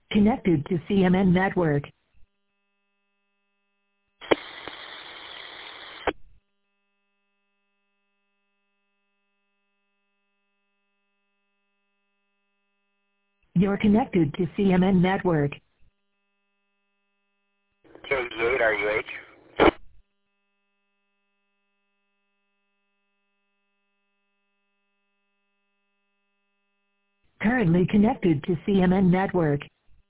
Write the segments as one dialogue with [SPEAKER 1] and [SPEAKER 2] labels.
[SPEAKER 1] Connected to CMN network. You're connected to CMN network.
[SPEAKER 2] K8RUH.
[SPEAKER 1] Currently connected to CMN network.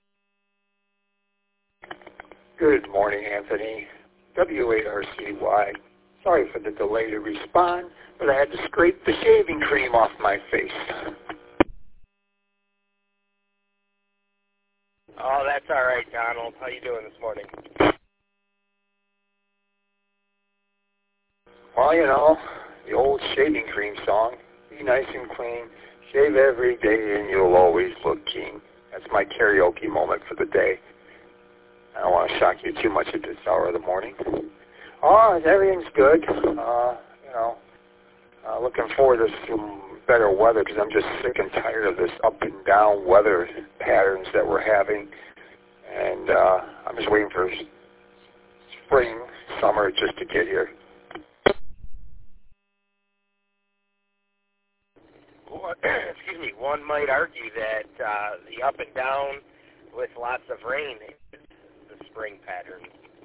[SPEAKER 3] Good morning, Anthony. W8RCY. Sorry for the delay to respond, but I had to scrape the shaving cream off my face.
[SPEAKER 2] Oh, that's all right, Donald. How you doing this morning?
[SPEAKER 3] Well, you know, the old shaving cream song. Be nice and clean. Shave every day and you'll always look keen. That's my karaoke moment for the day. I don't want to shock you too much at this hour of the morning. Oh, everything's good. Looking forward to some better weather because I'm just sick and tired of this up and down weather patterns that we're having. And I'm just waiting for spring, summer just to get here.
[SPEAKER 2] Excuse me. One might argue that the up and down with lots of rain is the spring pattern.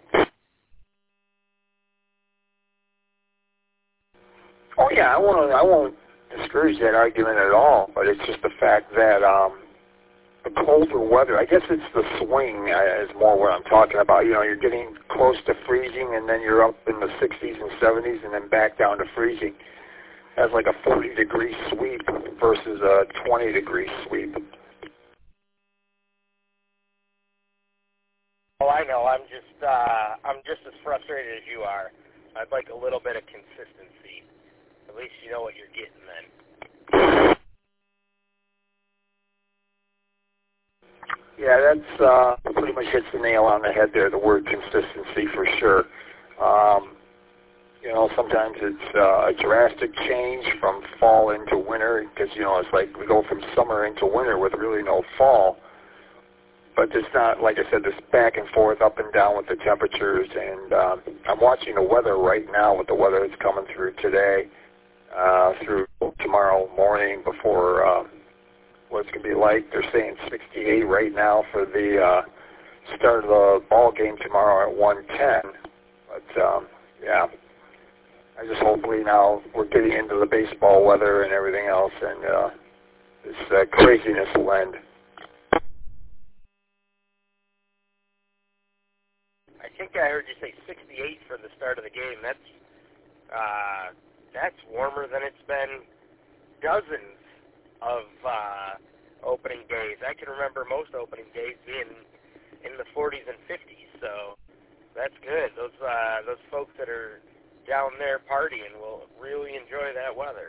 [SPEAKER 3] Oh yeah, I won't discourage that argument at all. But it's just the fact that the colder weather, I guess it's the swing is more what I'm talking about. You know, you're getting close to freezing, and then you're up in the 60s and 70s, and then back down to freezing. That's like a 40-degree sweep versus a 20-degree sweep.
[SPEAKER 2] Oh, I know. I'm just as frustrated as you are. I'd like a little bit of consistency. At least you know what you're getting then.
[SPEAKER 3] Yeah, that's pretty much hits the nail on the head there, the word consistency for sure. You know, sometimes it's a drastic change from fall into winter because, you know, it's like we go from summer into winter with really no fall. But it's not, like I said, this back and forth, up and down with the temperatures. And I'm watching the weather right now with the weather that's coming through today, through tomorrow morning before what it's going to be like. They're saying 68 right now for the start of the ball game tomorrow at 1:10. But, yeah, I just hopefully now we're getting into the baseball weather and everything else, and this craziness will end.
[SPEAKER 2] I think I heard you say 68 for the start of the game. That's warmer than it's been dozens of opening days. I can remember most opening days being in the 40s and 50s, so that's good. Those folks that are down there partying will really enjoy that weather.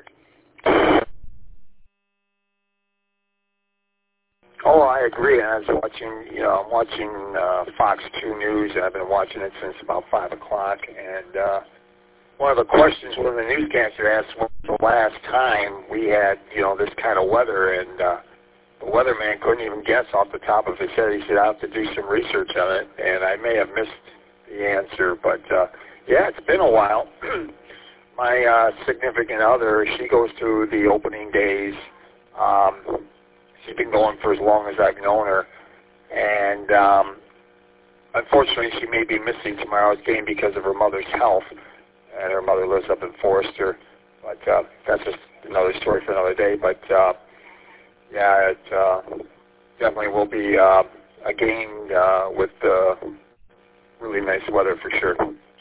[SPEAKER 3] Oh, I agree. And I was I'm watching Fox 2 News, and I've been watching it since about 5 o'clock. And one of the questions one of the newscaster asked was the last time we had, this kind of weather, and the weatherman couldn't even guess off the top of his head. He said, I have to do some research on it, and I may have missed the answer, but yeah, it's been a while. My significant other, she goes through the opening days. She's been going for as long as I've known her, and unfortunately she may be missing tomorrow's game because of her mother's health, and her mother lives up in Forester, but that's just another story for another day. But yeah, it definitely will be a game with really nice weather for sure.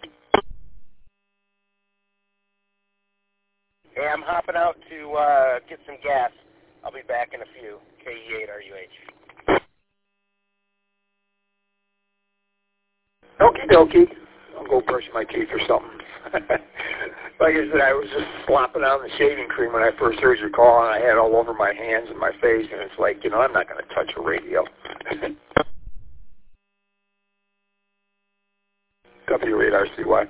[SPEAKER 2] Hey, I'm hopping out to get some gas. I'll be back in a few. K8RUH.
[SPEAKER 3] Okie dokie. I'll go brush my teeth or something. Like I said, I was just slopping on the shaving cream when I first heard your call, and I had it all over my hands and my face, and it's like, I'm not going to touch a radio. W8RCY.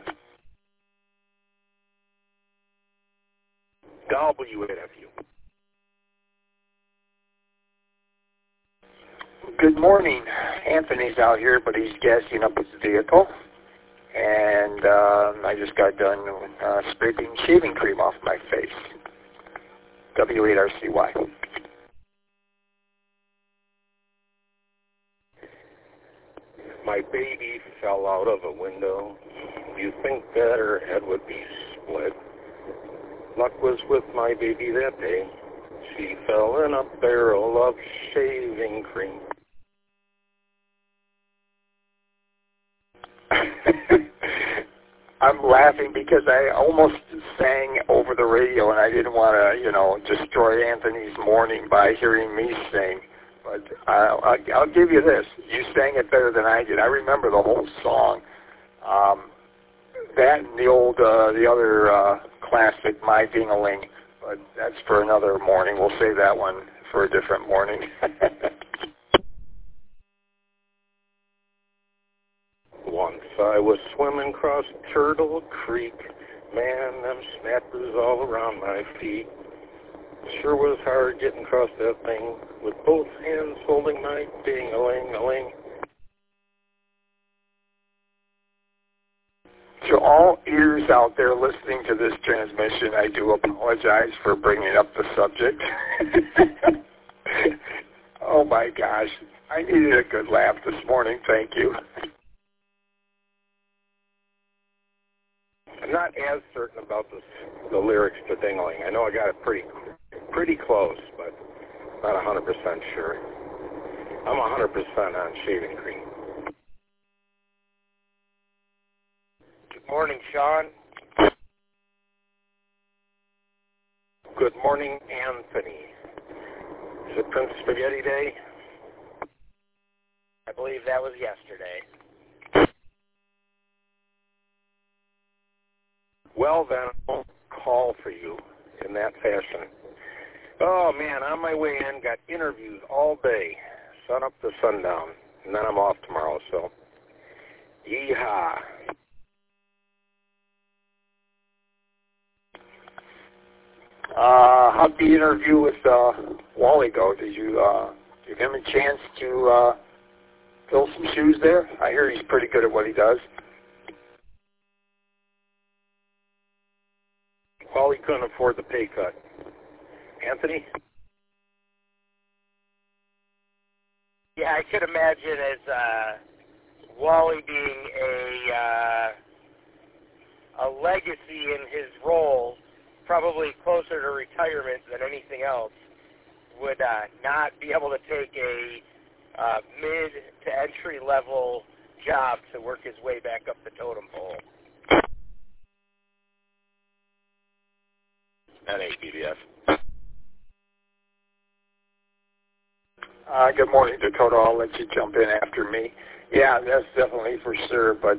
[SPEAKER 2] W8FU.
[SPEAKER 3] Good morning. Anthony's out here, but he's gassing up his vehicle. And I just got done scraping shaving cream off my face. W8RCY.
[SPEAKER 4] My baby fell out of a window. You think that her head would be split. Luck was with my baby that day. She fell in a barrel of shaving cream.
[SPEAKER 3] I'm laughing because I almost sang over the radio, and I didn't want to, destroy Anthony's morning by hearing me sing. But I'll give you this. You sang it better than I did. I remember the whole song. That and the other classic, My Ding-a-Ling. But that's for another morning. We'll save that one for a different morning.
[SPEAKER 4] Once I was swimming across Turtle Creek. Man, them snappers all around my feet. Sure was hard getting across that thing with both hands holding my ding-a-ling-a-ling.
[SPEAKER 3] To all ears out there listening to this transmission, I do apologize for bringing up the subject. Oh my gosh, I needed a good laugh this morning. Thank you.
[SPEAKER 4] I'm not as certain about the lyrics to Ding-a-ling. I know I got it pretty close, but not 100% sure. I'm 100% on shaving cream.
[SPEAKER 2] Good morning, Sean.
[SPEAKER 4] Good morning, Anthony. Is it Prince Spaghetti Day?
[SPEAKER 2] I believe that was yesterday.
[SPEAKER 4] Well, then, I'll call for you in that fashion. Oh, man, on my way in, got interviews all day, sun up to sundown, and then I'm off tomorrow, so yeehaw.
[SPEAKER 3] How'd the interview with Wally go? Did you give him a chance to fill some shoes there? I hear he's pretty good at what he does.
[SPEAKER 4] Wally couldn't afford the pay cut. Anthony?
[SPEAKER 2] Yeah, I could imagine as Wally being a legacy in his role, probably closer to retirement than anything else, would not be able to take a mid to entry level job to work his way back up the totem pole.
[SPEAKER 4] NHBDF.
[SPEAKER 3] Good morning, Dakota. I'll let you jump in after me. Yeah, that's definitely for sure. But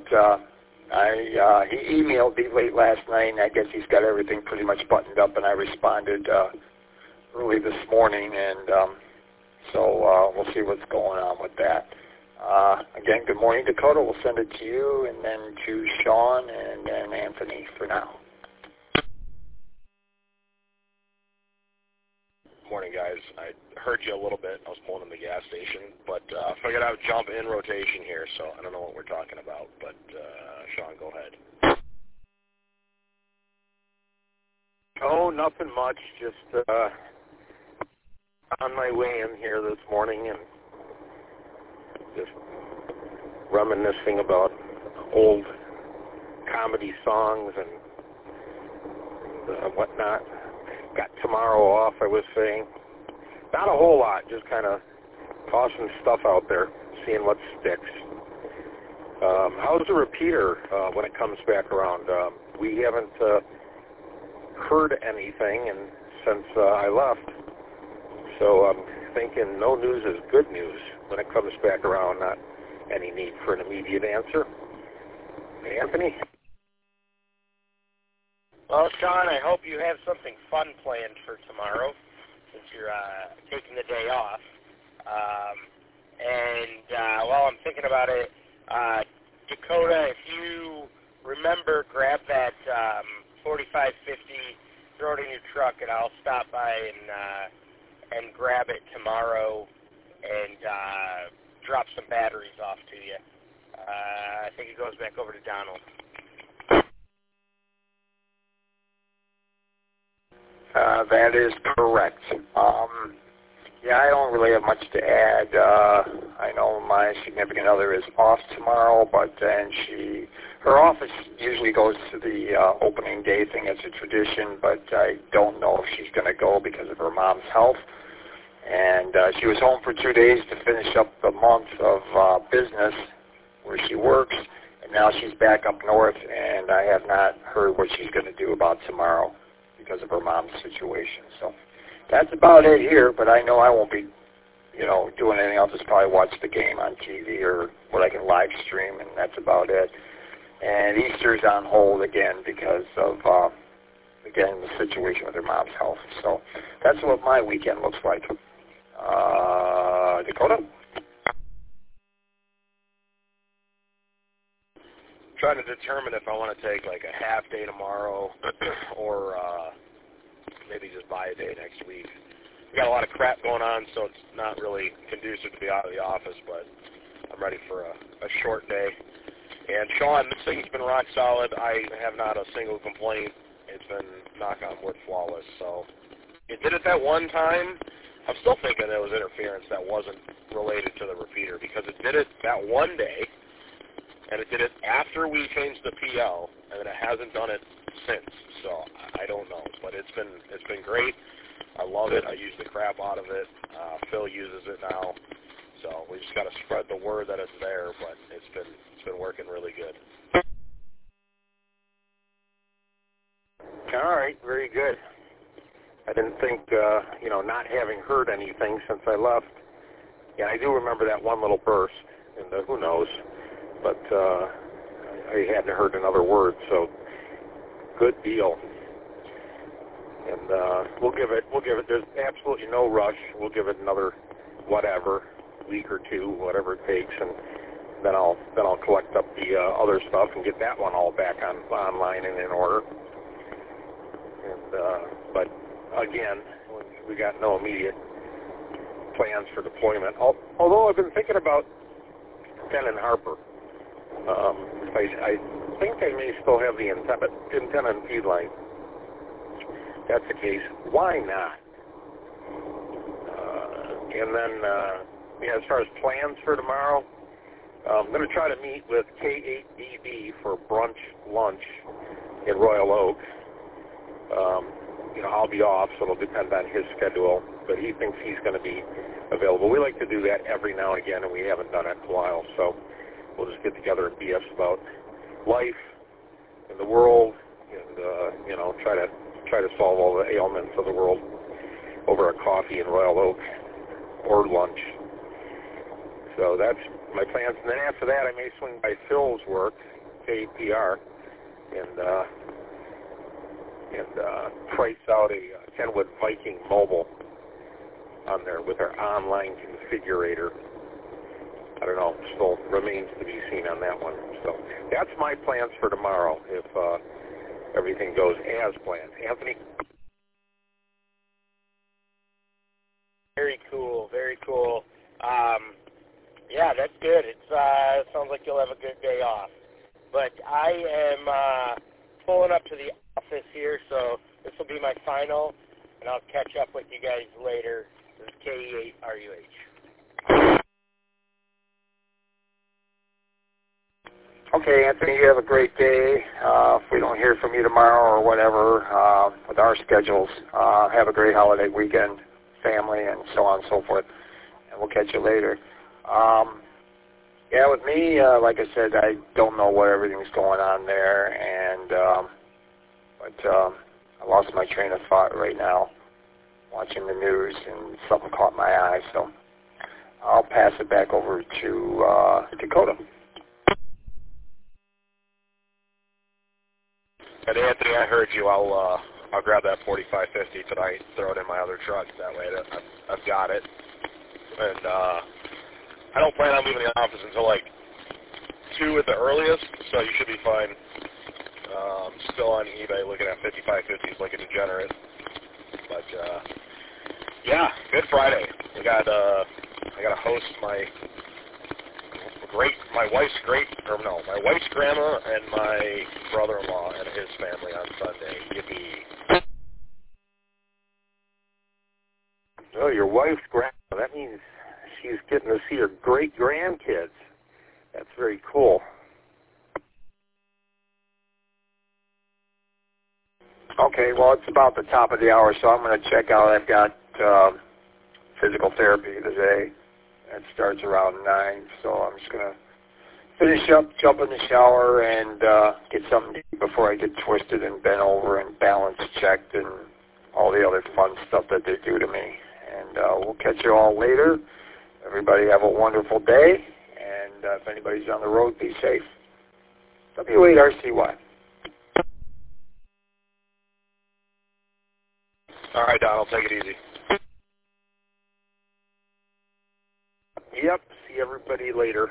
[SPEAKER 3] he emailed me late last night, and I guess he's got everything pretty much buttoned up, and I responded early this morning, and so we'll see what's going on with that. Again, good morning, Dakota. We'll send it to you, and then to Sean, and then Anthony for now.
[SPEAKER 5] Morning, guys. I heard you a little bit. I was pulling in the gas station, but figured I would jump in rotation here, so I don't know what we're talking about, but Sean, go ahead.
[SPEAKER 4] Oh, nothing much. Just on my way in here this morning and just reminiscing about old comedy songs and whatnot. Got tomorrow off, I was saying. Not a whole lot, just kind of tossing stuff out there, seeing what sticks. How's the repeater when it comes back around? We haven't heard anything since I left. So I'm thinking no news is good news when it comes back around, not any need for an immediate answer. Anthony?
[SPEAKER 2] Well, Sean, I hope you have something fun planned for tomorrow since you're taking the day off. While I'm thinking about it, Dakota, if you remember, grab that 4550, throw it in your truck, and I'll stop by and grab it tomorrow and drop some batteries off to you. I think it goes back over to Donald.
[SPEAKER 3] That is correct. Yeah, I don't really have much to add. I know my significant other is off tomorrow, but then her office usually goes to the opening day thing as a tradition, but I don't know if she's going to go because of her mom's health. And she was home for 2 days to finish up the month of business where she works, and now she's back up north, and I have not heard what she's going to do about tomorrow because of her mom's situation. So that's about it here, but I know I won't be, doing anything. I'll just probably watch the game on TV or what I can live stream, and that's about it. And Easter's on hold again because of, again, the situation with her mom's health. So that's what my weekend looks like. Dakota?
[SPEAKER 5] Trying to determine if I want to take like a half day tomorrow or maybe just buy a day next week. We got a lot of crap going on, so it's not really conducive to be out of the office, but I'm ready for a short day. And Sean, this thing's been rock solid. I have not a single complaint. It's been, knock on wood, flawless. So it did it that one time. I'm still thinking there was interference that wasn't related to the repeater because it did it that one day, and it did it after we changed the PL, and then it hasn't done it since. So I don't know, but it's been great. I love it. I use the crap out of it. Phil uses it now, so we just got to spread the word that it's there. But it's been working really good.
[SPEAKER 4] All right, very good. I didn't think, not having heard anything since I left. Yeah, I do remember that one little burst, and who knows, but I hadn't heard another word, so good deal. And we'll give it. There's absolutely no rush. We'll give it another week or two, whatever it takes, and then I'll collect up the other stuff and get that one all back online and in order. And but again, we got no immediate plans for deployment. Although I've been thinking about Penn and Harper. I think I may still have the antenna and feed line. If that's the case, why not? And then, as far as plans for tomorrow, I'm going to try to meet with K8DB for brunch lunch in Royal Oak. I'll be off, so it'll depend on his schedule, but he thinks he's going to be available. We like to do that every now and again, and we haven't done it in a while, so we'll just get together and BS about life and the world and, try to solve all the ailments of the world over a coffee in Royal Oak or lunch. So that's my plans. And then after that, I may swing by Phil's work, KPR, and price out a Kenwood Viking Mobile on there with our online configurator. I don't know, still remains to be seen on that one. So that's my plans for tomorrow if everything goes as planned. Anthony?
[SPEAKER 2] Very cool, very cool. Yeah, that's good. It sounds like you'll have a good day off. But I am pulling up to the office here, so this will be my final, and I'll catch up with you guys later. This is KE8RUH.
[SPEAKER 3] Okay, Anthony, you have a great day. If we don't hear from you tomorrow or whatever, with our schedules, have a great holiday weekend, family, and so on and so forth. And we'll catch you later. Yeah, with me, like I said, I don't know what everything's going on there, and but I lost my train of thought right now watching the news, and something caught my eye, so I'll pass it back over to Dakota.
[SPEAKER 5] And Anthony, I heard you. I'll grab that 4550 tonight, throw it in my other truck. That way I've got it. And I don't plan on leaving the office until like 2 at the earliest, so you should be fine. Still on eBay looking at 5550s like a degenerate. But, yeah, good Friday. We got I got to host my wife's grandma and my brother-in-law and his family on Sunday. Yippee.
[SPEAKER 4] Oh, your wife's grandma. That means she's getting to see her great-grandkids. That's very cool.
[SPEAKER 3] Okay, well, it's about the top of the hour, so I'm going to check out. I've got physical therapy today. It starts around 9, so I'm just going to finish up, jump in the shower, and get something to eat before I get twisted and bent over and balance checked and all the other fun stuff that they do to me. And we'll catch you all later. Everybody have a wonderful day, and if anybody's on the road, be safe. W8RCY.
[SPEAKER 5] All right, Donald, take it easy.
[SPEAKER 4] Yep, see everybody later.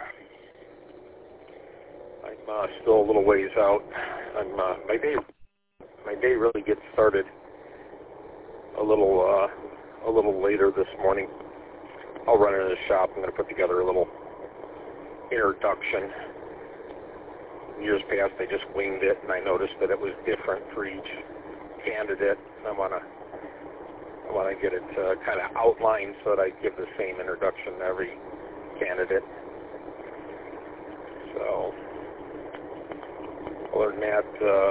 [SPEAKER 4] I'm still a little ways out. My day really gets started a little later this morning. I'll run into the shop. I'm going to put together a little introduction. Years past, I just winged it, and I noticed that it was different for each candidate. I want to get it kind of outlined so that I give the same introduction to every candidate. So, other than that,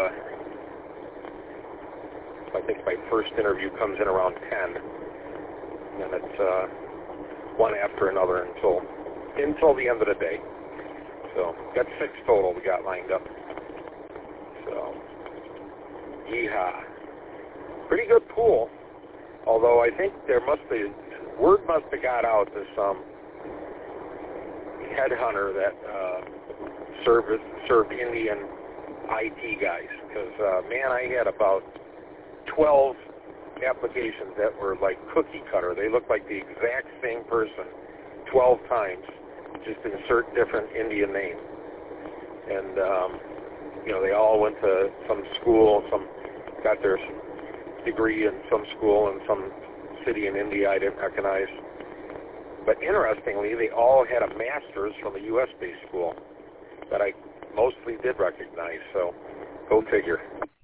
[SPEAKER 4] I think my first interview comes in around 10, and then it's one after another until the end of the day. So, got 6 total we got lined up. So, yeehaw. Pretty good pool. Although I think word must have got out to some headhunter that served Indian IT guys. Because, man, I had about 12 applications that were like cookie cutter. They looked like the exact same person 12 times, just insert different Indian name. And, they all went to some school, got their degree in some school in some city in India I didn't recognize. But interestingly, they all had a master's from a U.S.-based school that I mostly did recognize, so go figure.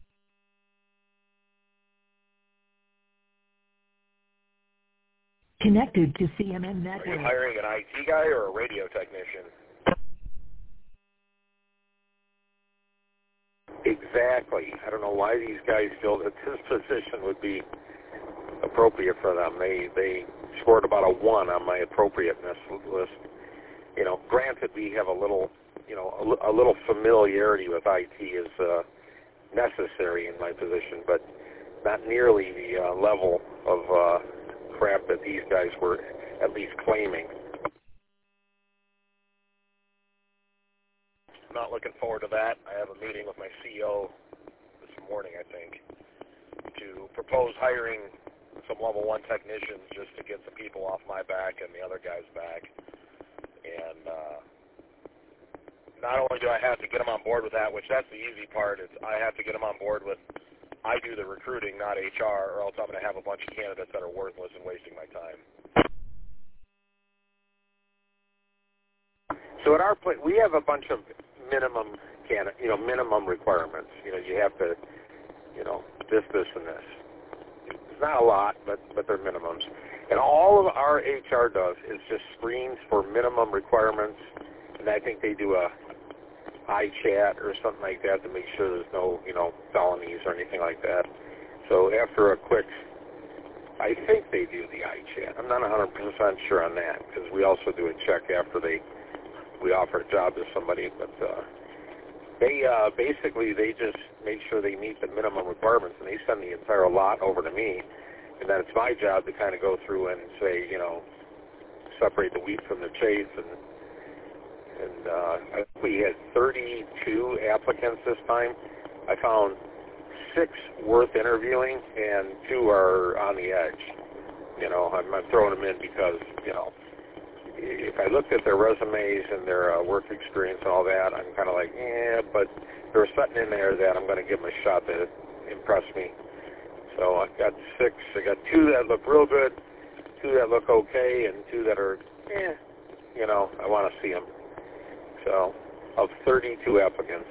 [SPEAKER 1] Connected to CMN Network.
[SPEAKER 5] Are you hiring an IT guy or a radio technician?
[SPEAKER 4] Exactly. I don't know why these guys feel that this position would be appropriate for them. They scored about a 1 on my appropriateness list. Granted, we have a little familiarity with IT is necessary in my position, but not nearly the level of crap that these guys were at least claiming.
[SPEAKER 5] I'm not looking forward to that. I have a meeting with my CEO this morning, I think, to propose hiring some level 1 technicians just to get some people off my back and the other guy's back. And not only do I have to get them on board with that, which that's the easy part, it's I have to get them on board with I do the recruiting, not HR, or else I'm going to have a bunch of candidates that are worthless and wasting my time.
[SPEAKER 4] So at our place, we have a bunch of minimum requirements. You have to, this, and this. It's not a lot, but they're minimums. And all of our HR does is just screens for minimum requirements, and I think they do a iChat or something like that to make sure there's no, felonies or anything like that. So after a quick, I think they do the iChat. I'm not 100% sure on that because we also do a check after we offer a job to somebody, but they just make sure they meet the minimum requirements, and they send the entire lot over to me, and then it's my job to kind of go through and say, separate the wheat from the chaff, and I think we had 32 applicants this time. I found 6 worth interviewing, and 2 are on the edge. I'm throwing them in because, if I looked at their resumes and their work experience and all that, I'm kind of like, but there's something in there that I'm going to give them a shot that impressed me. So I've got 6. I got 2 that look real good, 2 that look okay, and 2 that are I want to see him. So, of 32 applicants.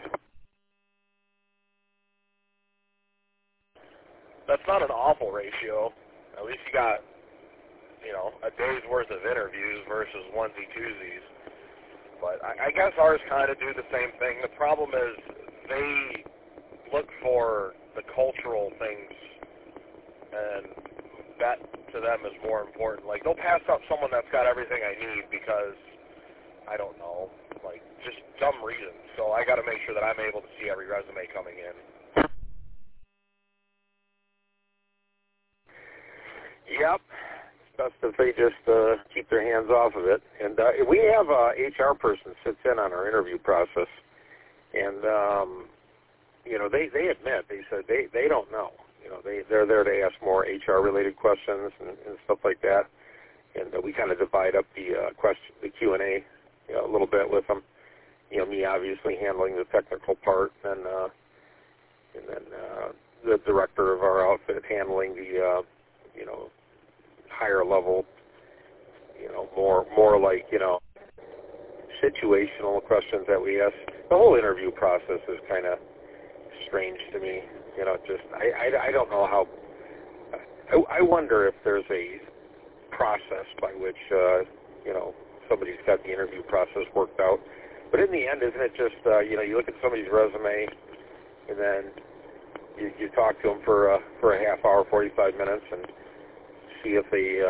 [SPEAKER 5] That's not an awful ratio. At least you got, a day's worth of interviews versus onesie-twosies. But I guess ours kind of do the same thing. The problem is they look for the cultural things, and that to them is more important. Like, they'll pass up someone that's got everything I need because, I don't know, like, just dumb reasons. So I got to make sure that I'm able to see every resume coming in.
[SPEAKER 4] Yep. Best if they just keep their hands off of it. And we have a HR person sits in on our interview process, and they admit, they said they don't know. They're there to ask more HR related questions and stuff like that. And we kind of divide up the Q&A a little bit with them. Me obviously handling the technical part, and then the director of our outfit handling the higher level, more like, situational questions that we ask. The whole interview process is kind of strange to me. I don't know how, I wonder if there's a process by which, somebody's got the interview process worked out. But in the end, isn't it just, you look at somebody's resume and then you talk to them for a half hour, 45 minutes, and see if they,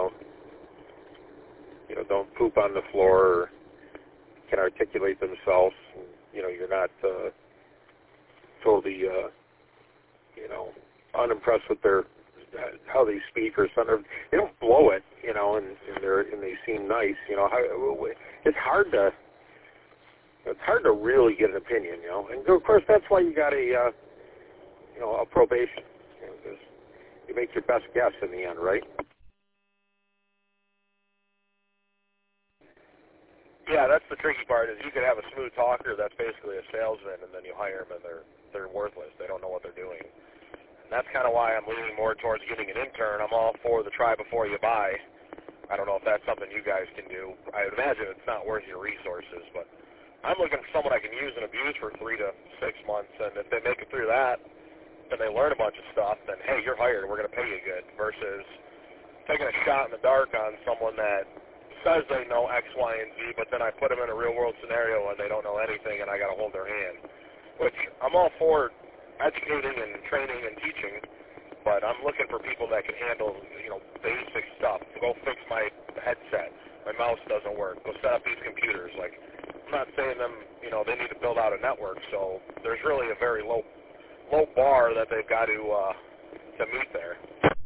[SPEAKER 4] don't poop on the floor or can articulate themselves. And, you're not totally, unimpressed with how they speak or something. They don't blow it, and they seem nice. It's hard to really get an opinion, And of course, that's why you got a probation, because you make your best guess in the end, right?
[SPEAKER 5] Yeah, that's the tricky part, is you could have a smooth talker that's basically a salesman, and then you hire them and they're worthless. They don't know what they're doing. And that's kind of why I'm leaning more towards getting an intern. I'm all for the try before you buy. I don't know if that's something you guys can do. I would imagine it's not worth your resources, but I'm looking for someone I can use and abuse for 3 to 6 months, and if they make it through that, and they learn a bunch of stuff, then, hey, you're hired, we're going to pay you good, versus taking a shot in the dark on someone that says they know X, Y, and Z, but then I put them in a real-world scenario and they don't know anything and I got to hold their hand, which I'm all for educating and training and teaching, but I'm looking for people that can handle, basic stuff. Go fix my headset. My mouse doesn't work. Go set up these computers. Like, I'm not saying them, they need to build out a network, so there's really a very low bar that they've got to meet there.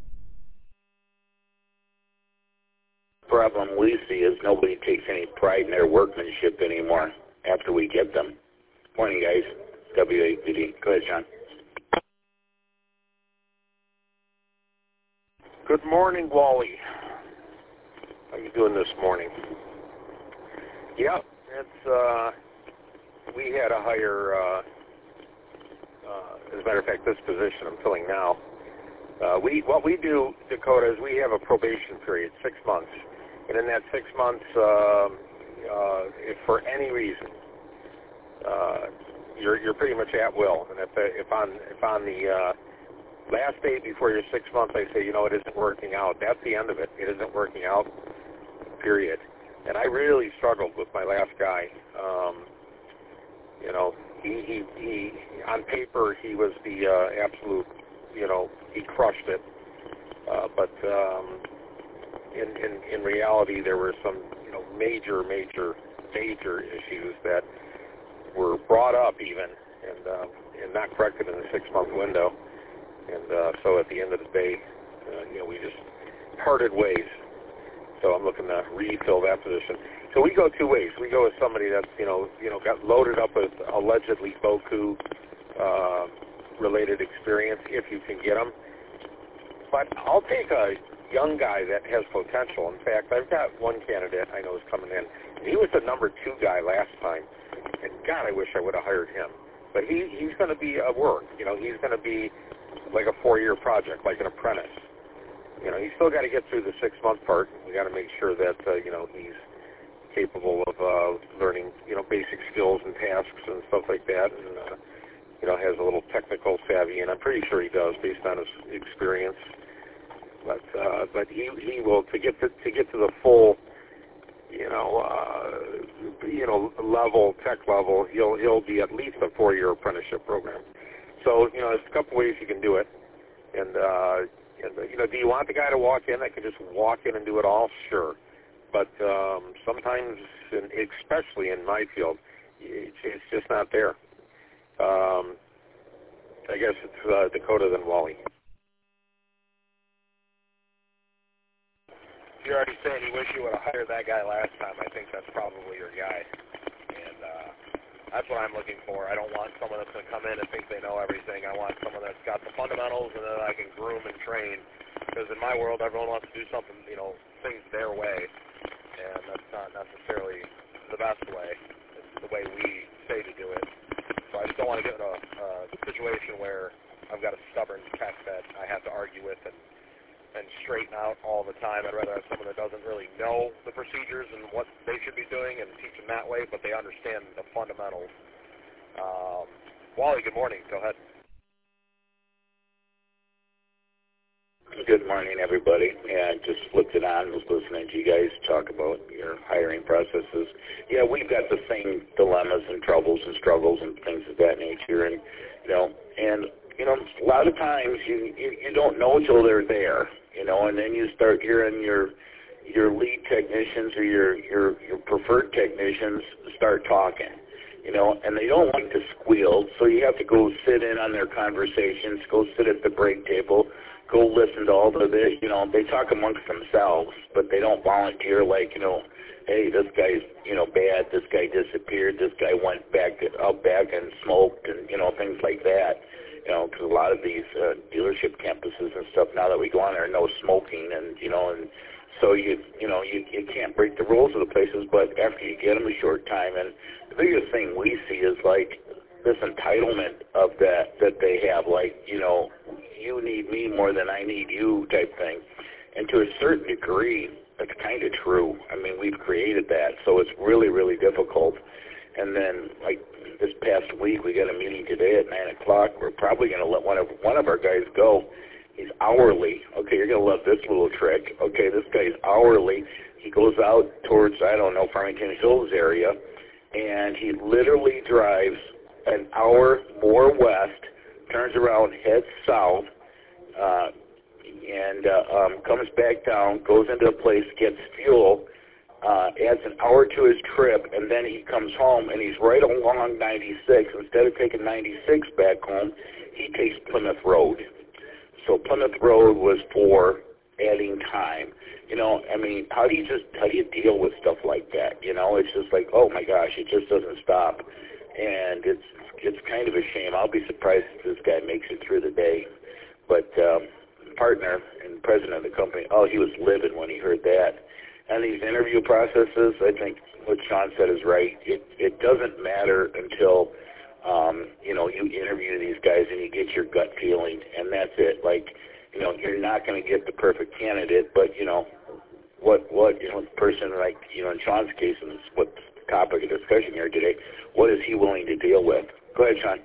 [SPEAKER 6] Problem we see is nobody takes any pride in their workmanship anymore after we get them. Morning, guys. WAPD. Go ahead, John.
[SPEAKER 4] Good morning, Wally. How you doing this morning? Yeah, it's we had to hire. As a matter of fact, this position I'm filling now. What we do, Dakota, is we have a probation period, 6 months. And in that 6 months, if for any reason, you're pretty much at will. And if on the last day before your 6 months, I say, it isn't working out, that's the end of it. It isn't working out, period. And I really struggled with my last guy. He on paper, he was the absolute, he crushed it. But in reality, there were some, major issues that were brought up even and not corrected in the 6-month window. And so at the end of the day, we just parted ways. So I'm looking to refill that position. So we go 2 ways. We go with somebody that's, got loaded up with allegedly Boku related experience, if you can get them. But I'll take a young guy that has potential. In fact, I've got one candidate I know is coming in. He was the number 2 guy last time. And God, I wish I would have hired him. But he's going to be a work. He's going to be like a 4-year project, like an apprentice. he's still got to get through the 6-month part. We got to make sure that he's capable of learning basic skills and tasks and stuff like that, and has a little technical savvy, and I'm pretty sure he does based on his experience. But he will to get to the full level, tech level. He'll be at least a 4-year apprenticeship program. So there's a couple ways you can do it, and do you want the guy to walk in that can just walk in and do it all? Sure, but sometimes, especially in my field, it's just not there. I guess it's Dakota than Wally.
[SPEAKER 5] You're already saying you wish you would have hired that guy last time. I think that's probably your guy. And that's what I'm looking for. I don't want someone that's going to come in and think they know everything. I want someone that's got the fundamentals and that I can groom and train. Because in my world, everyone wants to do something, things their way. And that's not necessarily the best way. It's the way we say to do it. So I just don't want to get in a situation where I've got a stubborn tech that I have to argue with and straighten out all the time. I'd rather have someone that doesn't really know the procedures and what they should be doing and teach them that way, but they understand the fundamentals. Wally, good morning. Go ahead.
[SPEAKER 6] Good morning, everybody. Yeah, I just flipped it on, was listening to you guys talk about your hiring processes. Yeah, we've got the same dilemmas and troubles and struggles and things of that nature, and a lot of times you don't know till they're there, and then you start hearing your lead technicians or your preferred technicians start talking, and they don't like to squeal, so you have to go sit in on their conversations, go sit at the break table, go listen to all of this. They talk amongst themselves, but they don't volunteer like, hey, this guy's, bad, this guy disappeared, this guy went out back and smoked, and, things like that. Because a lot of these dealership campuses and stuff, now that we go on there, no smoking, and so you can't break the rules of the places. But after you get them a short time, and the biggest thing we see is like this entitlement of that they have, like you need me more than I need you type thing, and to a certain degree, that's kind of true. I mean, we've created that, so it's really, really difficult. And then, like this past week, we got a meeting today at 9 o'clock. We're probably going to let one of our guys go. He's hourly. Okay, you're going to love this little trick. Okay, this guy's hourly. He goes out towards, Farmington Hills area, and he literally drives an hour more west, turns around, heads south, and comes back down, goes into a place, gets fuel, adds an hour to his trip, and then he comes home, and he's right along 96. Instead of taking 96 back home, he takes Plymouth Road. So Plymouth Road was for adding time. How do you deal with stuff like that? It's just like, oh my gosh, it just doesn't stop, and it's kind of a shame. I'll be surprised if this guy makes it through the day. But partner and president of the company, he was livid when he heard that. And these interview processes, I think what Sean said is right. It doesn't matter until you interview these guys and you get your gut feeling, and that's it. Like, you're not going to get the perfect candidate, but what the person, like in Sean's case, and it's what the topic of discussion here today, what is he willing to deal with? Go ahead, Sean.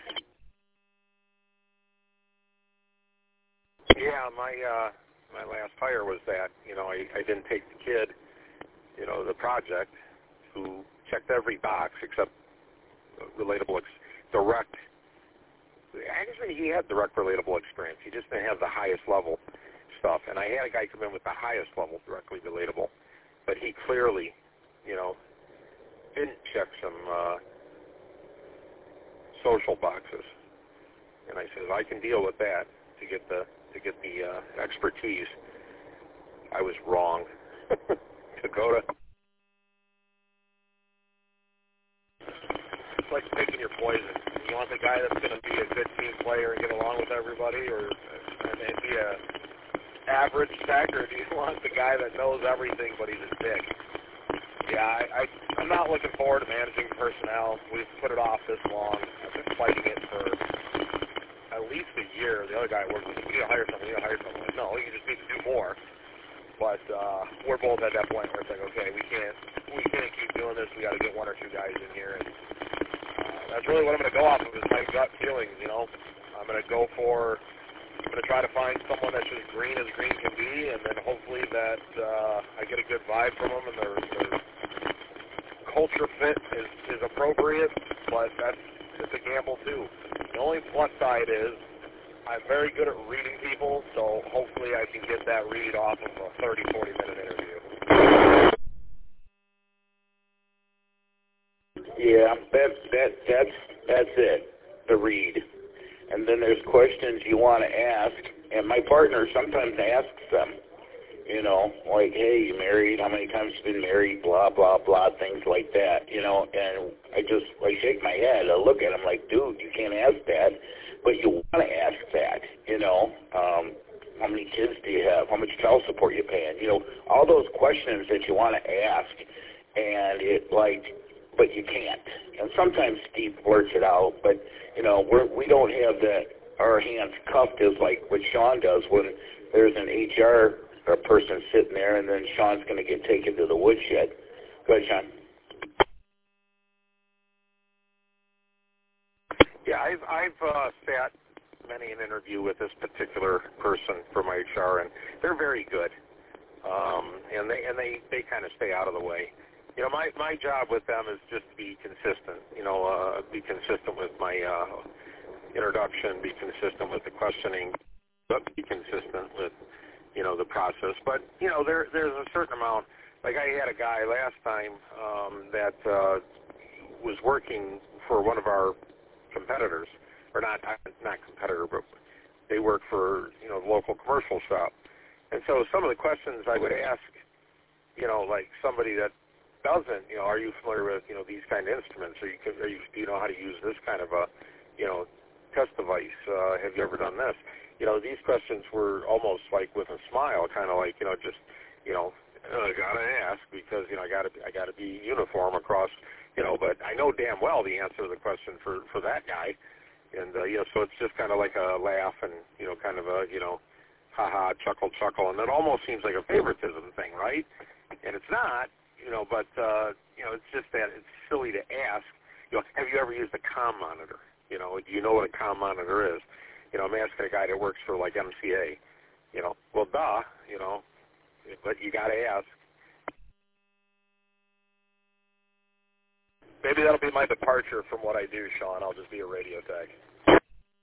[SPEAKER 4] Yeah, my last hire was that. I didn't take the kid, the project, who checked every box except relatable, direct. Actually, he had direct relatable experience. He just didn't have the highest level stuff. And I had a guy come in with the highest level directly relatable, but he clearly, didn't check some social boxes. And I said, I can deal with that to get the expertise. I was wrong. Dakota.
[SPEAKER 5] It's like picking your poison. You want the guy that's going to be a good team player and get along with everybody, or be a average tech, or do you want the guy that knows everything but he's a dick? Yeah, I'm not looking forward to managing personnel. We've put it off this long. I've been fighting it for at at least a year. The other guy works with me, we need to hire someone, Like, no, you just need to do more. But we're both at that point where it's like, okay, we can't keep doing this. We got to get one or two guys in here, and that's really what I'm going to go off of is my gut feelings. I'm going to try to find someone that's as green can be, and then hopefully that I get a good vibe from them, and their culture fit is appropriate. But it's a gamble too. The only plus side is I'm very good at reading people, so hopefully I can get that read off of a 30, 40-minute interview.
[SPEAKER 6] Yeah, that's it, the read. And then there's questions you want to ask, and my partner sometimes asks them, like, hey, you married? How many times you been married? Blah, blah, blah, things like that, and I shake my head. I look at him like, dude, you can't ask that. But you want to ask that, how many kids do you have? How much child support you paying? All those questions that you want to ask, and but you can't. And sometimes Steve blurts it out, but we don't have our hands cuffed as like what Sean does when there's an HR person sitting there, and then Sean's going to get taken to the woodshed. Go ahead, Sean.
[SPEAKER 4] Yeah, I've sat many an interview with this particular person from HR, and they're very good, and they kind of stay out of the way. My job with them is just to be consistent. Be consistent with my introduction, be consistent with the questioning, but be consistent with the process. But there's a certain amount. Like I had a guy last time that was working for one of our competitors, or not competitor, but they work for the local commercial shop. And so some of the questions I would ask, like somebody that doesn't, are you familiar with these kind of instruments? Do you know how to use this kind of a test device? Have you ever done this? These questions were almost like with a smile, kind of like I gotta ask because I gotta be uniform across. But I know damn well the answer to the question for that guy, and so it's just kind of like a laugh and kind of a ha-ha, chuckle, and it almost seems like a favoritism thing, right? And it's not, but it's just that it's silly to ask. Have you ever used a comm monitor? Do you know what a comm monitor is? I'm asking a guy that works for like MCA. Well, duh, but you got to ask.
[SPEAKER 5] Maybe that'll be my departure from what I do, Sean. I'll just be a radio tech.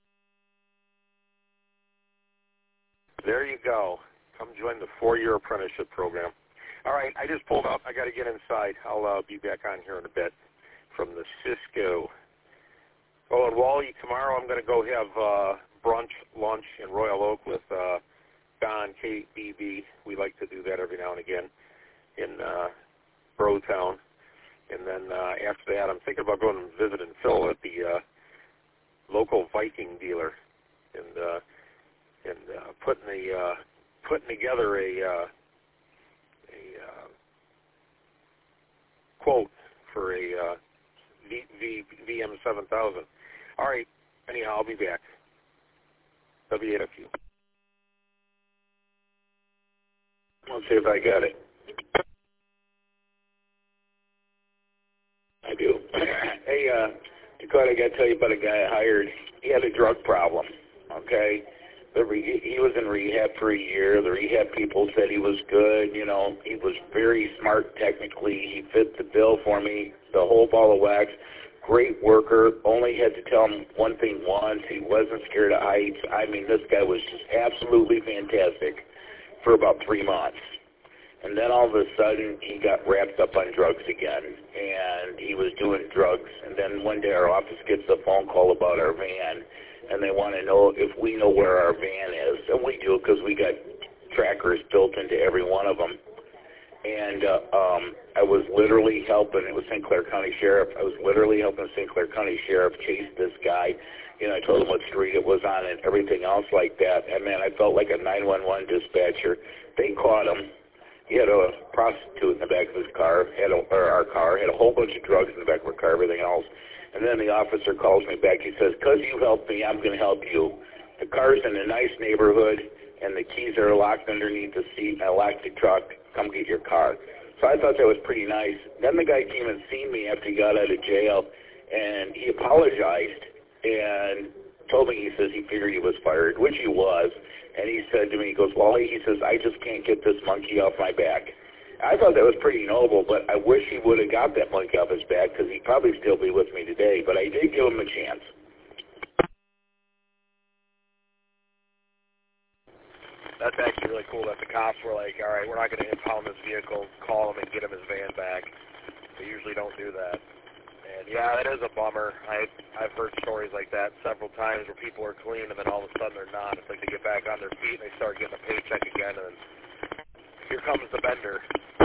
[SPEAKER 4] There you go. Come join the 4-year apprenticeship program. All right, I just pulled up. I got to get inside. I'll be back on here in a bit from the Cisco. Oh, and Wally, tomorrow I'm going to go have brunch, lunch in Royal Oak with Don, KBB. We like to do that every now and again in Brotown. And then after that, I'm thinking about going and visiting Phil at the local Viking dealer and putting together a quote for a VM7000. All right. Anyhow, I'll be back. W8FU.
[SPEAKER 6] Let's see if I got it. I do. Hey, Dakota, I got to tell you about a guy I hired. He had a drug problem, okay? He was in rehab for a year. The rehab people said he was good. He was very smart technically. He fit the bill for me, the whole ball of wax. Great worker. Only had to tell him one thing once. He wasn't scared of heights. I mean, this guy was just absolutely fantastic for about 3 months. And then all of a sudden, he got wrapped up on drugs again, and he was doing drugs. And then one day, our office gets a phone call about our van, and they want to know if we know where our van is. And we do, because we got trackers built into every one of them. And I was literally helping, it was St. Clair County Sheriff, I was literally helping St. Clair County Sheriff chase this guy. I told him what street it was on and everything else like that. And, man, I felt like a 911 dispatcher. They caught him. He had a prostitute in the back of his car, our car, had a whole bunch of drugs in the back of our car, everything else. And then the officer calls me back. He says, "'Cause you helped me, I'm going to help you. The car's in a nice neighborhood, and the keys are locked underneath the seat. I locked the truck. Come get your car." So I thought that was pretty nice. Then the guy came and seen me after he got out of jail, and he apologized and told me, he says he figured he was fired, which he was. And he said to me, he goes, "Wally," he says, "I just can't get this monkey off my back." I thought that was pretty noble, but I wish he would have got that monkey off his back, because he'd probably still be with me today. But I did give him a chance.
[SPEAKER 5] That's actually really cool that the cops were like, all right, we're not going to impound this vehicle, call him and get him his van back. They usually don't do that. And yeah, that is a bummer. I've heard stories like that several times where people are clean and then all of a sudden they're not. It's like they get back on their feet and they start getting a paycheck again, and then here comes the bender.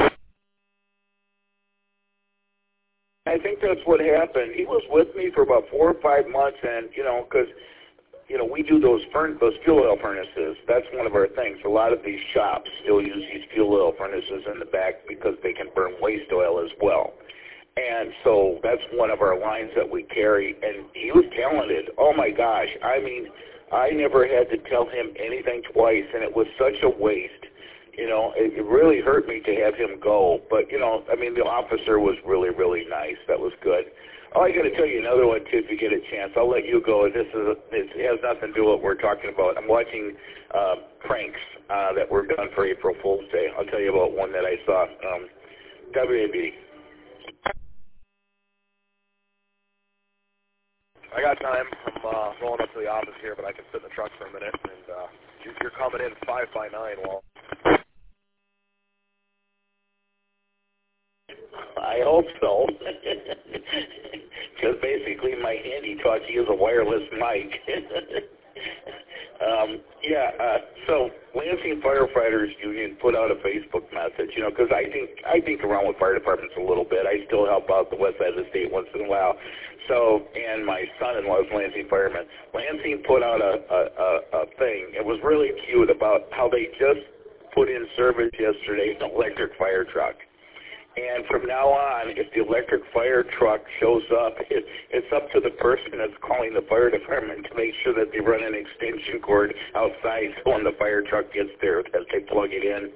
[SPEAKER 6] I think that's what happened. He was with me for about 4 or 5 months, and, because we do those fuel oil furnaces. That's one of our things. A lot of these shops still use these fuel oil furnaces in the back because they can burn waste oil as well. And so that's one of our lines that we carry. And he was talented. Oh, my gosh. I mean, I never had to tell him anything twice, and it was such a waste. It really hurt me to have him go. But, the officer was really, really nice. That was good. Oh, I got to tell you another one, too, if you get a chance. I'll let you go. It has nothing to do with what we're talking about. I'm watching pranks that were done for April Fool's Day. I'll tell you about one that I saw. WAB.
[SPEAKER 5] I got time. I'm rolling up to the office here, but I can sit in the truck for a minute. And you're coming in 5 by 9, Walt.
[SPEAKER 6] I hope so. Because basically my handy talkie is a wireless mic. So Lansing Firefighters Union put out a Facebook message, because I think around with fire departments a little bit. I still help out the west side of the state once in a while. So, and my son-in-law is Lansing fireman. Lansing put out a thing. It was really cute about how they just put in service yesterday an electric fire truck. And from now on, if the electric fire truck shows up, it's up to the person that's calling the fire department to make sure that they run an extension cord outside so when the fire truck gets there, that they plug it in.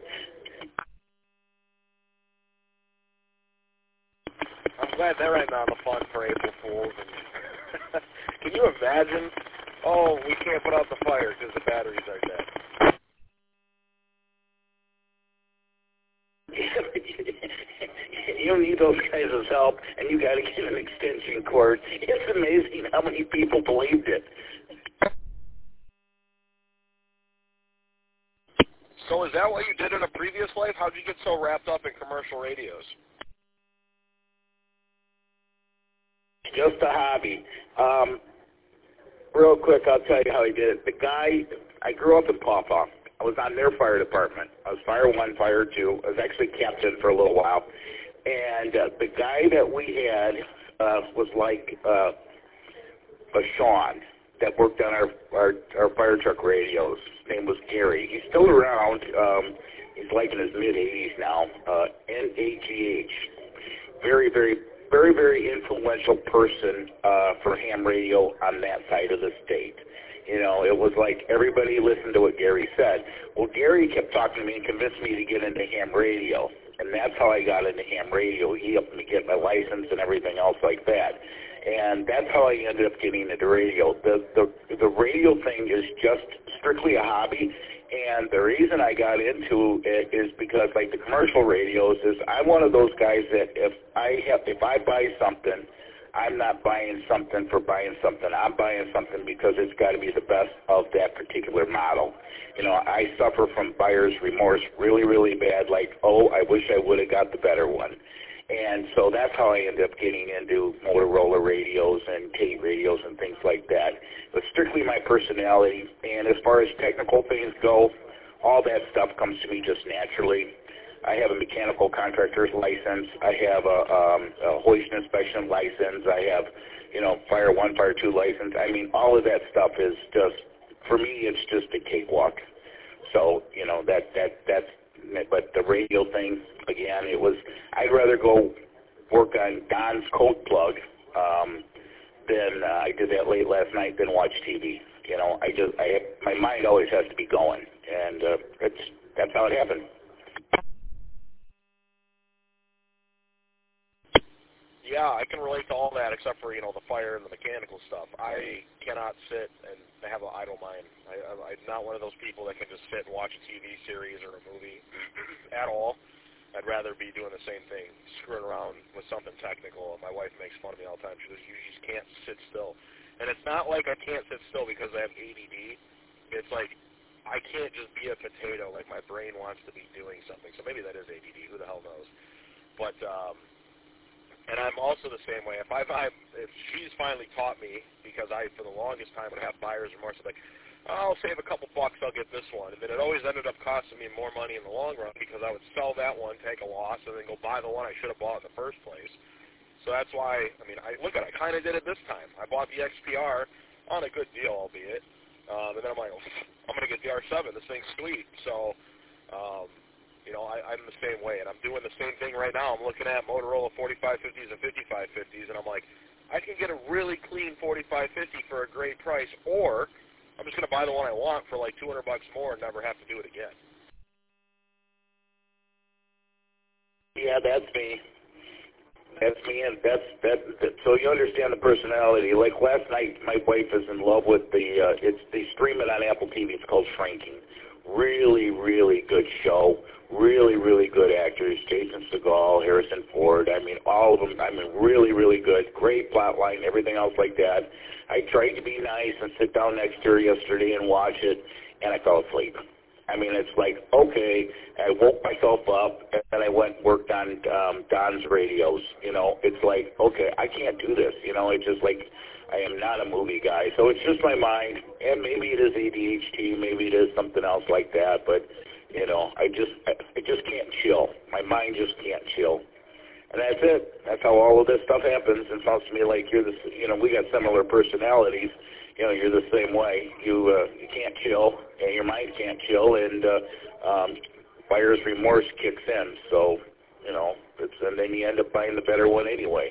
[SPEAKER 5] I'm glad they're in on the fun for April Fools. And can you imagine? Oh, we can't put out the fire because the batteries are dead.
[SPEAKER 6] You need those guys' help, and you got to get an extension cord. It's amazing how many people believed it.
[SPEAKER 5] So is that what you did in a previous life? How did you get so wrapped up in commercial radios?
[SPEAKER 6] Just a hobby. Real quick, I'll tell you how I did it. The guy, I grew up in Pawpaw. I was on their fire department. I was Fire 1, Fire 2. I was actually captain for a little while. And the guy that we had was like a Sean that worked on our fire truck radios. His name was Gary. He's still around. He's like in his mid-80s now. NAGH. Very, very, very, very influential person for ham radio on that side of the state. It was like everybody listened to what Gary said. Well, Gary kept talking to me and convinced me to get into ham radio. And that's how I got into ham radio. He helped me get my license and everything else like that. And that's how I ended up getting into radio. The radio thing is just strictly a hobby. And the reason I got into it is because, like the commercial radios, is I'm one of those guys that if I buy something, I'm not buying something for buying something. I'm buying something because it's got to be the best of that particular model. I suffer from buyer's remorse really, really bad, like, oh, I wish I would have got the better one. And so that's how I ended up getting into Motorola radios and Tate radios and things like that. But strictly my personality, and as far as technical things go, all that stuff comes to me just naturally. I have a mechanical contractor's license. I have a hoist inspection license. I have, Fire 1, Fire 2 license. I mean, all of that stuff is just, for me, it's just a cakewalk. So, that's, but the radio thing again. I'd rather go work on Don's coat plug than I did that late last night than watch TV. You know, my mind always has to be going, and that's how it happened.
[SPEAKER 5] Yeah, I can relate to all that except for, the fire and the mechanical stuff. I cannot sit and have an idle mind. I'm not one of those people that can just sit and watch a TV series or a movie at all. I'd rather be doing the same thing, screwing around with something technical. And my wife makes fun of me all the time. She goes, you just can't sit still. And it's not like I can't sit still because I have ADD. It's like I can't just be a potato. Like my brain wants to be doing something. So maybe that is ADD. Who the hell knows? But and I'm also the same way. If she's finally taught me, because I, for the longest time, would have buyer's remorse, like, I'll save a couple bucks, I'll get this one. And then it always ended up costing me more money in the long run because I would sell that one, take a loss, and then go buy the one I should have bought in the first place. So that's why, I kind of did it this time. I bought the XPR on a good deal, albeit. And then I'm like, I'm going to get the R7. This thing's sweet. So, I'm the same way, and I'm doing the same thing right now. I'm looking at Motorola 4550s and 5550s, and I'm like, I can get a really clean 4550 for a great price, or I'm just going to buy the one I want for like $200 more and never have to do it again.
[SPEAKER 6] Yeah, that's me. That's me, and so you understand the personality. Like last night, my wife is in love with they stream it on Apple TV. It's called Shrinking. Really, really good show. Really, really good actors. Jason Segel, Harrison Ford. All of them. Really, really good. Great plot line, everything else like that. I tried to be nice and sit down next to her yesterday and watch it, and I fell asleep. It's like, okay, I woke myself up, and then I went and worked on Don's radios. It's like, okay, I can't do this. It's just like, I am not a movie guy. So it's just my mind, and maybe it is ADHD, maybe it is something else like that, but, I just can't chill. My mind just can't chill. And that's it. That's how all of this stuff happens. It sounds to me like we got similar personalities. You're the same way. You can't chill, and your mind can't chill, and buyer's remorse kicks in. So, and then you end up buying the better one anyway.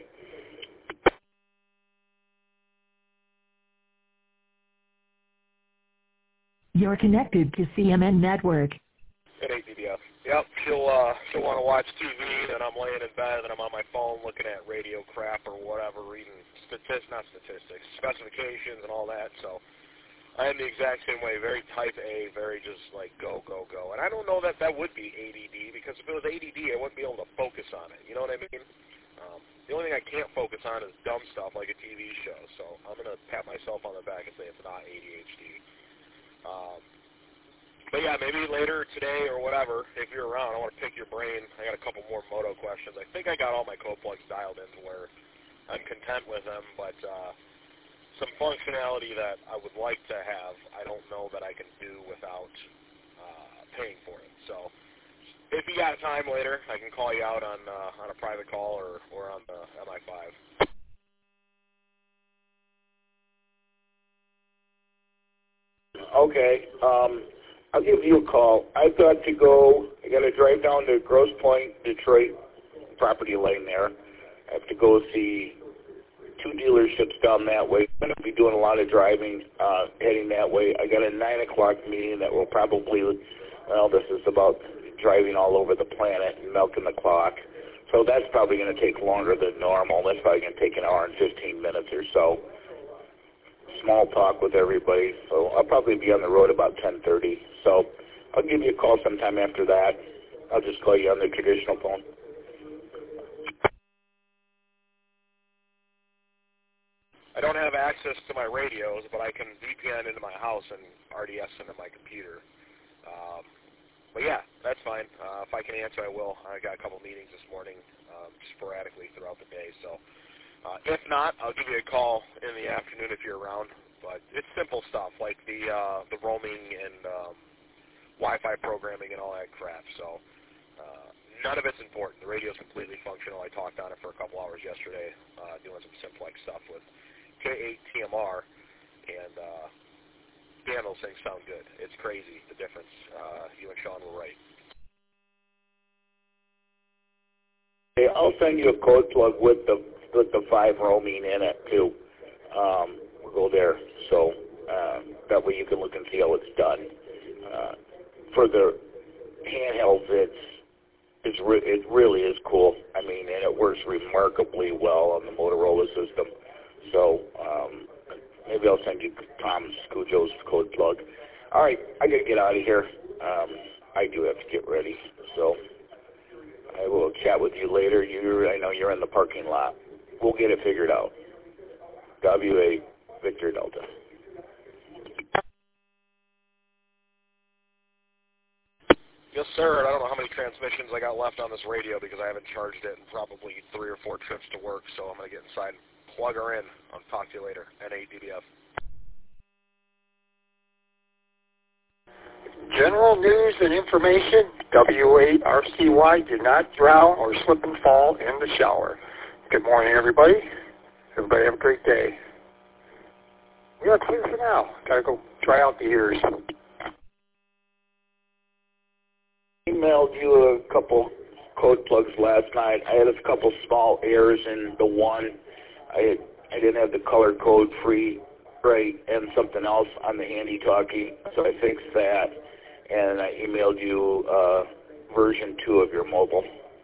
[SPEAKER 1] You're connected to CMN Network.
[SPEAKER 5] At ADDF. Yep, she'll want to watch TV, and I'm laying in bed, and I'm on my phone looking at radio crap or whatever, reading specifications and all that. So I am the exact same way, very type A, very just like go, go, go. And I don't know that would be ADD, because if it was ADD, I wouldn't be able to focus on it. You know what I mean? The only thing I can't focus on is dumb stuff like a TV show. So I'm going to pat myself on the back and say it's not ADHD. But yeah, maybe later today or whatever, if you're around, I want to pick your brain. I got a couple more moto questions. I think I got all my code plugs dialed in to where I'm content with them, but some functionality that I would like to have, I don't know that I can do without paying for it. So if you got time later, I can call you out on a private call or on the MI5.
[SPEAKER 6] Okay. I'll give you a call. I got to drive down to Grosse Pointe, Detroit, property lane there. I have to go see two dealerships down that way. I'm going to be doing a lot of driving, heading that way. I got a 9 o'clock meeting that will probably, this is about driving all over the planet and milking the clock. So that's probably going to take longer than normal. That's probably going to take an hour and 15 minutes or so. Small talk with everybody, so I'll probably be on the road about 10:30. So I'll give you a call sometime after that. I'll just call you on the traditional phone.
[SPEAKER 5] I don't have access to my radios, but I can VPN into my house and RDS into my computer. But yeah, that's fine. If I can answer, I will. I got a couple meetings this morning sporadically throughout the day, so... if not, I'll give you a call in the afternoon if you're around. But it's simple stuff like the roaming and Wi-Fi programming and all that crap. So none of it's important. The radio's completely functional. I talked on it for a couple hours yesterday, doing some simplex stuff with K8 TMR, and damn, those things sound good. It's crazy, the difference. You and Sean were right.
[SPEAKER 6] send you a code plug with the 5 roaming in it too. We'll go there, so that way you can look and see how it's done. For the handhelds, it really is cool. I mean, and it works remarkably well on the Motorola system. So maybe I'll send you Tom Scujo's code plug. All right, I got to get out of here. I do have to get ready. So I will chat with you later. I know you're in the parking lot. We'll get it figured out. WA Victor Delta.
[SPEAKER 5] Yes, sir. I don't know how many transmissions I got left on this radio because I haven't charged it in probably 3 or 4 trips to work, so I'm going to get inside and plug her in. I'll talk to you later. N8DBF.
[SPEAKER 3] General news and information, W8RCY did not drown or slip and fall in the shower. Good morning, everybody. Everybody have a great day. We are clear for now. Got to go dry out the ears.
[SPEAKER 6] Emailed you a couple code plugs last night. I had a couple small errors in the one. I didn't have the color code free right and something else on the handy talkie, so I fixed that. And I emailed you version 2 of your mobile.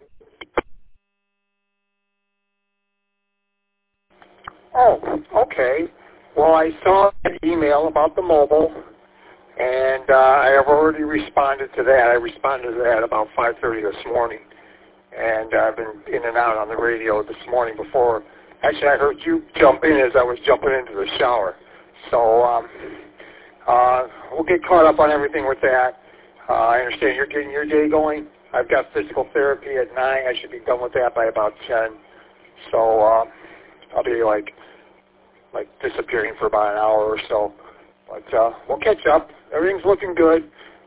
[SPEAKER 3] Oh, okay. Well, I saw an email about the mobile, and I have already responded to that. I responded to that about 5:30 this morning, and I've been in and out on the radio this morning before. Actually, I heard you jump in as I was jumping into the shower. So we'll get caught up on everything with that. I understand you're getting your day going. I've got physical therapy at 9. I should be done with that by about 10. So I'll be like disappearing for about an hour or so. But we'll catch up. Everything's looking good.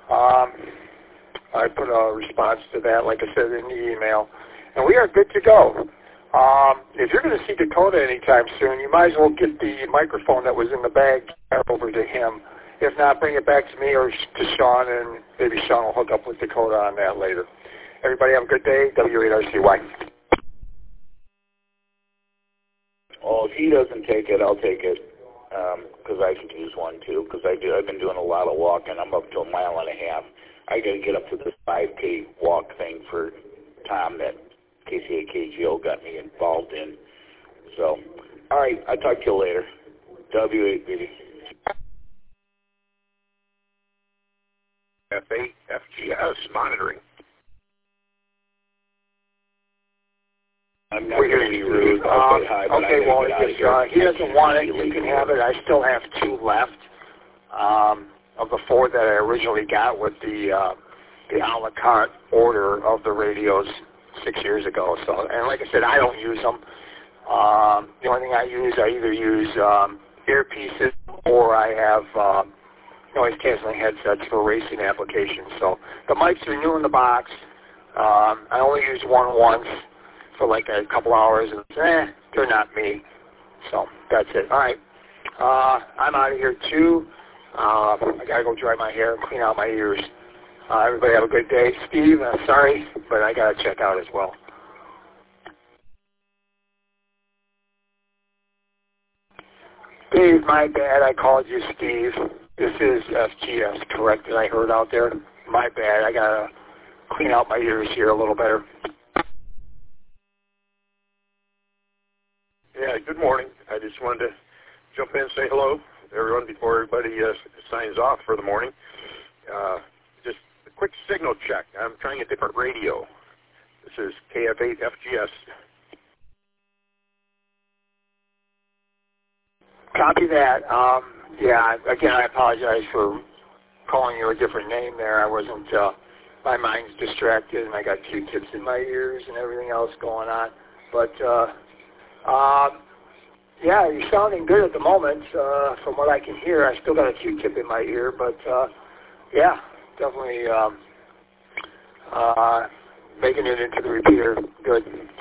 [SPEAKER 3] I put a response to that, like I said, in the email. And we are good to go. If you're going to see Dakota anytime soon, you might as well get the microphone that was in the bag over to him. If not, bring it back to me or to Sean, and maybe Sean will hook up with Dakota on that later. Everybody have a good day. W8RCY.
[SPEAKER 6] Oh, if he doesn't take it, I'll take it, because I could use one too, because I've been doing a lot of walking. I'm up to 1.5 miles. I got to get up to this 5K walk thing for Tom that KCAKGO got me involved in. So, all right, I'll talk to you later. W8, baby.
[SPEAKER 4] F8, FGS monitoring.
[SPEAKER 6] I'm not going to be rude. I'll say hi, but
[SPEAKER 3] okay, well, if he doesn't want it, you can have it. I still have 2 left of the 4 that I originally got with the a la carte order of the radios 6 years ago. So, and like I said, I don't use them. The only thing I either use earpieces or I have noise-canceling headsets for racing applications. So the mics are new in the box. I only use one once for like a couple hours, and they're not me. So that's it. All right. I'm out of here, too. I got to go dry my hair and clean out my ears. Everybody have a good day. Steve, sorry, but I got to check out as well. Steve, my bad. I called you Steve. This is FGS, correct, that I heard out there. My bad. I got to clean out my ears here a little better.
[SPEAKER 4] Yeah, good morning. I just wanted to jump in and say hello to everyone before everybody signs off for the morning. Just a quick signal check. I'm trying a different radio. This is KF8 FGS.
[SPEAKER 3] Copy that. Yeah, again, I apologize for calling you a different name there. I wasn't, my mind's distracted, and I got Q-tips in my ears and everything else going on. But, yeah, you're sounding good at the moment. From what I can hear, I still got a Q-tip in my ear, but, yeah, definitely making it into the repeater. Good.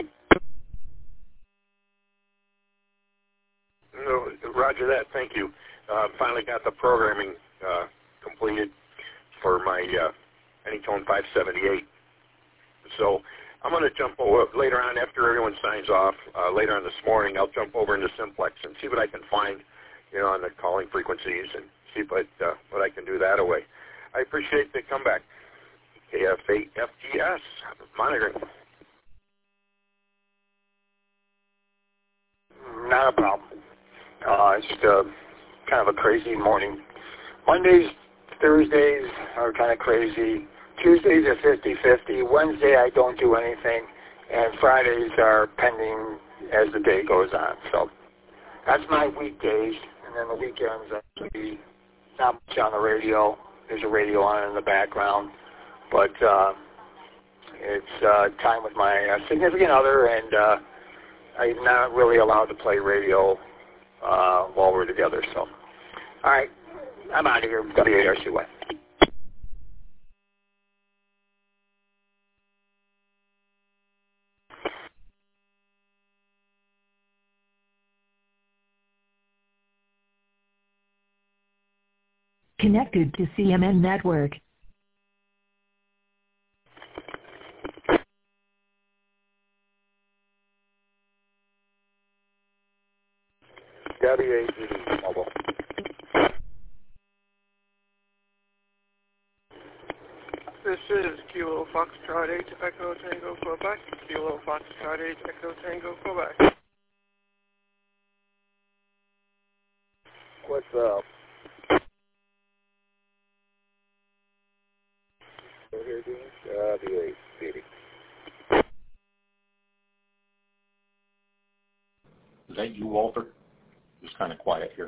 [SPEAKER 4] No, roger that. Thank you. Finally got the programming completed for my Anytone 578. So I'm going to jump over later on after everyone signs off. Later on this morning, I'll jump over into Simplex and see what I can find, on the calling frequencies and see what I can do that away. I appreciate the comeback. KF8FGS monitoring.
[SPEAKER 3] Not a problem. It's just kind of a crazy morning. Mondays, Thursdays are kind of crazy. Tuesdays are 50-50. Wednesday I don't do anything. And Fridays are pending as the day goes on. So that's my weekdays. And then the weekends, actually not much on the radio. There's a radio on in the background. But it's time with my significant other, and I'm not really allowed to play radio while we're together. So, all right, I'm out of here. WARCY.
[SPEAKER 1] Connected to CMN Network.
[SPEAKER 3] WACD mobile.
[SPEAKER 7] This is Kilo Foxtrot 8 Echo Tango Quebec. Kilo Foxtrot 8 Echo Tango Quebec.
[SPEAKER 3] What's up? Here, WACD.
[SPEAKER 8] Is that you, Walter? It's kind of quiet here.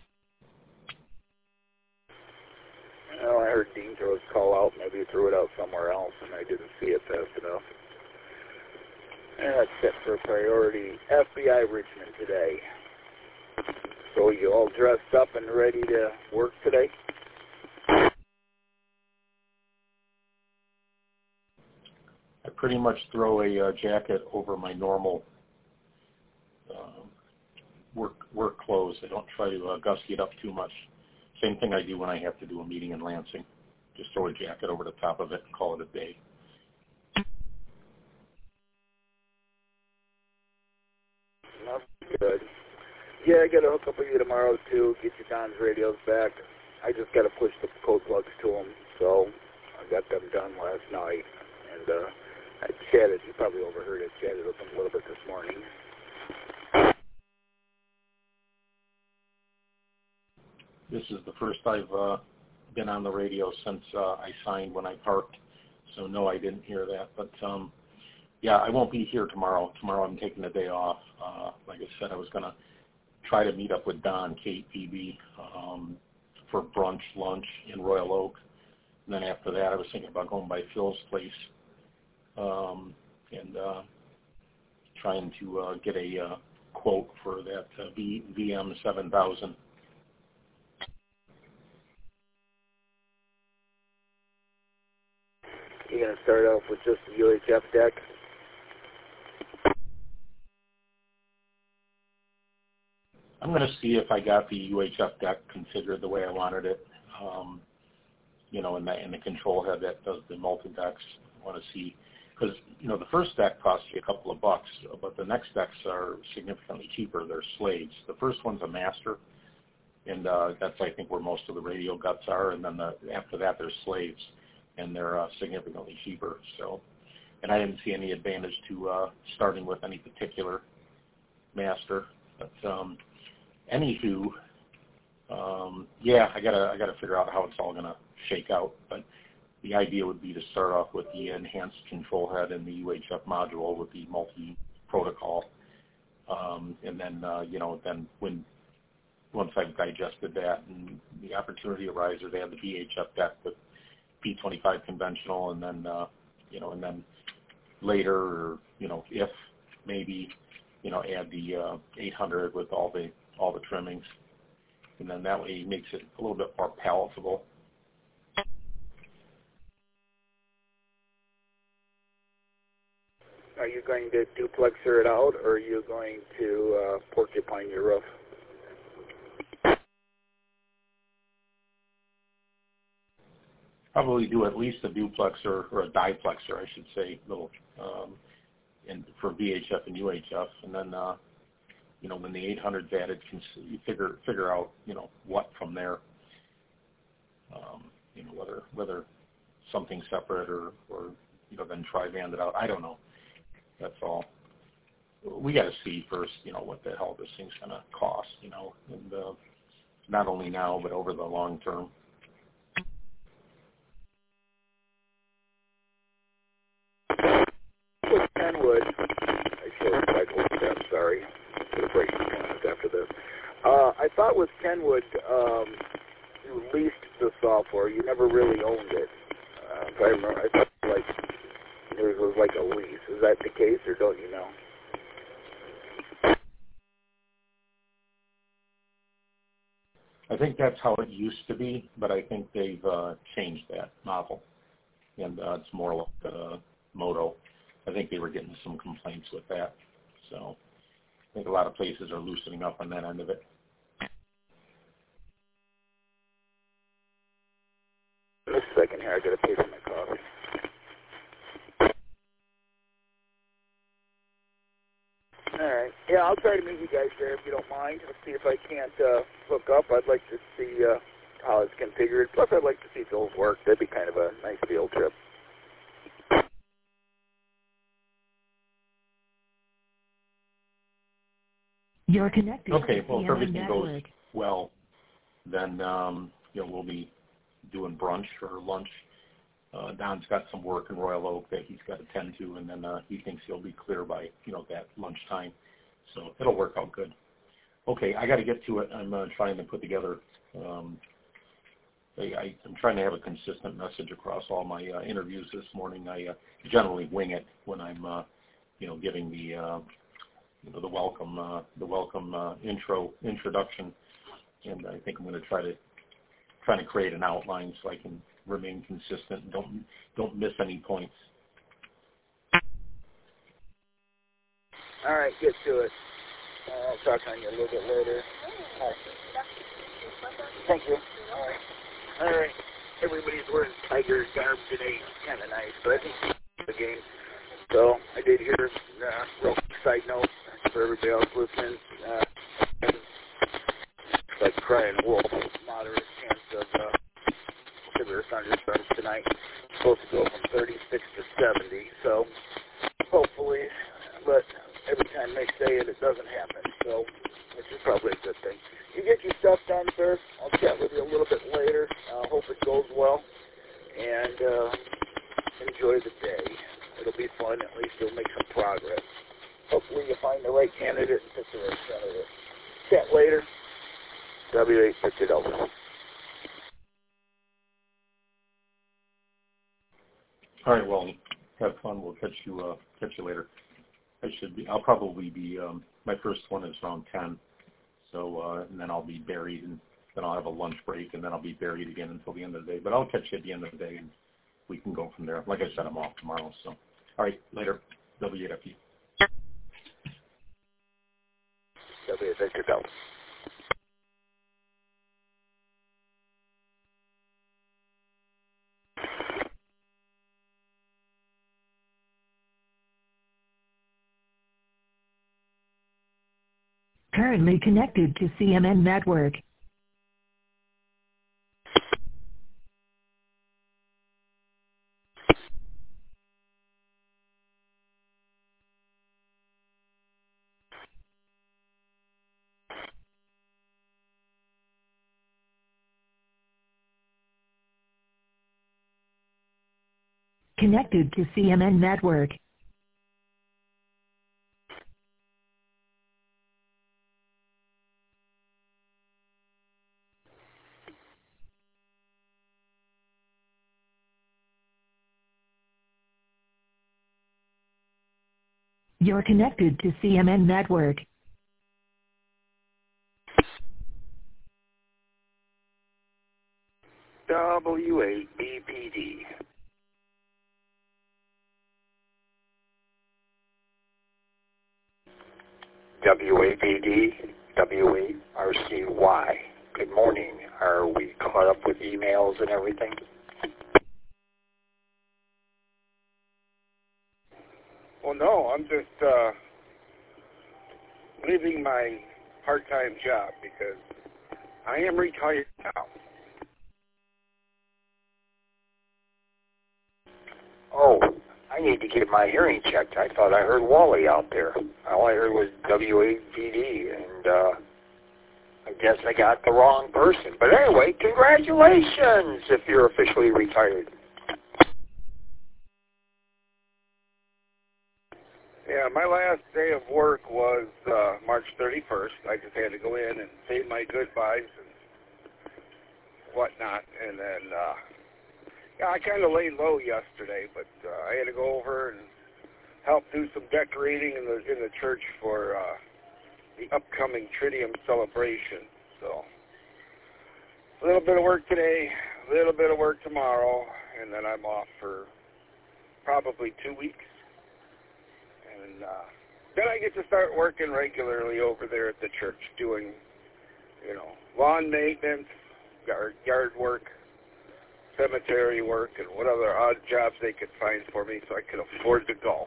[SPEAKER 6] Well, I heard Dean throw his call out. Maybe he threw it out somewhere else, and I didn't see it fast enough. And that's it for priority FBI Richmond today. So you all dressed up and ready to work today?
[SPEAKER 8] I pretty much throw a jacket over my normal work clothes. I don't try to gusky it up too much. Same thing I do when I have to do a meeting in Lansing. Just throw a jacket over the top of it and call it a day.
[SPEAKER 6] That's good. Yeah, I got to hook up with you tomorrow, too, get your Don's radios back. I just got to push the code plugs to them, so I got them done last night. And I chatted, you probably overheard it, chatted with them a little bit this morning.
[SPEAKER 8] This is the first I've been on the radio since I signed when I parked, so no, I didn't hear that. But yeah, I won't be here tomorrow. Tomorrow I'm taking the day off. Like I said, I was going to try to meet up with Don, KPB, for brunch, lunch in Royal Oak. And then after that, I was thinking about going by Phil's place and trying to get a quote for that VM 7000.
[SPEAKER 6] You're going to start off with just the UHF deck?
[SPEAKER 8] I'm going to see if I got the UHF deck configured the way I wanted it. In the control head that does the multi-decks. I want to see, because, the first deck costs you a couple of bucks, but the next decks are significantly cheaper. They're slaves. The first one's a master, and that's, I think, where most of the radio guts are, and then after that, they're slaves, and they're significantly cheaper. So, and I didn't see any advantage to starting with any particular master. But anywho, yeah, I gotta figure out how it's all gonna shake out. But the idea would be to start off with the enhanced control head and the UHF module with the multi-protocol, and then then once I've digested that and the opportunity arises, they have the VHF deck with P25 conventional, and then and then later, or if maybe add the 800 with all the trimmings, and then that way it makes it a little bit more palatable.
[SPEAKER 6] Are you going to duplexer it out, or are you going to porcupine your roof?
[SPEAKER 8] probably do at least a duplexer or a diplexer, I should say, little, for VHF and UHF, and then when the 800's added, you figure out what from there, whether something separate or then tri-band it out. I don't know. That's all. We got to see first, what the hell this thing's going to cost, and not only now but over the long term.
[SPEAKER 6] With Kenwood, I short cycled them, sorry. Going to break the comments after this. I thought with Kenwood, you leased the software. You never really owned it. If I remember, I thought it was like a lease. Is that the case, or don't you know?
[SPEAKER 8] I think that's how it used to be, but I think they've changed that model, and it's more like Moto. I think they were getting some complaints with that, so I think a lot of places are loosening up on that end of it.
[SPEAKER 6] Just a second here, I got to pay for my coffee. All right. Yeah, I'll try to meet you guys there if you don't mind. Let's see if I can't hook up. I'd like to see how it's configured. Plus, I'd like to see those work. That'd be kind of a nice field trip.
[SPEAKER 1] You're connected.
[SPEAKER 8] Okay. Well, if
[SPEAKER 1] CNN
[SPEAKER 8] everything
[SPEAKER 1] Network.
[SPEAKER 8] goes well, then we'll be doing brunch or lunch. Don's got some work in Royal Oak that he's got to tend to, and then he thinks he'll be clear by that lunchtime. So it'll work out good. Okay, I got to get to it. I'm trying to put together. I'm trying to have a consistent message across all my interviews this morning. I generally wing it when I'm giving the welcome introduction, and I think I'm going to trying to create an outline so I can remain consistent and don't miss any points.
[SPEAKER 6] All right, get to it. I'll talk on you a little bit later. All right. Thank you. All right. Everybody's wearing Tiger garb today. Kind of nice, but I think it's the game. So I did hear real side note for everybody else listening. Like crying wolf, moderate chance of severe thunderstorms tonight. It's supposed to go from 36 to 70, so hopefully, but every time they say it, it doesn't happen, so which is probably a good thing. You get your stuff done, sir. I'll chat with you a little bit later. Hope it goes well, and enjoy the day. It'll be fun. At least you'll make some progress. Hopefully you find the right candidate and pick the right candidate. Chat later. W8 50 Delta.
[SPEAKER 8] All right. Well, have fun. We'll catch you later. I'll probably be. My first one is around 10. So and then I'll be buried, and then I'll have a lunch break, and then I'll be buried again until the end of the day. But I'll catch you at the end of the day, and we can go from there. Like I said, I'm off tomorrow. So, all right. Later. W8FE.
[SPEAKER 6] W8 Victor Delta.
[SPEAKER 1] Currently connected to CMN Network. Connected to CMN Network. You're connected to CMN Network.
[SPEAKER 6] W8BPD.
[SPEAKER 3] W8BD, W8RCY. Good morning. Are we caught up with emails and everything?
[SPEAKER 9] Well, no, I'm just leaving my part-time job because I am retired now.
[SPEAKER 3] Oh, I need to get my hearing checked. I thought I heard Wally out there. All I heard was WAVD, and I guess I got the wrong person. But anyway, congratulations if you're officially retired.
[SPEAKER 9] Yeah, my last day of work was March 31st. I just had to go in and say my goodbyes and whatnot, and then yeah, I kind of laid low yesterday, but I had to go over and help do some decorating in the church for the upcoming Triduum celebration. So a little bit of work today, a little bit of work tomorrow, and then I'm off for probably 2 weeks. And then I get to start working regularly over there at the church, doing, you know, lawn maintenance, yard work, cemetery work, and what other odd jobs they could find for me so I could afford to golf.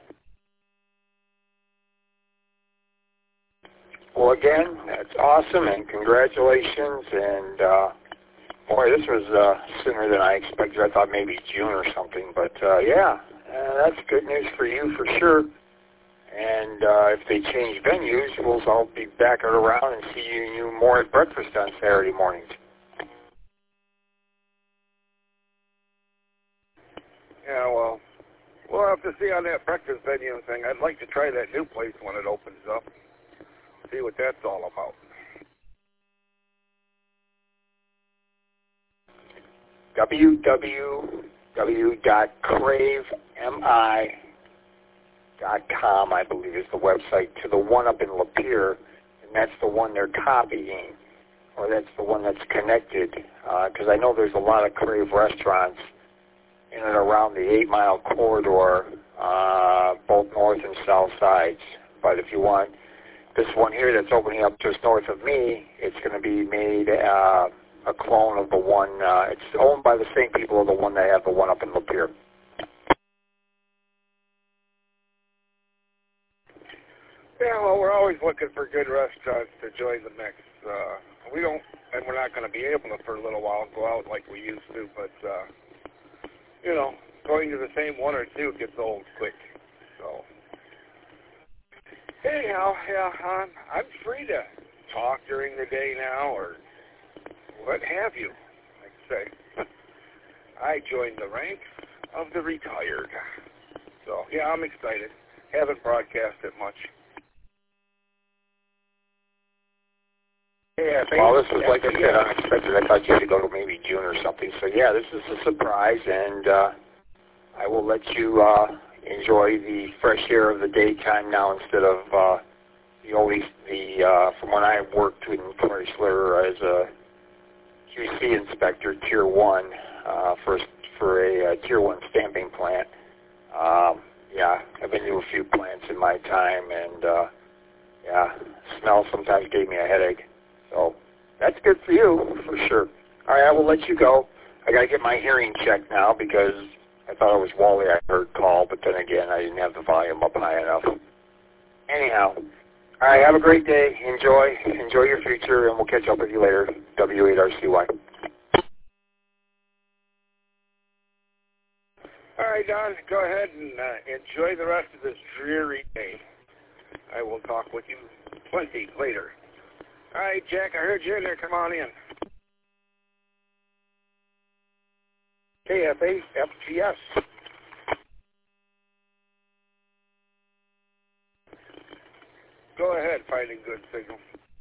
[SPEAKER 3] Well, again, that's awesome, and congratulations. And, boy, this was sooner than I expected. I thought maybe June or something. But, yeah, that's good news for you for sure. And if they change venues, I'll be back around and see you more at breakfast on Saturday mornings.
[SPEAKER 9] Yeah, well, we'll have to see on that breakfast venue thing. I'd like to try that new place when it opens up. See what that's all about.
[SPEAKER 3] www.cravemi.com, I believe, is the website to the one up in Lapeer, and that's the one they're copying, or that's the one that's connected, because I know there's a lot of Crave restaurants in and around the 8 Mile corridor, both north and south sides. But if you want this one here that's opening up just north of me, it's going to be made a clone of the one. It's owned by the same people as the one that have the one up in Lapeer.
[SPEAKER 9] Yeah, well, we're always looking for good restaurants to join the mix. We don't, and we're not going to be able to for a little while go out like we used to, but, you know, going to the same one or two gets old quick. So, anyhow, yeah, I'm free to talk during the day now, or what have you, I'd say. I joined the ranks of the retired. So, yeah, I'm excited. Haven't broadcasted much.
[SPEAKER 3] Yeah, well, this was, like I said, unexpected. I thought you had to go to maybe June or something. So, yeah, this is a surprise, and I will let you enjoy the fresh air of the daytime now instead of from when I worked in Chrysler as a QC inspector, Tier 1, for a Tier 1 stamping plant. Yeah, I've been to a few plants in my time, and, yeah, smell sometimes gave me a headache. So that's good for you, for sure. All right, I will let you go. I got to get my hearing checked now because I thought it was Wally I heard call, but then again, I didn't have the volume up high enough. Anyhow, all right, have a great day. Enjoy your future, and we'll catch up with you later. W8RCY.
[SPEAKER 9] All right, Don, go ahead and enjoy the rest of this dreary day. I will talk with you plenty later. All right, Jack, I heard you in there. Come on in. KFA FGS. Go ahead, finding good signal.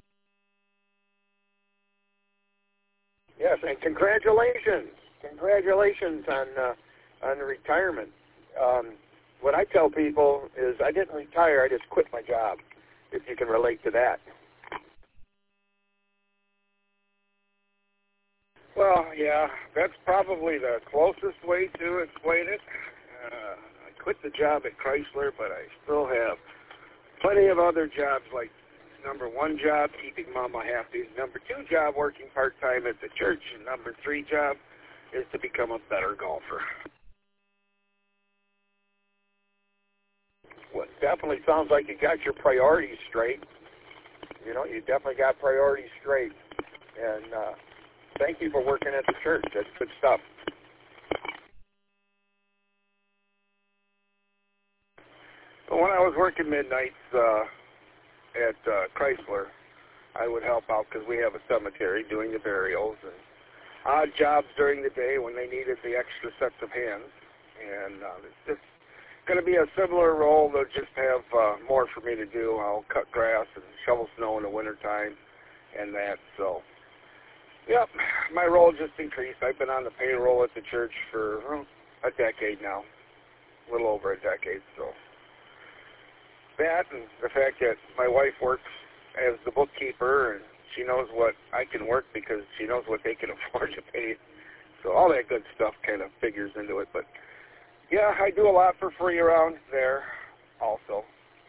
[SPEAKER 4] Yes, and congratulations. Congratulations on the retirement. What I tell people is I didn't retire, I just quit my job, if you can relate to that.
[SPEAKER 9] Well, yeah, that's probably the closest way to explain it. I quit the job at Chrysler, but I still have plenty of other jobs, like number 1 job, keeping Mama happy, number 2 job, working part-time at the church, and number 3 job is to become a better golfer. definitely sounds like you got your priorities straight. You know, you definitely got priorities straight. And thank you for working at the church. That's good stuff. When I was working midnights at Chrysler, I would help out because we have a cemetery doing the burials and odd jobs during the day when they needed the extra sets of hands. And it's just going to be a similar role. They'll just have more for me to do. I'll cut grass and shovel snow in the wintertime and that. So, yep, my role just increased. I've been on the payroll at the church for a decade now, a little over a decade. So that and the fact that my wife works as the bookkeeper and she knows what I can work because she knows what they can afford to pay. So all that good stuff kind of figures into it. But yeah, I do a lot for free around there also.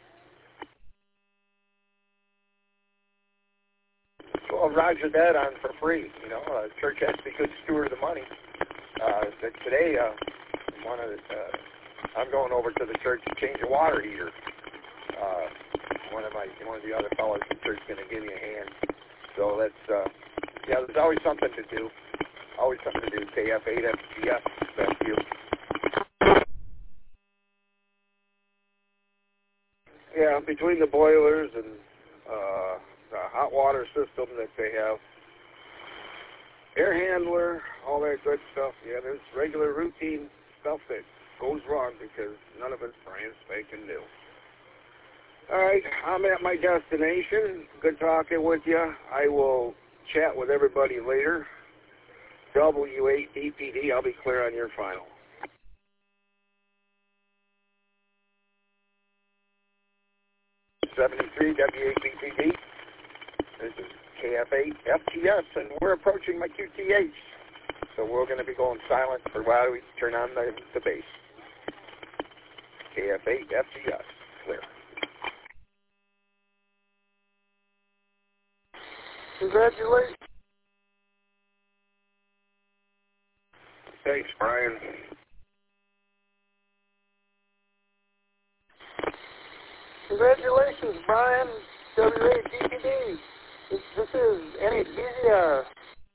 [SPEAKER 9] Well, roger that on for free. You know, church has to be good steward of the money. Today, I'm going over to the church to change a water heater. One of the other fellows in the church is going to give me a hand. So that's, there's always something to do. Always something to do. KF8 FGS, thank you. Yeah, between the boilers and the hot water system that they have, air handler, all that good stuff. Yeah, there's regular routine stuff that goes wrong because none of it's brand spanking new. All right, I'm at my destination. Good talking with you. I will chat with everybody later. W8DPD, I'll be clear on your final. '73 W8DPD. This is KF8 FGS, and we're approaching my QTH. So we're going to be going silent for a while. We turn on the bass. KF8 FGS, clear. Congratulations. Thanks, Brian. Congratulations, Brian. W8DPD. This is NABZR.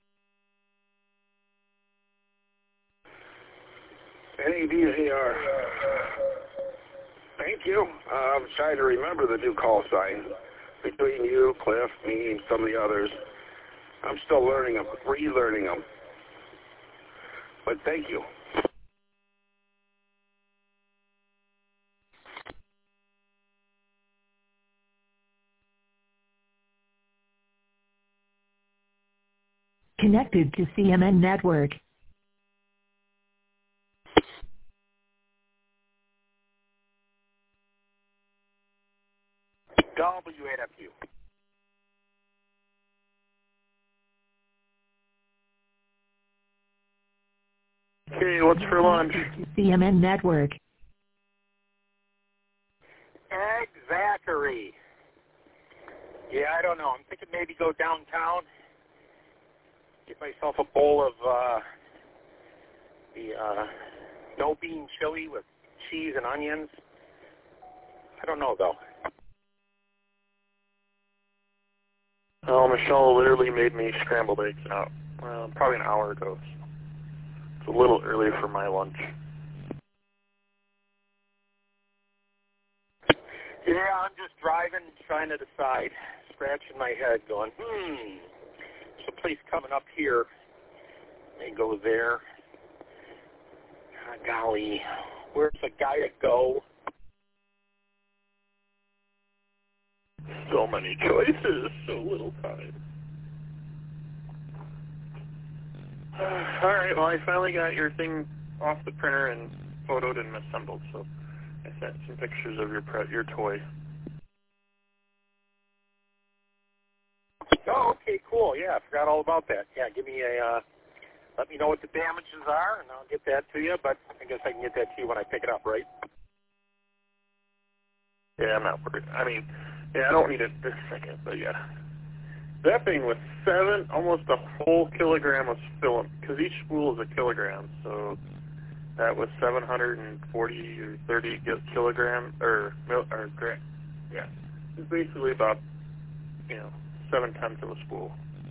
[SPEAKER 9] NABZR. Thank you. I'm trying to remember the new call sign. Between you, Cliff, me, and some of the others, I'm still learning them, relearning them. But thank you.
[SPEAKER 1] Connected to CMN Network.
[SPEAKER 9] W8FU.
[SPEAKER 10] Okay, what's for lunch?
[SPEAKER 1] CMN Network.
[SPEAKER 2] Egg Zachary. Yeah, I don't know. I'm thinking maybe go downtown, get myself a bowl of the no bean chili with cheese and onions. I don't know though.
[SPEAKER 10] Oh, Michelle literally made me scrambled eggs out probably an hour ago. It's a little early for my lunch.
[SPEAKER 2] Yeah, I'm just driving, trying to decide, scratching my head, going, there's a place coming up here. May go there. Golly, where's the guy to go?
[SPEAKER 10] So many choices, so little time. All right, well, I finally got your thing off the printer and photoed and assembled, so I sent some pictures of your toy.
[SPEAKER 2] Oh, okay, cool. Yeah, I forgot all about that. Yeah, give me let me know what the damages are, and I'll get that to you, but I guess I can get that to you when I pick it up, right?
[SPEAKER 10] Yeah, I'm not worried. I mean, yeah, I don't need it this second, but yeah. That thing was almost a whole kilogram of filament, because each spool is a kilogram, so That was 740 or 30 kilograms, yeah. It's basically about, 7/10 of a spool.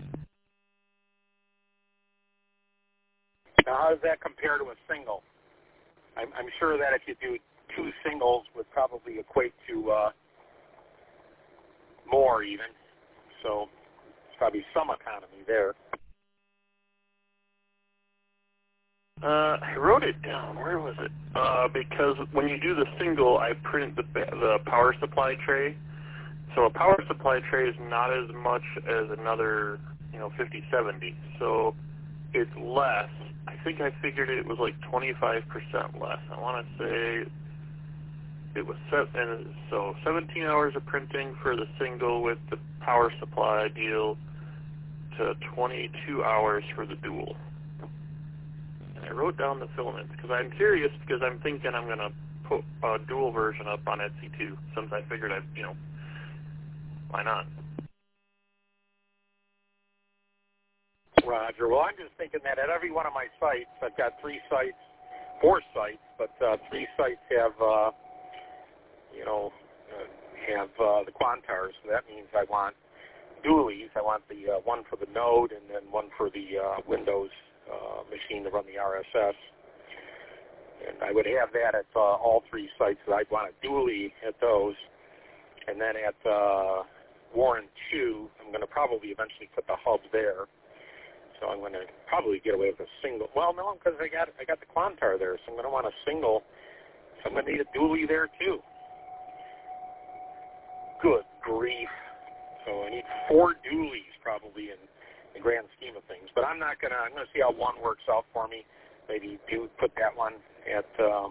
[SPEAKER 4] Now, how does that compare to a single? I'm sure that if you do 2 singles would probably equate to more even. So there's probably some economy there.
[SPEAKER 10] I wrote it down. Where was it? Because when you do the single, I print the power supply tray. So a power supply tray is not as much as another, 50/70. So it's less. I think I figured it was like 25% less. I want to say it was 17 hours of printing for the single with the power supply deal to 22 hours for the dual. And I wrote down the filaments because I'm curious because I'm thinking I'm going to put a dual version up on Etsy too since I figured why not?
[SPEAKER 4] Roger. Well, I'm just thinking that at every one of my sites, I've got 4 sites, but 3 sites have, the Quantars. So that means I want dualies. I want the one for the Node and then one for the Windows machine to run the RSS. And I would have that at all 3 sites. So I'd want a dually at those. And then at Warren 2, I'm going to probably eventually put the hub there. So I'm going to probably get away with a single. Well, no, because I got the Quantar there, so I'm going to want a single. So I'm going to need a dually there too. Good grief! So I need 4 dualies probably in the grand scheme of things. But I'm going to see how one works out for me. Maybe put that one at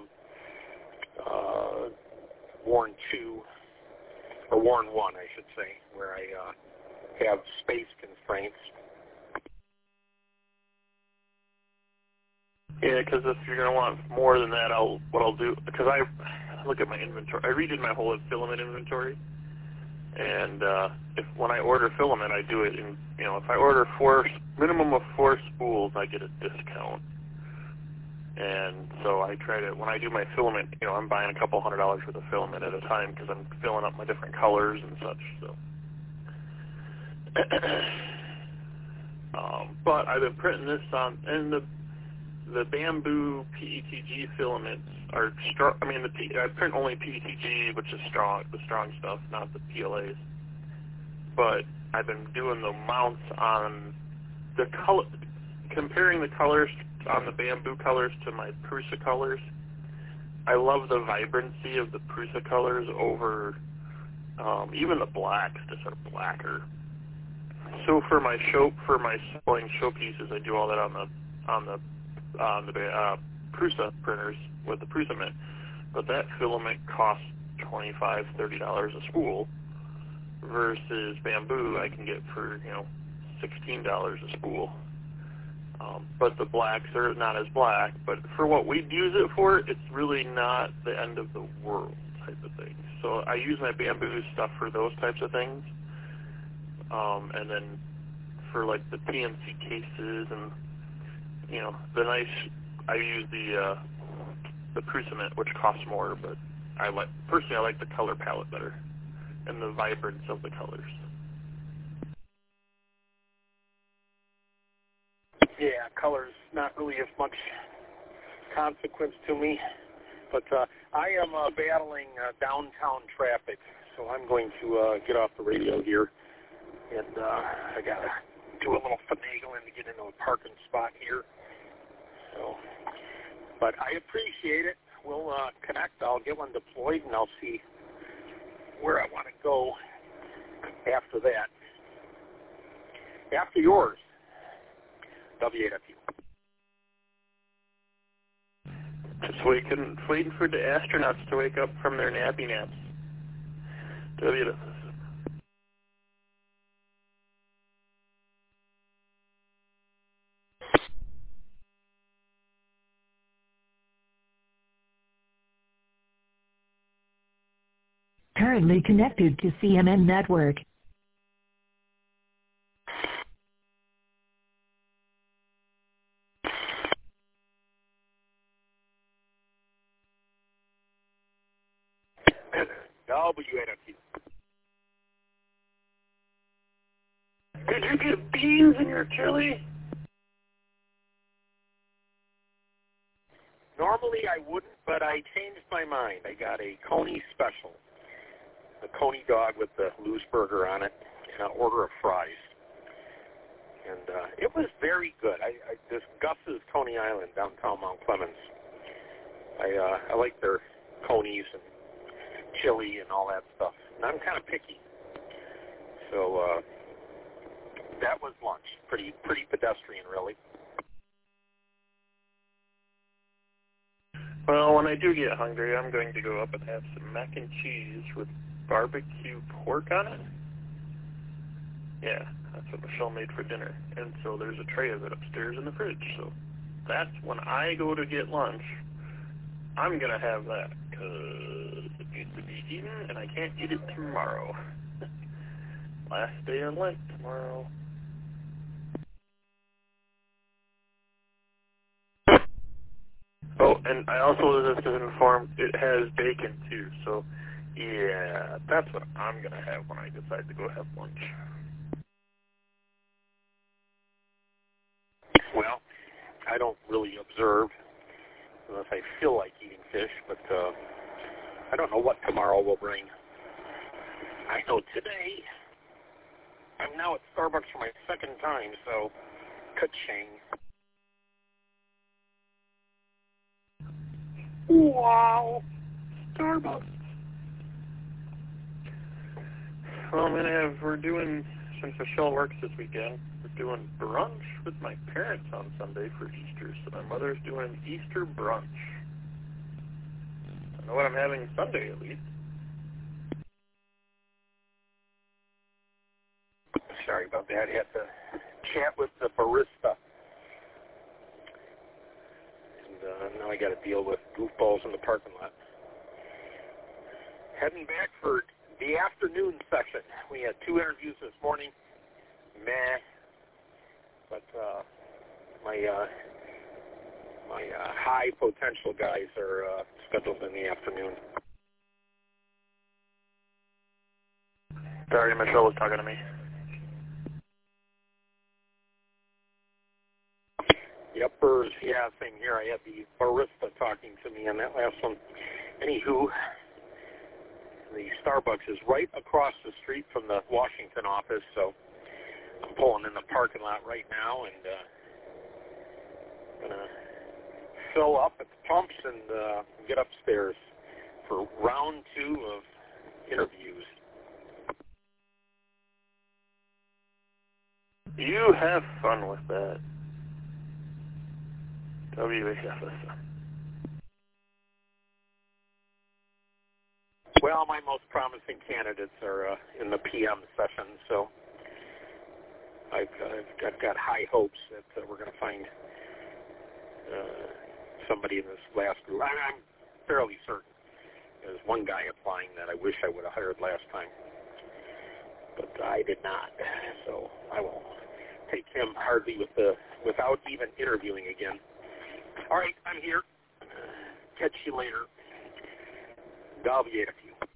[SPEAKER 4] Warren 2 or Warren 1, I should say, where I have space constraints.
[SPEAKER 10] Yeah, because if you're going to want more than that, what I'll do, because I look at my inventory. I redid my whole filament inventory, and when I order filament, I do it in, if I order minimum of 4 spools, I get a discount. And so I try to, when I do my filament, I'm buying a couple $100 worth of filament at a time because I'm filling up my different colors and such. So, but I've been printing this on, and the bamboo PETG filaments are strong. I mean, I print only PETG, which is the strong stuff, not the PLAs. But I've been doing the mounts on the color, comparing the colors on the bamboo colors to my Prusa colors. I love the vibrancy of the Prusa colors over even the blacks, just sort of blacker. So for my spelling showpieces, I do all that on the Prusa printers with the Prusa mint. But that filament costs $25, $30 a spool versus bamboo I can get for $16 a spool. But the blacks are not as black. But for what we'd use it for, it's really not the end of the world type of thing. So I use my bamboo stuff for those types of things. And then for like the PMC cases and I use the Prusa mint, which costs more, but I like the color palette better and the vibrance of the colors.
[SPEAKER 4] Yeah, color's not really as much consequence to me, but I am battling downtown traffic, so I'm going to get off the radio here, and I got to do a little finagling to get into a parking spot here. So, but I appreciate it. We'll connect. I'll get one deployed, and I'll see where I want to go after that. After yours. WAFU.
[SPEAKER 10] Just waiting for the astronauts to wake up from their nappy naps. WAFU.
[SPEAKER 1] Currently connected to CMN Network.
[SPEAKER 4] WAFT.
[SPEAKER 10] Did you get beans in your chili?
[SPEAKER 4] Normally I wouldn't, but I changed my mind. I got a Coney special. The Coney dog with the loose burger on it and an order of fries. And it was very good. This Gus's Coney Island, downtown Mount Clemens. I like their conies and chili and all that stuff. And I'm kind of picky. So that was lunch. Pretty pedestrian, really.
[SPEAKER 10] Well, when I do get hungry, I'm going to go up and have some mac and cheese with barbecue pork on it. Yeah, that's what Michelle made for dinner. And so there's a tray of it upstairs in the fridge. So that's when I go to get lunch, I'm going to have that because it needs to be eaten and I can't eat it tomorrow. Last day of Lent tomorrow. Oh, and I also was just informed it has bacon too, so yeah, that's what I'm going to have when I decide to go have lunch.
[SPEAKER 4] Well, I don't really observe unless I feel like eating fish, but I don't know what tomorrow will bring. I know today, I'm now at Starbucks for my second time, so ka-ching. Wow, Starbucks.
[SPEAKER 10] Well, we're doing, since Michelle works this weekend, we're doing brunch with my parents on Sunday for Easter. So my mother's doing Easter brunch. I know what I'm having Sunday, at least.
[SPEAKER 4] Sorry about that. I had to chat with the barista. And now I got to deal with goofballs in the parking lot. Heading back for the afternoon session. We had 2 interviews this morning. Meh. But my high potential guys are scheduled in the afternoon.
[SPEAKER 10] Sorry, Michelle was talking to me.
[SPEAKER 4] Yuppers, yeah, same here. I had the barista talking to me on that last one. Anywho, the Starbucks is right across the street from the Washington office, so I'm pulling in the parking lot right now and going to fill up at the pumps and get upstairs for round 2 of interviews.
[SPEAKER 10] You have fun with that. WHFS.
[SPEAKER 4] Well, my most promising candidates are in the PM session, so I've got high hopes that we're going to find somebody in this last group. I'm fairly certain. There's one guy applying that I wish I would have hired last time, but I did not, so I will take him hardly without even interviewing again. All right, I'm here. Catch you later. WAFT.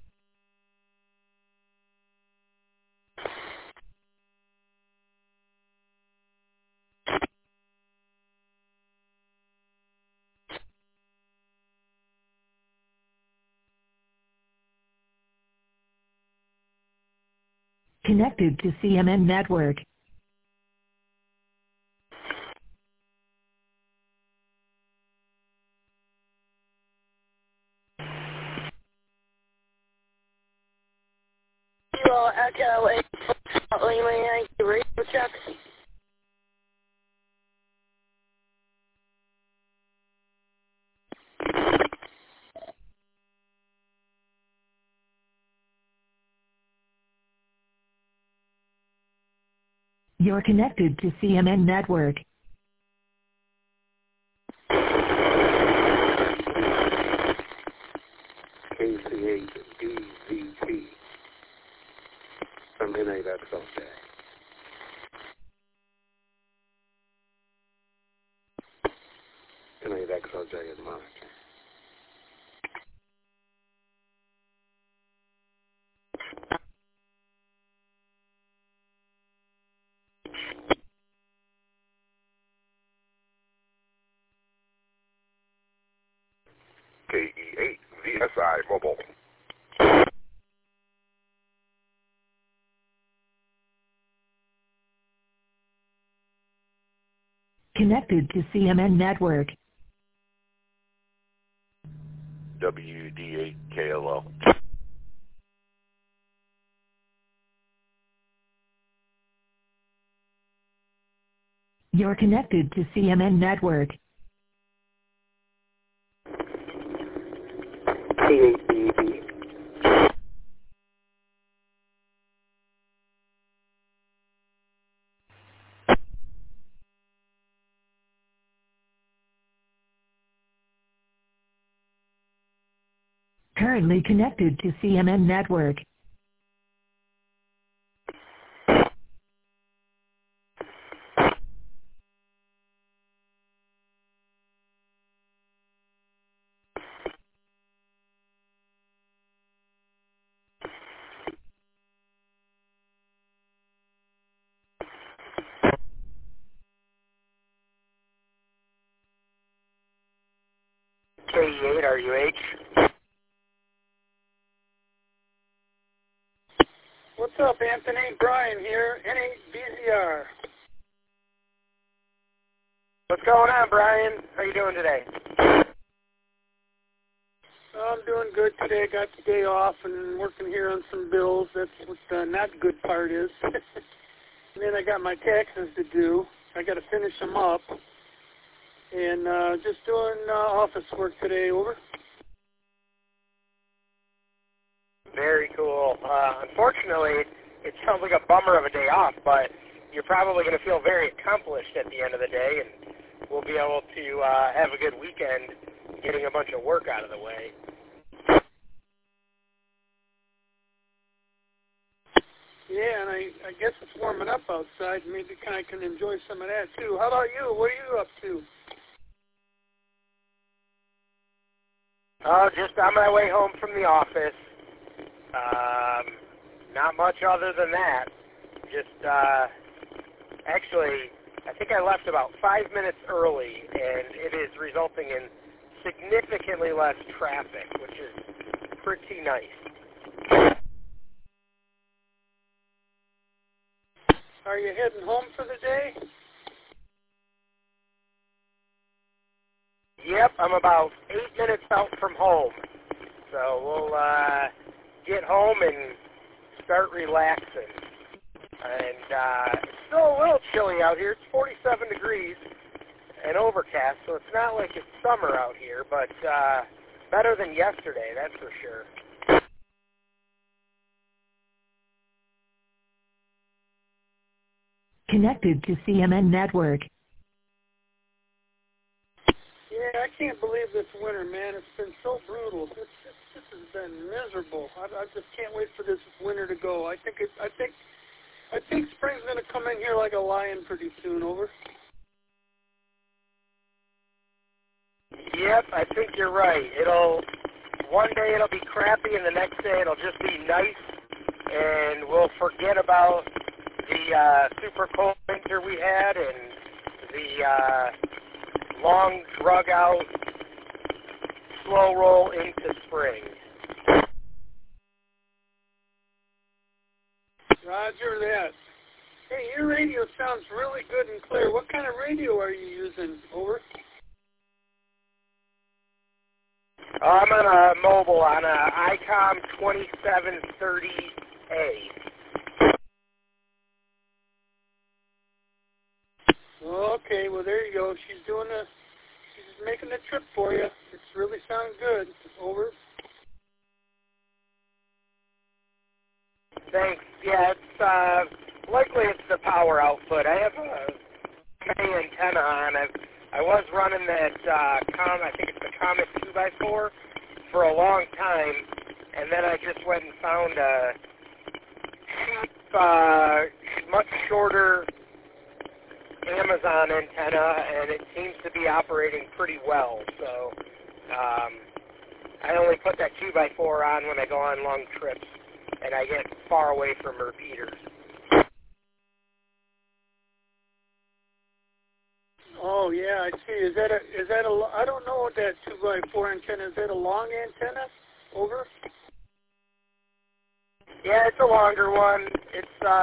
[SPEAKER 1] Connected to CMN Network.
[SPEAKER 7] Echo 8 Lima Yankee radio check.
[SPEAKER 1] You're connected to CMN Network.
[SPEAKER 4] KCH-DVP. From NAXOJ. NAXOJ is mine.
[SPEAKER 11] KE8 VSI Mobile.
[SPEAKER 1] Connected to CMN Network.
[SPEAKER 11] WD8 KLO.
[SPEAKER 1] You're connected to CMN Network.
[SPEAKER 3] T8BB.
[SPEAKER 1] Currently connected to CMN Network.
[SPEAKER 2] KE8 RUH.
[SPEAKER 12] What's up, Anthony? Brian here, N8BZR.
[SPEAKER 2] What's going on, Brian? How you doing today?
[SPEAKER 12] I'm doing good today. Got the day off and working here on some bills. That's what the not good part is. And then I got my taxes to do. I got to finish them up. And just doing office work today, over.
[SPEAKER 2] Very cool. Unfortunately, it sounds like a bummer of a day off, but you're probably going to feel very accomplished at the end of the day, and we'll be able to have a good weekend getting a bunch of work out of the way.
[SPEAKER 12] Yeah, and I guess it's warming up outside. Maybe I can enjoy some of that, too. How about you? What are you up to?
[SPEAKER 2] Just on my way home from the office. Not much other than that. Just, actually, I think I left about 5 minutes early, and it is resulting in significantly less traffic, which is pretty nice.
[SPEAKER 12] Are you heading home for the day?
[SPEAKER 2] Yep, I'm about 8 minutes out from home. So we'll get home and start relaxing. And it's still a little chilly out here. It's 47 degrees and overcast, so it's not like it's summer out here, but better than yesterday, that's for sure.
[SPEAKER 1] Connected to CMN Network.
[SPEAKER 12] Yeah, I can't believe this winter, man. It's been so brutal. This has been miserable. I just can't wait for this winter to go. I think spring's gonna come in here like a lion pretty soon. Over.
[SPEAKER 2] Yep, I think you're right. One day it'll be crappy, and the next day it'll just be nice, and we'll forget about the super cold winter we had and the long, drug-out, slow roll into spring.
[SPEAKER 12] Roger that. Hey, your radio sounds really good and clear. What kind of radio are you using? Over.
[SPEAKER 2] I'm on a mobile on a ICOM 2730A.
[SPEAKER 12] Okay, well there you go. She's making the trip for you. It's really sounding good. Over.
[SPEAKER 2] Thanks. Yeah, it's likely it's the power output. I have a antenna on. I was running that I think it's the Comet 2x4 for a long time, and then I just went and found a cheap, much shorter Amazon antenna, and it seems to be operating pretty well. So I only put that 2x4 on when I go on long trips, and I get far away from repeaters.
[SPEAKER 12] Oh, yeah. Yeah, I see. Is that a? I don't know what that 2x4 antenna is. That a long antenna? Over.
[SPEAKER 2] Yeah, it's a longer one. It's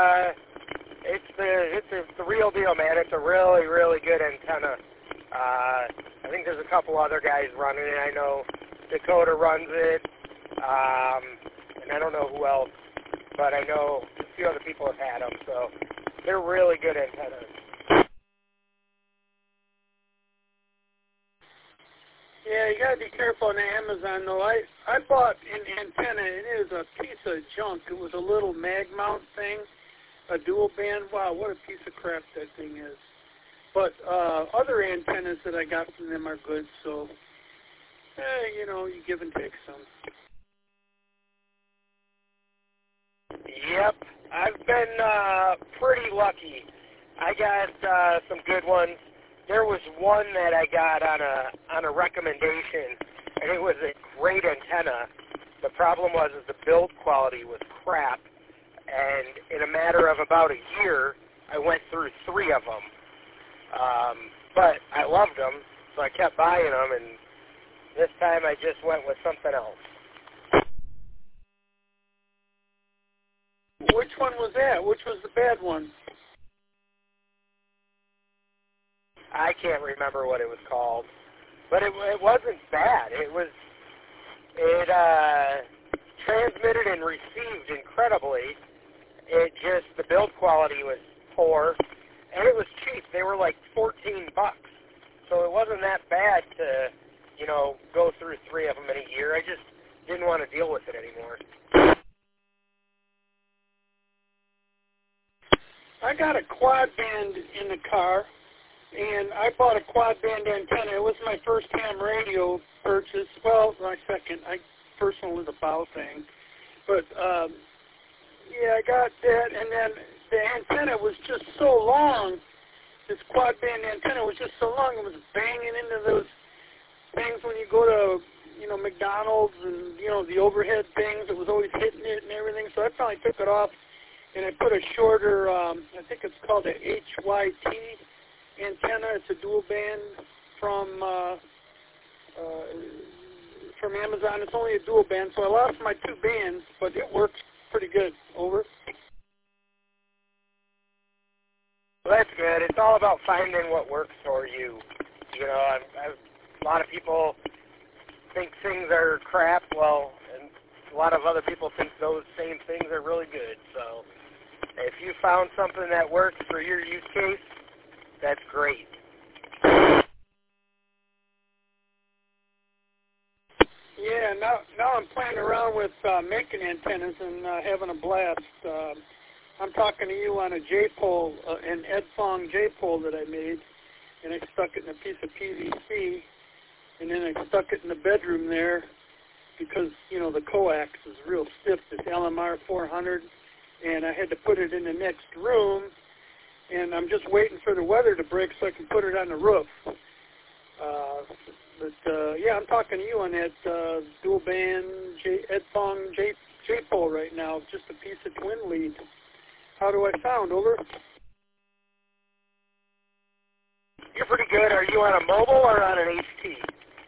[SPEAKER 2] the real deal, man. It's a really, really good antenna. I think there's a couple other guys running it. I know Dakota runs it, and I don't know who else, but I know a few other people have had them. So they're really good antennas.
[SPEAKER 12] Yeah, you gotta be careful on Amazon though. I bought an antenna and it is a piece of junk. It was a little mag mount thing, a dual band. Wow, what a piece of crap that thing is. But other antennas that I got from them are good, so you know, you give and take some.
[SPEAKER 2] Yep, I've been pretty lucky. I got some good ones. There was one that I got on a recommendation, and it was a great antenna. The problem was the build quality was crap, and in a matter of about a year, I went through 3 of them. But I loved them, so I kept buying them, and this time I just went with something else.
[SPEAKER 12] Which one was that? Which was the bad one?
[SPEAKER 2] I can't remember what it was called, but it wasn't bad. It transmitted and received incredibly. It just, the build quality was poor, and it was cheap. They were like $14, so it wasn't that bad to, you know, go through 3 of them in a year. I just didn't want to deal with it anymore.
[SPEAKER 12] I got a quad band in the car. And I bought a quad band antenna. It was my first ham radio purchase. Well, my second. First one was a bow thing. But, yeah, I got that. And then the antenna was just so long. This quad band antenna was just so long. It was banging into those things when you go to, you know, McDonald's and, you know, the overhead things. It was always hitting it and everything. So I finally took it off, and I put a shorter, I think it's called a HYT antenna. It's a dual band from Amazon. It's only a dual band, so I lost my 2 bands, but it works pretty good. Over.
[SPEAKER 2] Well, that's good. It's all about finding what works for you. You know, a lot of people think things are crap, well, and a lot of other people think those same things are really good. So if you found something that works for your use case, that's great.
[SPEAKER 12] Yeah, now I'm playing around with making antennas and having a blast. I'm talking to you on a J-pole, an Edfong J-pole that I made, and I stuck it in a piece of PVC, and then I stuck it in the bedroom there because, you know, the coax is real stiff, this LMR 400, and I had to put it in the next room. And I'm just waiting for the weather to break so I can put it on the roof. Yeah, I'm talking to you on that dual band Edfong J-pole right now, just a piece of twin lead. How do I sound? Over.
[SPEAKER 2] You're pretty good. Are you on a mobile or on an HT?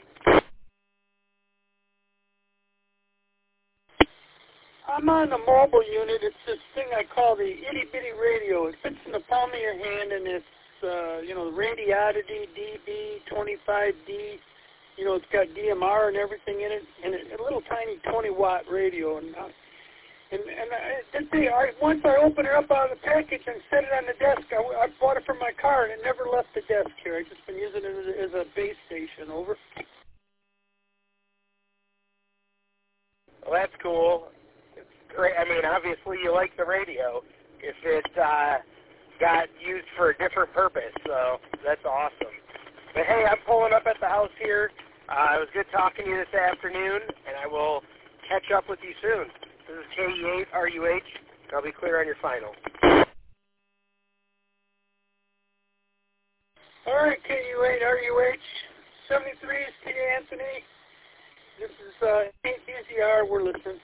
[SPEAKER 12] I'm on the mobile unit. It's this thing I call the itty-bitty radio. It fits in the palm of your hand, and it's, you know, Radiodity DB25D. You know, it's got DMR and everything in it, and a little tiny 20-watt radio. And once I open it up out of the package and set it on the desk, I bought it from my car, and it never left the desk here. I've just been using it as a base station. Over.
[SPEAKER 2] Well, that's cool. Great. I mean, obviously you like the radio if it got used for a different purpose, so that's awesome. But hey, I'm pulling up at the house here. It was good talking to you this afternoon, and I will catch up with you soon. This is KE8RUH, and I'll be clear on your final.
[SPEAKER 12] All right, KU8RUH, 73 is T. Anthony. This is ATCR. We're listening.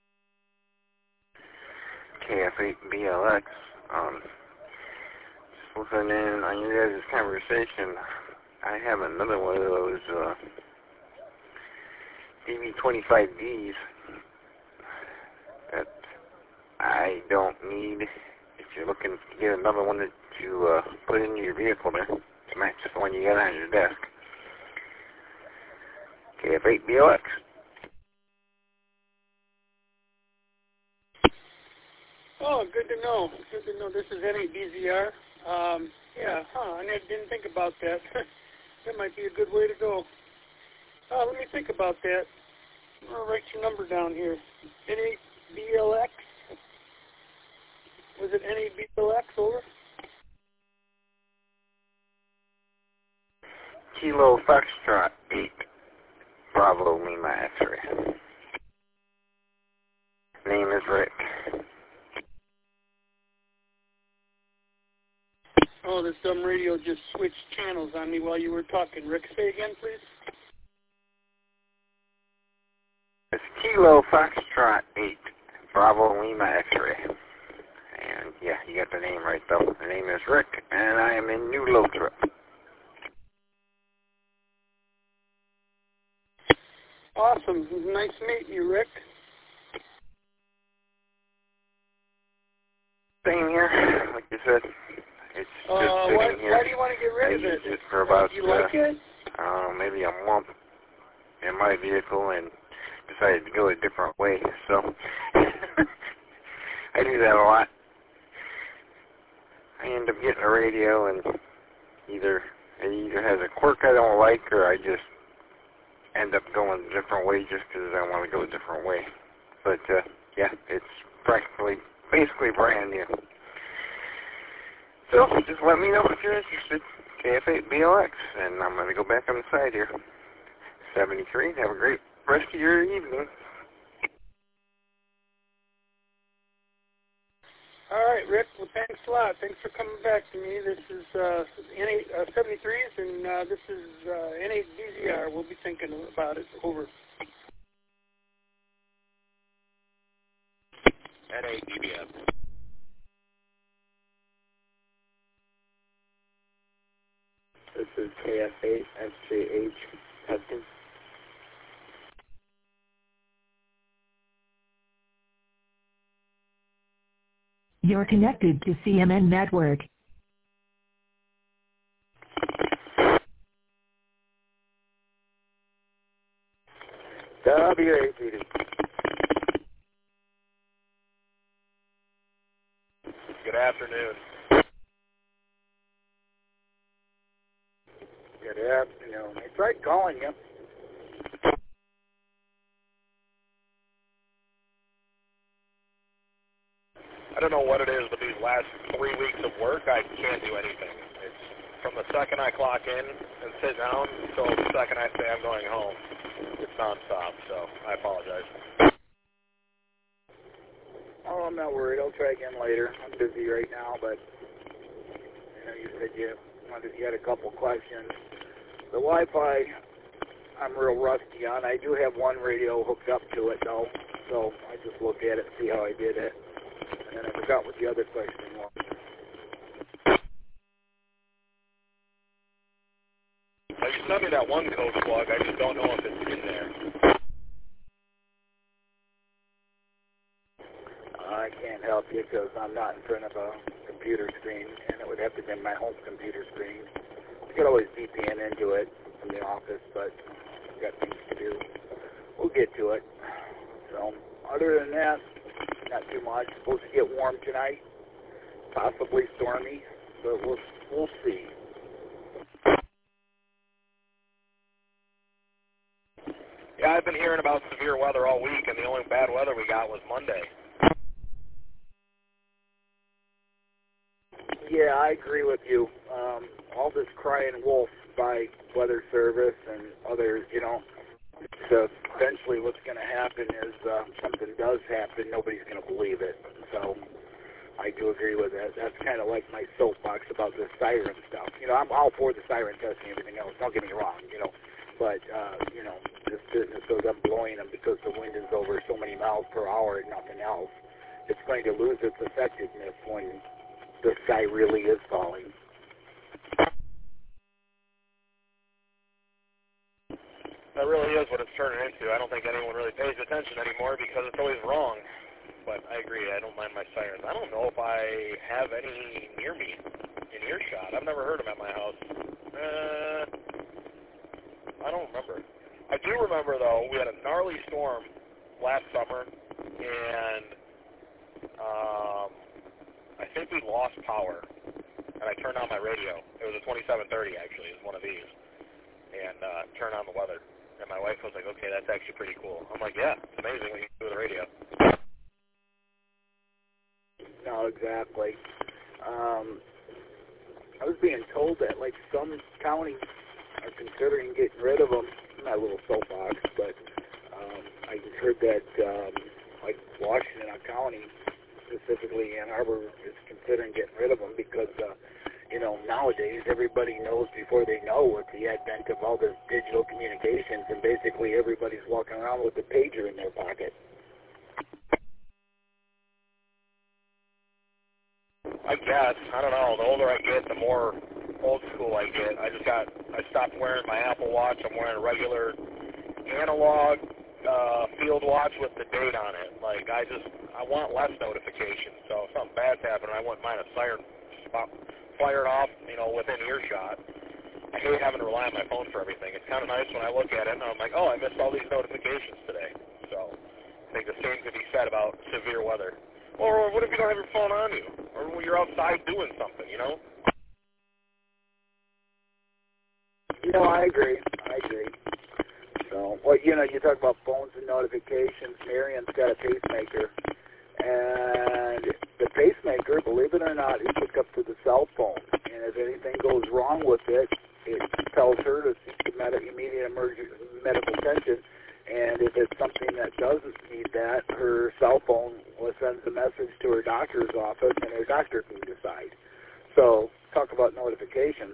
[SPEAKER 13] KF8BLX.
[SPEAKER 9] listening in on your guys' conversation. I have another one of those DV25Ds that I don't need if you're looking to get another one that you put into your vehicle there to match the one you got on your desk. KF8BLX.
[SPEAKER 12] Oh, good to know. Good to know. This is NABZR. Yeah, I didn't think about that. That might be a good way to go. Let me think about that. I'm going to write your number down here. NABLX? Was it NABLX, over?
[SPEAKER 9] Kilo Foxtrot 8, Bravo Lima X-ray. Name is Rick.
[SPEAKER 12] Oh, this dumb radio just switched channels on me while you were talking. Rick, say again, please.
[SPEAKER 9] It's Kilo Foxtrot 8, Bravo Lima X-ray. And yeah, you got the name right though. The name is Rick, and I am in New Lothrop.
[SPEAKER 12] Awesome. Nice meeting you, Rick.
[SPEAKER 9] Same here, like you said. It's just sitting here.
[SPEAKER 12] Why do you want to get rid of it?
[SPEAKER 9] I used it for about,
[SPEAKER 12] do you like it?
[SPEAKER 9] maybe a month in my vehicle and decided to go a different way. So I do that a lot. I end up getting a radio and it either has a quirk I don't like or I just end up going a different way just because I want to go a different way. But yeah, it's basically brand new. So just let me know if you're interested. KF8BLX, and I'm going to go back on the side here. 73. Have a great rest of your evening.
[SPEAKER 12] All right, Rick. Well, thanks a lot. Thanks for coming back to me. This is N873s, and this is N8BZR. We'll be thinking about it. Over.
[SPEAKER 5] N8BBM.
[SPEAKER 3] This is KF8 SJH testing.
[SPEAKER 1] You're connected to CMN Network.
[SPEAKER 3] WAPD.
[SPEAKER 5] Good afternoon.
[SPEAKER 3] Good afternoon. I tried calling you.
[SPEAKER 5] I don't know what it is, but these last 3 weeks of work, I can't do anything. It's from the second I clock in and sit down until the second I say I'm going home. It's nonstop, so I apologize.
[SPEAKER 3] Oh, I'm not worried. I'll try again later. I'm busy right now, but you said you had a couple questions. The Wi-Fi, I'm real rusty on. I do have one radio hooked up to it, though, so I just look at it and see how I did it. And then I forgot what the other question was.
[SPEAKER 5] Now, you sent me that one code plug. I just don't know if it's in there.
[SPEAKER 3] I can't help you because I'm not in front of a computer screen, and it would have to be my home computer screen. I could always VPN into it from the office, but I've got things to do. We'll get to it. So, other than that, not too much. Supposed to get warm tonight, possibly stormy, but we'll see.
[SPEAKER 5] Yeah, I've been hearing about severe weather all week, and the only bad weather we got was Monday.
[SPEAKER 3] Yeah, I agree with you. All this crying wolf by Weather Service and others, so eventually what's going to happen is something does happen, nobody's going to believe it. So I do agree with that. That's kind of like my soapbox about the siren stuff. I'm all for the siren testing and everything else. Don't get me wrong, but, this business goes up blowing them because the wind is over so many miles per hour and nothing else. It's going to lose its effectiveness when the sky really is falling.
[SPEAKER 5] That really is what it's turning into. I don't think anyone really pays attention anymore because it's always wrong. But I agree, I don't mind my sirens. I don't know if I have any near me in earshot. I've never heard them at my house. I don't remember. I do remember, though, we had a gnarly storm last summer, and I think we lost power, and I turned on my radio. It was a 2730, actually, it was one of these, and turned on the weather. And my wife was like, okay, that's actually pretty cool. I'm like, yeah, it's amazing what you can do with a radio.
[SPEAKER 3] No, exactly. I was being told that, like, some counties are considering getting rid of them. Not a little soapbox, but I heard that, like, Washington County, specifically Ann Arbor, is considering getting rid of them because, you know, nowadays everybody knows before they know with the advent of all this digital communications, and basically everybody's walking around with a pager in their pocket.
[SPEAKER 5] I guess. I don't know. The older I get, the more old school I get. I stopped wearing my Apple Watch. I'm wearing a regular analog field watch with the date on it. Like, I want less notifications. So if something bad's happening, I wouldn't mind a siren fired off, you know, within earshot. I hate having to rely on my phone for everything. It's kind of nice when I look at it and I'm like, oh, I missed all these notifications today. So I think the same could be said about severe weather. Or what if you don't have your phone on you? Or when you're outside doing something, you know?
[SPEAKER 3] You know, I agree. So, well, you know, you talk about phones and notifications. Marion's got a pacemaker. And the pacemaker, believe it or not, is hooked up to the cell phone. And if anything goes wrong with it, it tells her to seek the immediate emergency medical attention. And if it's something that doesn't need that, her cell phone will send a message to her doctor's office, and her doctor can decide. So, talk about notifications.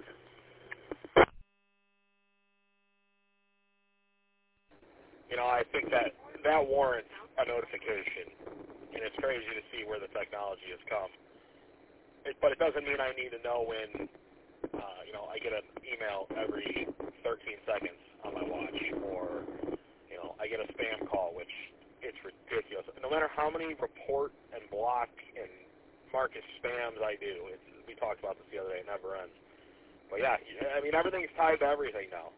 [SPEAKER 5] You know, I think that warrants a notification, and it's crazy to see where the technology has come. But it doesn't mean I need to know when, you know, I get an email every 13 seconds on my watch, or, you know, I get a spam call, which it's ridiculous. No matter how many report and block and mark as spams I do, we talked about this the other day, it never ends. But yeah, I mean, everything's tied to everything now.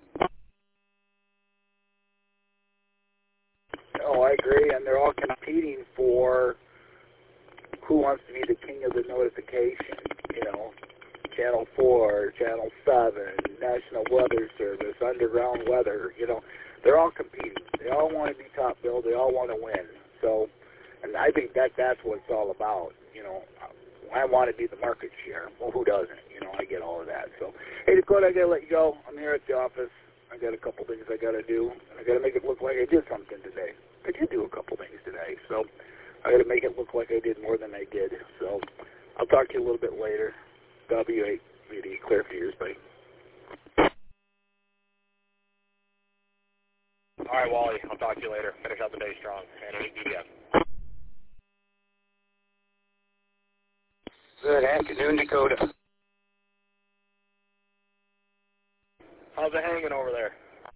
[SPEAKER 3] Oh, I agree, and they're all competing for who wants to be the king of the notification. You know, Channel 4, Channel 7, National Weather Service, Underground Weather. You know, they're all competing. They all want to be top billed. They all want to win. So, and I think that's what it's all about. You know, I want to be the market share. Well, who doesn't? You know, I get all of that. So, hey, Dakota, I got to let you go. I'm here at the office. I got a couple things I got to do. I got to make it look like I did something today. I did do a couple things today, so I got to make it look like I did more than I did. So I'll talk to you a little bit later. W8 media, clear for yours, buddy.
[SPEAKER 5] All right, Wally, I'll talk to you later. Finish out the day strong. And 8 BDF.
[SPEAKER 13] Good afternoon, Dakota.
[SPEAKER 5] How's it hanging over there?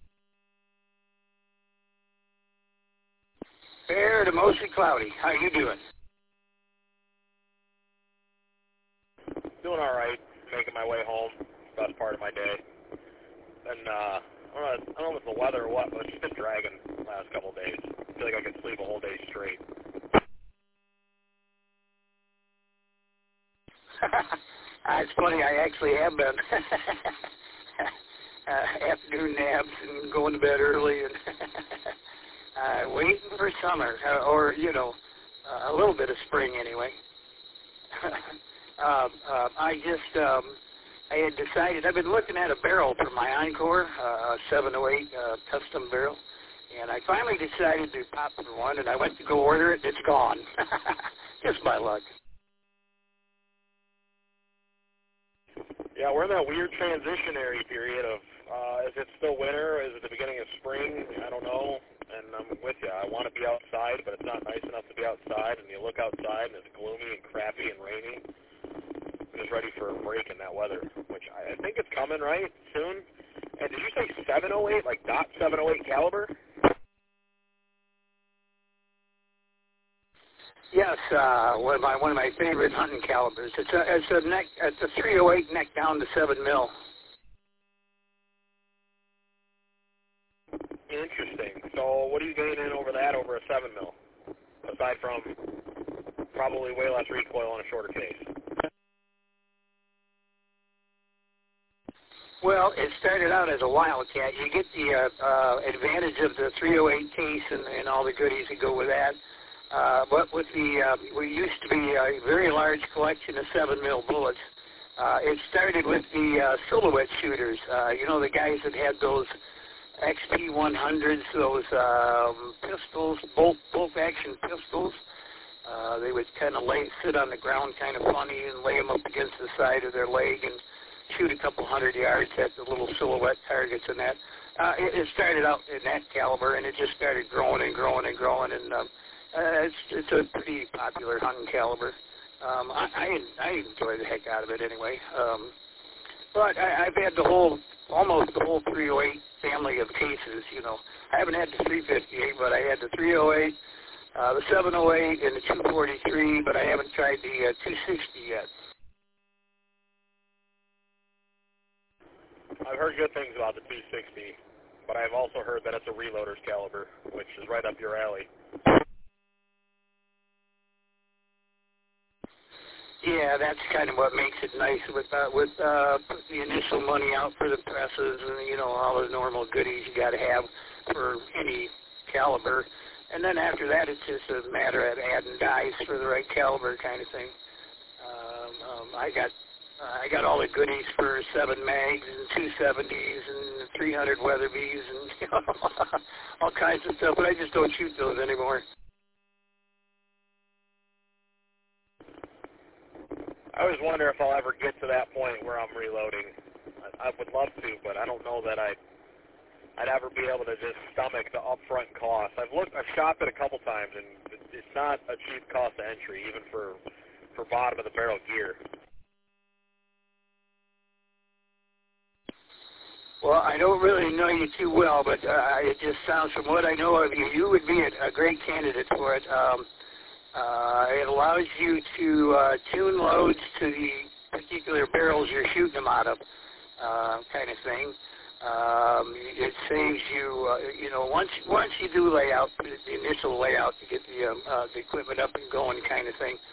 [SPEAKER 13] Fair to mostly cloudy. How you doing?
[SPEAKER 5] Doing all right. Making my way home. Best part of my day. And I don't know if it's the weather or what, but it's just been dragging the last couple of days. I feel like I could sleep a whole day straight.
[SPEAKER 13] It's funny. I actually have been afternoon naps and going to bed early and waiting for summer, or, you know, a little bit of spring anyway. I had decided, I've been looking at a barrel for my Encore, a 708 custom barrel, and I finally decided to pop for one, and I went to go order it, and it's gone. Just by luck.
[SPEAKER 5] Yeah, we're in that weird transitionary period of, is it still winter? Is it the beginning of spring? I don't know. And I'm with you. I want to be outside, but it's not nice enough to be outside. And you look outside, and it's gloomy and crappy and rainy. I'm just ready for a break in that weather, which I think it's coming, right, soon. And did you say 708, like .708 caliber?
[SPEAKER 13] Yes, one of my favorite hunting calibers. It's a 308 neck down to 7 mil.
[SPEAKER 5] Interesting. So what are you getting in over that over a 7 mil? Aside from probably way less recoil on a shorter case.
[SPEAKER 13] Well, it started out as a Wildcat. You get the advantage of the 308 case and all the goodies that go with that. But with we used to be a very large collection of 7 mil bullets. It started with the silhouette shooters. The guys that had those XP100s, those pistols, bolt action pistols. They would kind of sit on the ground kind of funny and lay them up against the side of their leg and shoot a couple 100 yards at the little silhouette targets and that. It started out in that caliber, and it just started growing and growing and growing, and it's a pretty popular hunting caliber. I enjoy the heck out of it anyway. But I've had almost the whole 308 family of cases. I haven't had the 358, but I had the 308, the 708, and the 243, but I haven't tried the 260 yet.
[SPEAKER 5] I've heard good things about the 260, but I've also heard that it's a reloader's caliber, which is right up your alley.
[SPEAKER 13] Yeah, that's kind of what makes it nice with the initial money out for the presses and all the normal goodies you got to have for any caliber, and then after that it's just a matter of adding dice for the right caliber kind of thing. I got all the goodies for 7 mags and 270s and 300 Weatherbees and all kinds of stuff, but I just don't shoot those anymore.
[SPEAKER 5] I always wonder if I'll ever get to that point where I'm reloading. I would love to, but I don't know that I'd ever be able to just stomach the upfront cost. I've shopped it a couple times, and it's not a cheap cost of entry, even for bottom of the barrel gear.
[SPEAKER 13] Well, I don't really know you too well, but it just sounds, from what I know of you, you would be a great candidate for it. It allows you to tune loads to the particular barrels you're shooting them out of, kind of thing. It saves you, once you do layout, the initial layout to get the equipment up and going kind of thing.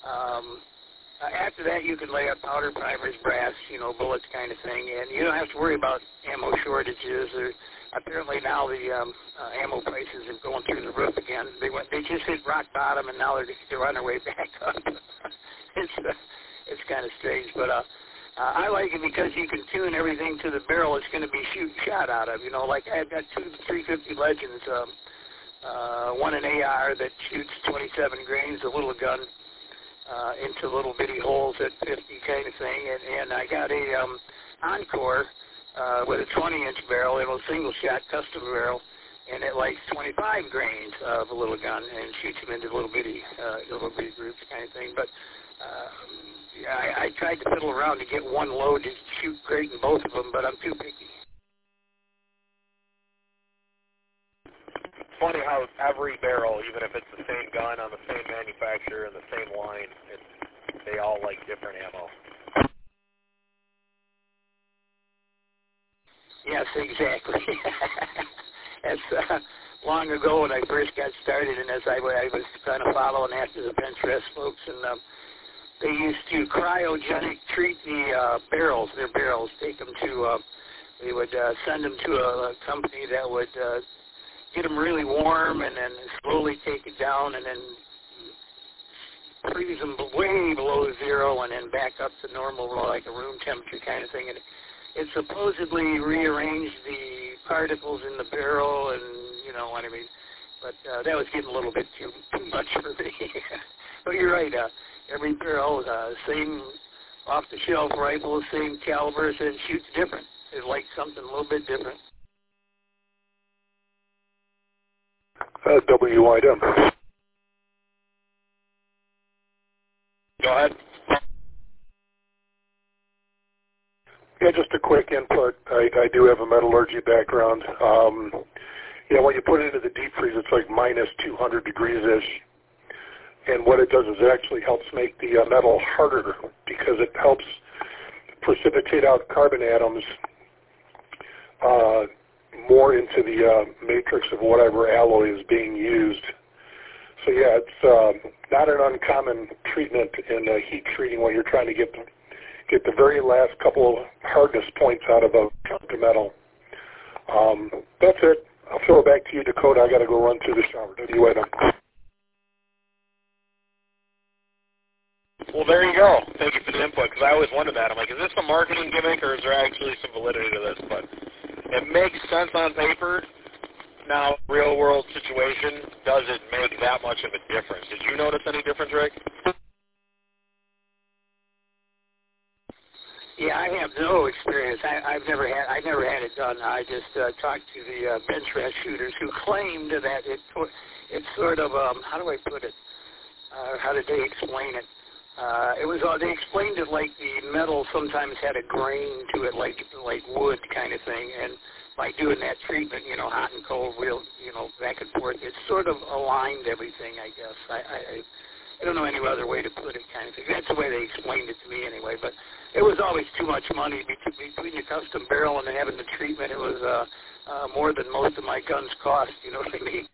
[SPEAKER 13] After that, you can lay up powder, primers, brass, bullets kind of thing, and you don't have to worry about ammo shortages. Apparently now the ammo prices are going through the roof again. They just hit rock bottom, and now they're on their way back up. It's kind of strange, but I like it because you can tune everything to the barrel it's going to be shot out of. Like I've got 2 350 Legends, one an AR that shoots 27 grains, a little gun, into little bitty holes at 50 kind of thing, and I got a Encore with a 20-inch barrel, single shot custom barrel, and it lights 25 grains of a little gun and shoots them into little bitty groups kind of thing. But I tried to fiddle around to get one load to shoot great in both of them, but I'm too picky.
[SPEAKER 5] It's funny how every barrel, even if it's the same gun on the same manufacturer and the same line, they all like different ammo.
[SPEAKER 13] Yes, exactly. As long ago when I first got started, and as I was kind of following after the bench rest folks, and they used to cryogenic treat the barrels, their barrels, take them to, they would send them to a company that would get them really warm and then slowly take it down and then freeze them way below zero and then back up to normal, like a room temperature kind of thing. And it supposedly rearranged the particles in the barrel, and you know what I mean. But that was getting a little bit too much for me. But you're right. Every barrel, same off-the-shelf rifle, same calibers, and shoots different. It likes something a little bit different.
[SPEAKER 3] WIW.
[SPEAKER 5] Go ahead.
[SPEAKER 14] Yeah, just a quick input. I do have a metallurgy background. When you put it into the deep freeze, it's like minus 200 degrees-ish. And what it does is it actually helps make the metal harder because it helps precipitate out carbon atoms more into the matrix of whatever alloy is being used. So yeah, it's not an uncommon treatment in heat treating when you're trying to get the very last couple of hardness points out of a conductor metal. That's it. I'll throw it back to you, Dakota. I got to go run through the shower. WM.
[SPEAKER 5] Well, there you go. Thank you for the input, because I always wondered that. I'm like, is this a marketing gimmick, or is there actually some validity to this? But it makes sense on paper. Now, real-world situation, does it make that much of a difference? Did you notice any difference, Rick?
[SPEAKER 13] Yeah, I have no experience. I never had it done. I just talked to the bench rest shooters who claimed that it's sort of how do I put it? How did they explain it? They explained it like the metal sometimes had a grain to it, like wood kind of thing, and by doing that treatment, hot and cold, back and forth, it sort of aligned everything, I guess. I don't know any other way to put it, kind of thing. That's the way they explained it to me anyway, but it was always too much money between the custom barrel and having the treatment. It was more than most of my guns cost, you know what I mean?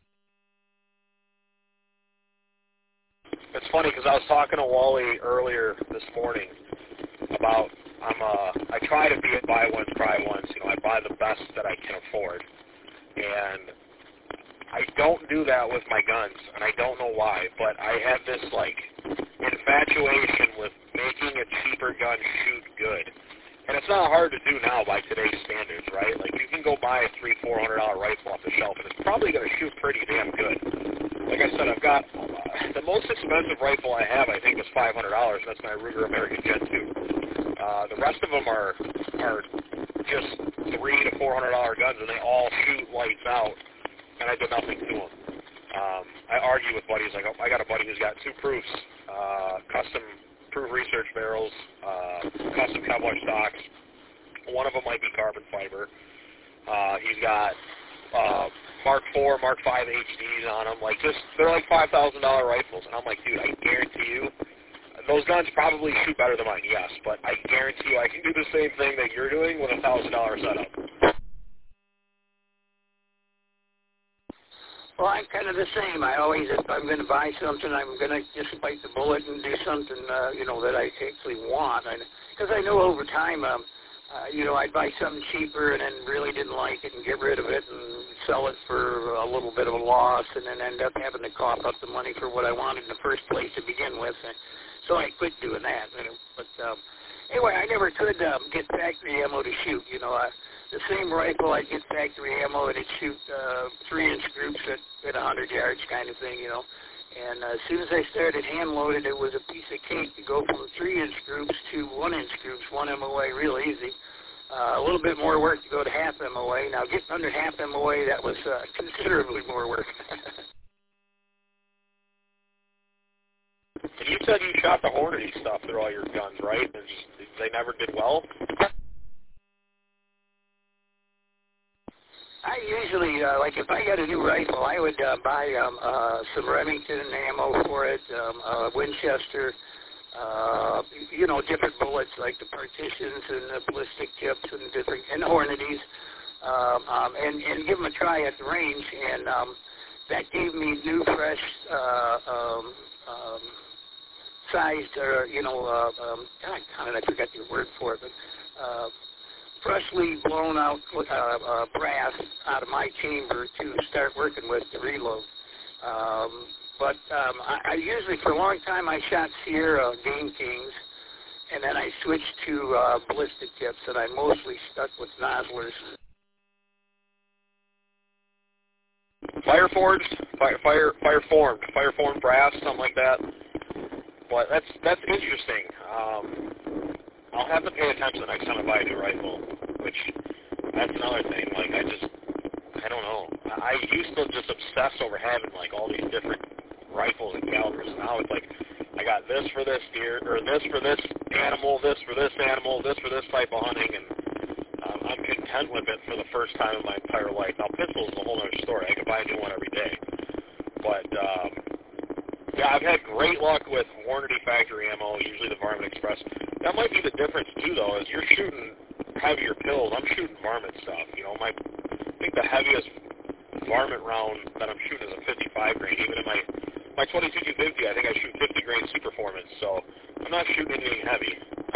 [SPEAKER 5] It's funny because I was talking to Wally earlier this morning about I try to be a buy once, cry once. I buy the best that I can afford, and I don't do that with my guns, and I don't know why, but I have this infatuation with making a cheaper gun shoot good. And it's not hard to do now by today's standards, right? Like, you can go buy a $300-400 rifle off the shelf, and it's probably going to shoot pretty damn good. Like I said, I've got the most expensive rifle I have, I think, is $500. That's my Ruger American Gen 2. The rest of them are just $300 to $400 guns, and they all shoot lights out, and I do nothing to them. I argue with buddies. Like, I got a buddy who's got 2 proofs, custom proof research barrels, custom cowboy stocks. One of them might be carbon fiber. He's got Mark IV, Mark V HDs on them. They're like $5,000 rifles. And I'm like, dude, I guarantee you, those guns probably shoot better than mine, yes, but I guarantee you I can do the same thing that you're doing with a $1,000 setup.
[SPEAKER 13] Well, I'm kind of the same. I always, if I'm going to buy something, I'm going to just bite the bullet and do something, that I actually want. Because I know over time, I'd buy something cheaper and then really didn't like it and get rid of it and sell it for a little bit of a loss and then end up having to cough up the money for what I wanted in the first place to begin with. So I quit doing that. But anyway, I never could get factory ammo to shoot. The same rifle, I'd get factory ammo, and it'd shoot 3-inch groups at 100 yards kind of thing, And as soon as I started hand-loaded, it was a piece of cake to go from 3-inch groups to 1-inch groups, 1 MOA, real easy. A little bit more work to go to half MOA. Now, getting under half MOA, that was considerably more work.
[SPEAKER 5] And you said you shot the Hornady stuff through all your guns, right? They never did well?
[SPEAKER 13] I usually, if I got a new rifle, I would buy some Remington ammo for it, Winchester, different bullets like the partitions and the ballistic tips and Hornadies, and give them a try at the range. And that gave me new, fresh, sized, I forgot the word for it, but freshly blown out brass out of my chamber to start working with to reload. But I usually, for a long time, I shot Sierra Game Kings, and then I switched to ballistic tips, and I mostly stuck with Noslers. Fire-formed brass, something like that. But that's interesting. I'll have to pay attention the next time I buy a new rifle, which, that's another thing. I don't know. I used to just obsess over having, all these different rifles and calibers. Now it's I got this for this deer, or this for this animal, this for this animal, this for this type of hunting, and
[SPEAKER 5] I'm content with it for the first time in my entire life. Now, pistol is a whole other story. I can buy a new one every day. But, yeah, I've had great luck with Warranty factory ammo, usually the Varmint Express. That might be the difference, too, though, is you're shooting heavier pills. I'm shooting varmint stuff. You know, I think the heaviest varmint round that I'm shooting is a 55 grain. Even in my 22-250, I think I shoot 50 grain Superformance, so I'm not shooting anything heavy.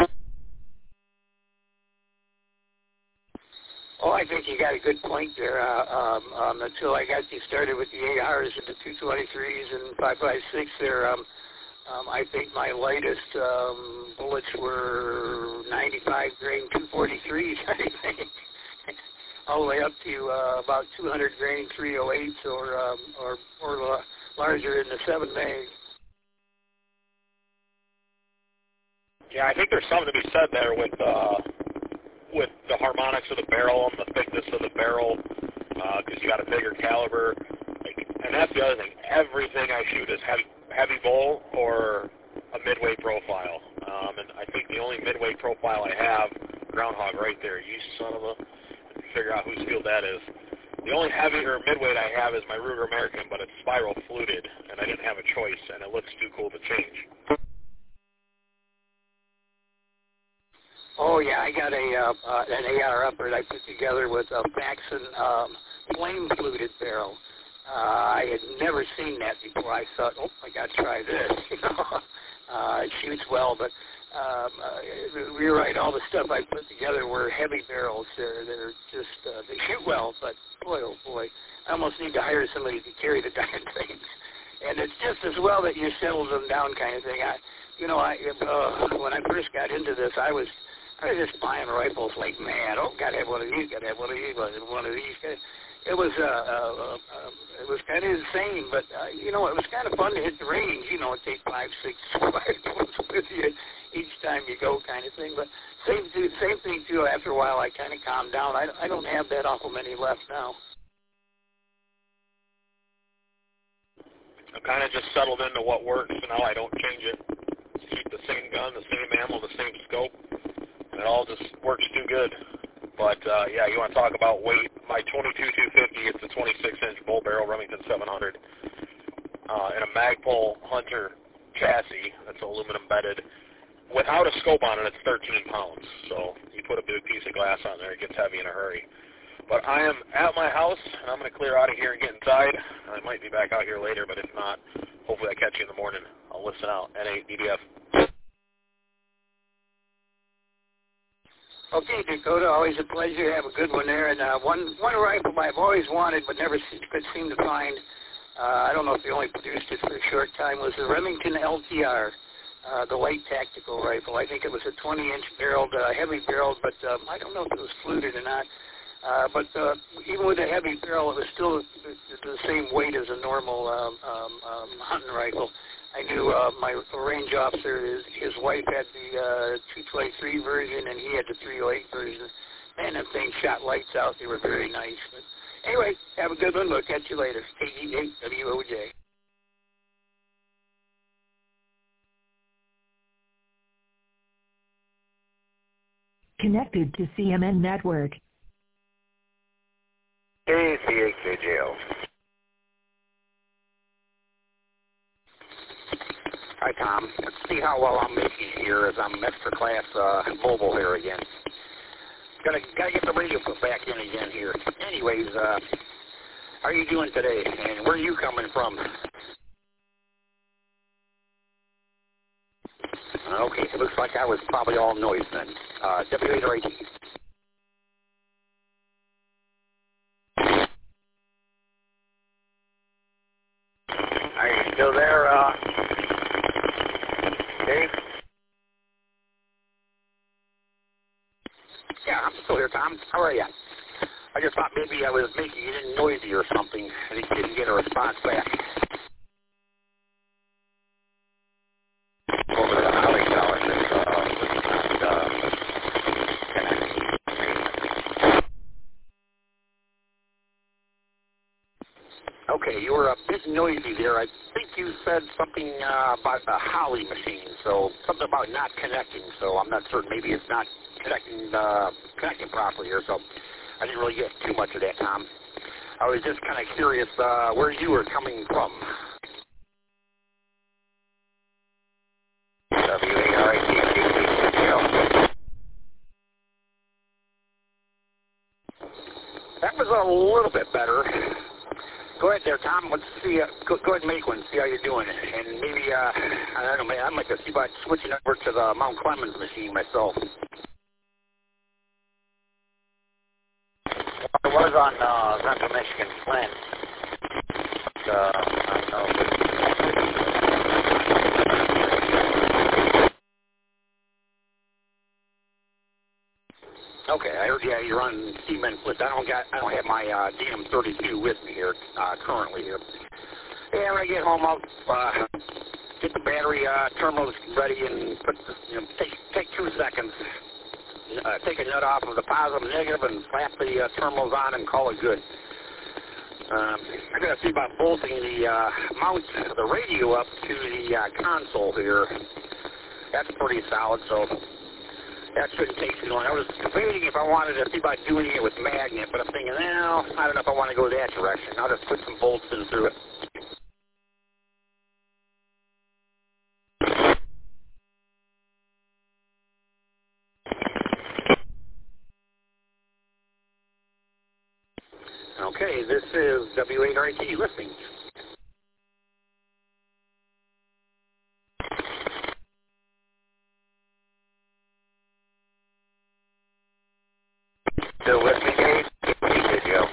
[SPEAKER 13] Oh, I think you got a good point there. Until I got you started with the ARs and the 223s and 5.56 there, I think my lightest bullets were 95 grain 243s, I think, all the way up to about 200 grain 308s or larger in the 7 mag.
[SPEAKER 5] Yeah, I think there's something to be said there with the harmonics of the barrel and the thickness of the barrel, because you got a bigger caliber. And that's the other thing. Everything I shoot is heavy bowl or a midway profile. And I think the only midway profile I have, Groundhog right there, you son of a, figure out whose field that is. The only heavy or midweight I have is my Ruger American, but it's spiral fluted, and I didn't have a choice, and it looks too cool to change.
[SPEAKER 13] Oh, yeah, I got an AR upper that I put together with a Faxon flame-fluted barrel. I had never seen that before. I thought, oh, I got to try this. It shoots well, but you're right. All the stuff I put together were heavy barrels. They're just, they shoot well, but boy, oh boy, I almost need to hire somebody to carry the darn things. And it's just as well that you settle them down kind of thing. When I first got into this, I was just buying rifles like mad. Oh, got to have one of these, got to have one of these, one of these. It was kind of insane, but it was kind of fun to hit the range. Take 5, 6 rifles with you each time you go, kind of thing. But same thing too. After a while, I kind of calmed down. I don't have that awful many left now.
[SPEAKER 5] I've kind of just settled into what works, and now I don't change it. Keep the same gun, the same ammo, the same scope. And it all just works too good. But, yeah, you want to talk about weight. My 22-250, it's a 26-inch bull barrel Remington 700 in a Magpul Hunter chassis that's aluminum bedded. Without a scope on it, it's 13 pounds. So you put a big piece of glass on there, it gets heavy in a hurry. But I am at my house, and I'm going to clear out of here and get inside. I might be back out here later, but if not, hopefully I catch you in the morning. I'll listen out. N8 DBF.
[SPEAKER 13] Okay, Dakota, always a pleasure. Have a good one there. And one rifle I've always wanted but never could seem to find, I don't know if they only produced it for a short time, was the Remington LTR, the light tactical rifle. I think it was a 20-inch barreled, heavy barreled, but I don't know if it was fluted or not. But even with a heavy barrel, it was still the same weight as a normal hunting rifle. I knew my range officer, his wife had the 223 version, and he had the 308 version. Man, them things shot lights out. They were very nice. But anyway, have a good one. We'll catch you later. KG8WOJ.
[SPEAKER 1] Connected to CMN Network.
[SPEAKER 15] KCHJL. Hi, Tom. Let's see how well I'm making here as I'm extra class mobile here again. Gotta get the radio put back in again here. Anyways, how are you doing today? And where are you coming from? Okay, it looks like I was probably all noise then. W8 or 18. Are you still there, Dave? Yeah, I'm still here, Tom. How are you? I just thought maybe I was making it noisy or something, and he didn't get a response back. Over the Holly Tower. Okay, you were a bit noisy there. I think you said something about the Holly machine, so something about not connecting, so I'm not certain. Maybe it's not connecting properly here, so I didn't really get too much of that, Tom. I was just kind of curious where you were coming from. That was a little bit better. Go ahead there, Tom. Let's see. Go ahead and make one. See how you're doing. And maybe, I don't know, man, I'd like to see about switching over to the Mount Clemens machine myself.
[SPEAKER 6] I was on Central Michigan Flint. I don't know.
[SPEAKER 15] Okay, I heard you're on Seaman Flint. I don't have my DM32 with me here currently here. Yeah, when I get home, I'll get the battery terminals ready and put, take 2 seconds. Take a nut off of the positive and negative and slap the terminals on and call it good. I got to see about bolting the mount the radio up to the console here. That's pretty solid, so that shouldn't take too long. I was debating if I wanted to see about doing it with magnet, but I'm thinking, no, I don't know if I want to go that direction. I'll just put some bolts in through it. Okay, this is W8RT listening.
[SPEAKER 6] Still with me, Dave? Joe.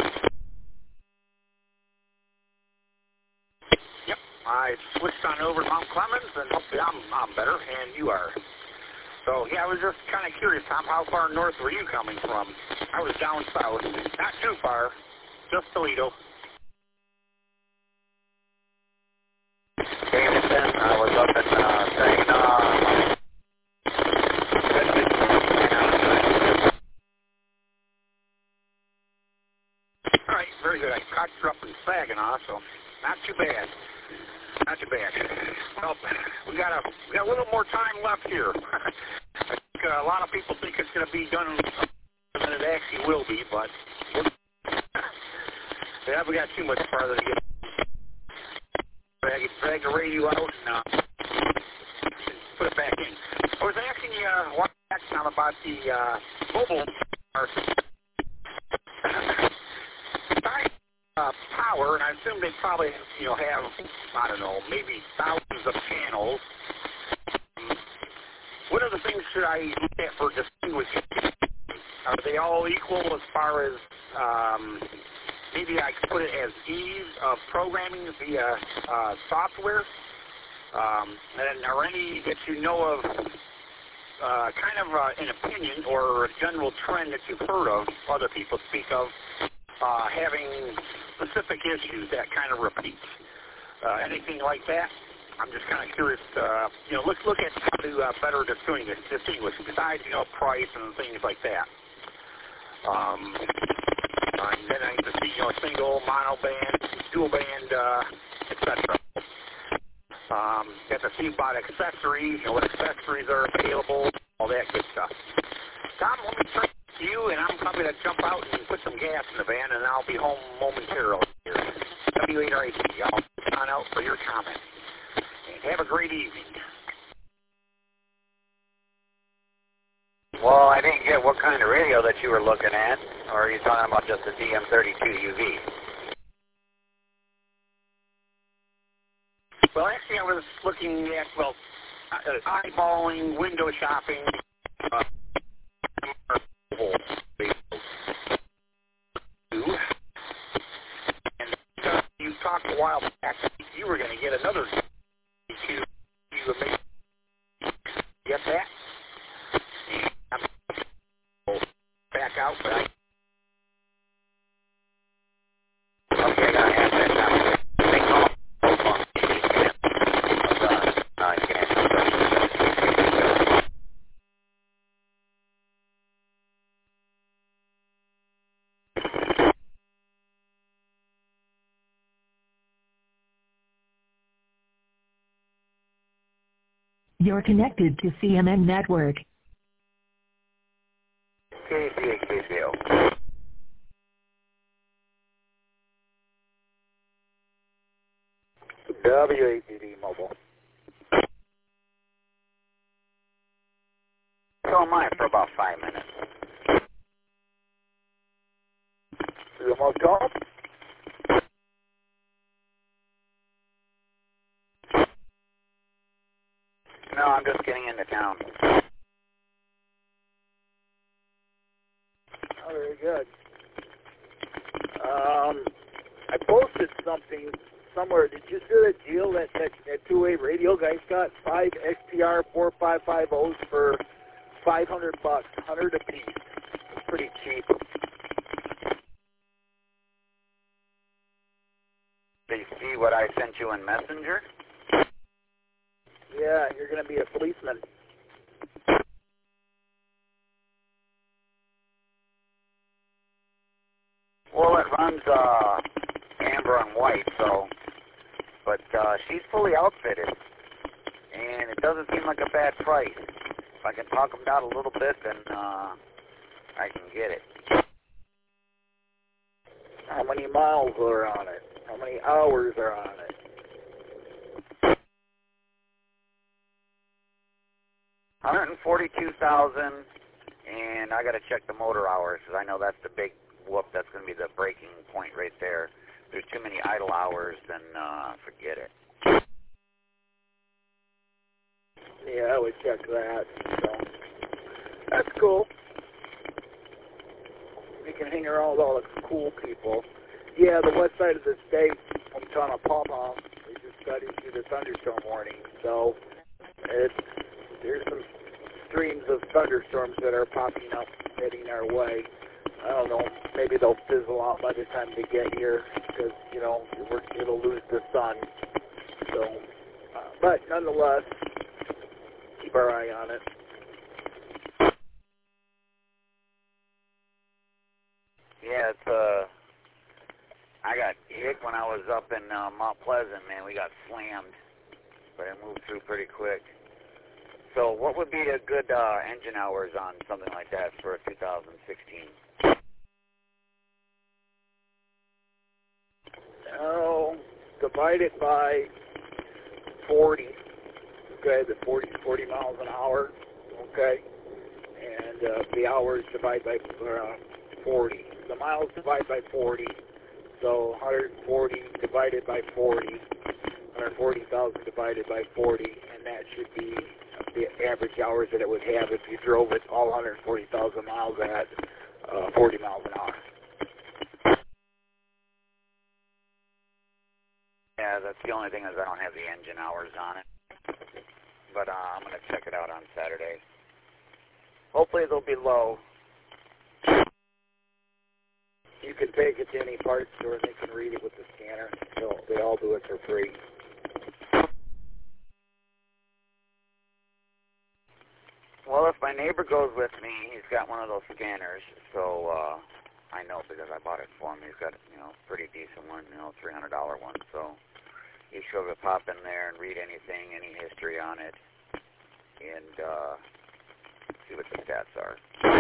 [SPEAKER 15] Yep, I switched on over to Mount Clemens, and hopefully I'm better, and you are. So, yeah, I was just kind of curious, Tom, how far north were you coming from? I was down south, not too far, just Toledo.
[SPEAKER 6] Davidson, I was up in Saginaw.
[SPEAKER 15] All right, very good. I caught you up in Saginaw, so not too bad. Not too bad. Well, we got a little more time left here. I think a lot of people think it's going to be done than it actually will be, but yeah, we got too much farther to get. Drag the radio out and put it back in. I was asking you one question about the mobile power, and I assume they probably, have, I don't know, maybe thousands of channels. What other things should I look at for distinguishing? Are they all equal as far as, maybe I could put it as ease of programming via software? And are any that you know of kind of an opinion or a general trend that you've heard of, other people speak of, having specific issues that kind of repeat? Anything like that? I'm just kind of curious, look at how to better distinguish besides, price and things like that. And then I can see, single, mono band, dual band, etc. Got to see about accessories, what accessories are available, all that good stuff. Tom, let me turn to you, and I'm probably going to jump out and put some gas in the van, and I'll be home momentarily here. W8RT, I'll sit on out for your comment. And have a great evening.
[SPEAKER 6] Well, I didn't get what kind of radio that you were looking at, or are you talking about just the DM32UV?
[SPEAKER 15] Well, actually, I was looking at, eyeballing, window shopping, and you talked a while back, you were going to get another you get that? Back out, but I...
[SPEAKER 6] Okay, I got that now.
[SPEAKER 1] You're connected to CMN Network.
[SPEAKER 6] WATD Mobile.
[SPEAKER 15] So am I for about 5 minutes.
[SPEAKER 6] You almost home?
[SPEAKER 15] No, I'm just getting into town.
[SPEAKER 6] Oh, very good. I posted something somewhere. Did you see the deal that two-way radio guys got? 5 XTR 4550s for $500, 100 apiece. It's pretty cheap.
[SPEAKER 15] Did you see what I sent you in Messenger?
[SPEAKER 6] Yeah, you're going to be a policeman.
[SPEAKER 15] Well, it runs amber and white, so, but she's fully outfitted, and it doesn't seem like a bad price. If I can talk them down a little bit, then I can get it.
[SPEAKER 6] How many miles are on it? How many hours are on it?
[SPEAKER 15] $142,000, and I got to check the motor hours, because I know that's the big whoop. That's going to be the breaking point right there. If there's too many idle hours, then forget it.
[SPEAKER 6] Yeah, I would check that. So that's cool. You can hang around with all the cool people. Yeah, the west side of the state, hometown of Pawpaw, they just got issued a thunderstorm warning. So there's some streams of thunderstorms that are popping up, heading our way. I don't know, maybe they'll fizzle out by the time they get here because, you know, it'll lose the sun. So, but nonetheless, keep our eye on it.
[SPEAKER 15] Yeah, it's I got hit when I was up in Mount Pleasant, man. We got slammed, but it moved through pretty quick. So what would be a good engine hours on something like that for a 2016?
[SPEAKER 6] Oh, divide it by 40. Okay, the 40 miles an hour. Okay, and the hours divide by 40. The miles divide by 40. So 140 divided by 40. 140,000 divided by 40, and that should be the average hours that it would have if you drove it all 140,000 miles at 40 miles an hour.
[SPEAKER 15] Yeah, that's the only thing is I don't have the engine hours on it. But I'm going to check it out on Saturday. Hopefully they'll be low.
[SPEAKER 6] You can take it to any parts store and they can read it with the scanner. So they all do it for free.
[SPEAKER 15] Well, if my neighbor goes with me, he's got one of those scanners, so I know because I bought it for him. He's got, you know, a pretty decent one, you know, $300 one, so he should be able to pop in there and read anything, any history on it, and see what the stats are.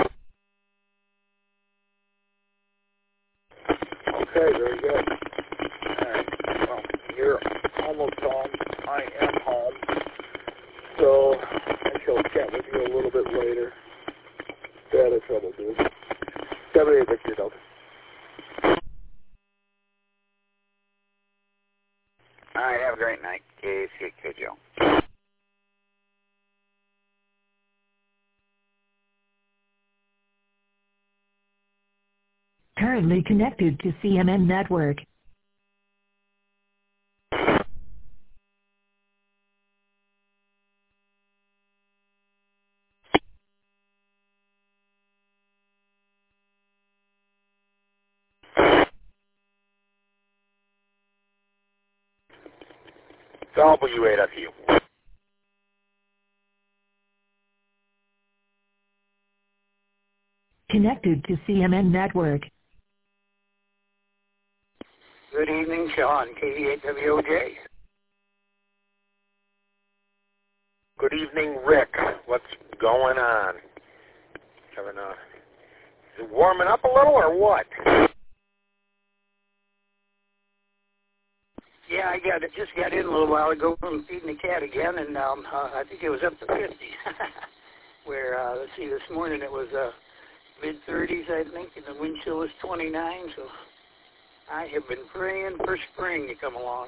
[SPEAKER 6] Okay, very good. All right, well, you're almost home. I am home. So I shall chat with you a little bit later. Data trouble, dude. W Victor Delta.
[SPEAKER 15] All right, have a great night. KCK Joe.
[SPEAKER 1] Currently connected to CMN Network.
[SPEAKER 4] WAFU.
[SPEAKER 1] Connected to CMN Network.
[SPEAKER 13] Good evening, Sean, KD8WOJ.
[SPEAKER 4] Good evening, Rick. What's going on? Having is it warming up a little or what?
[SPEAKER 13] Yeah, I just got in a little while ago from feeding the cat again, and I think it was up to 50. Where, let's see, this morning it was mid-30s, I think, and the wind chill was 29, so I have been praying for spring to come along.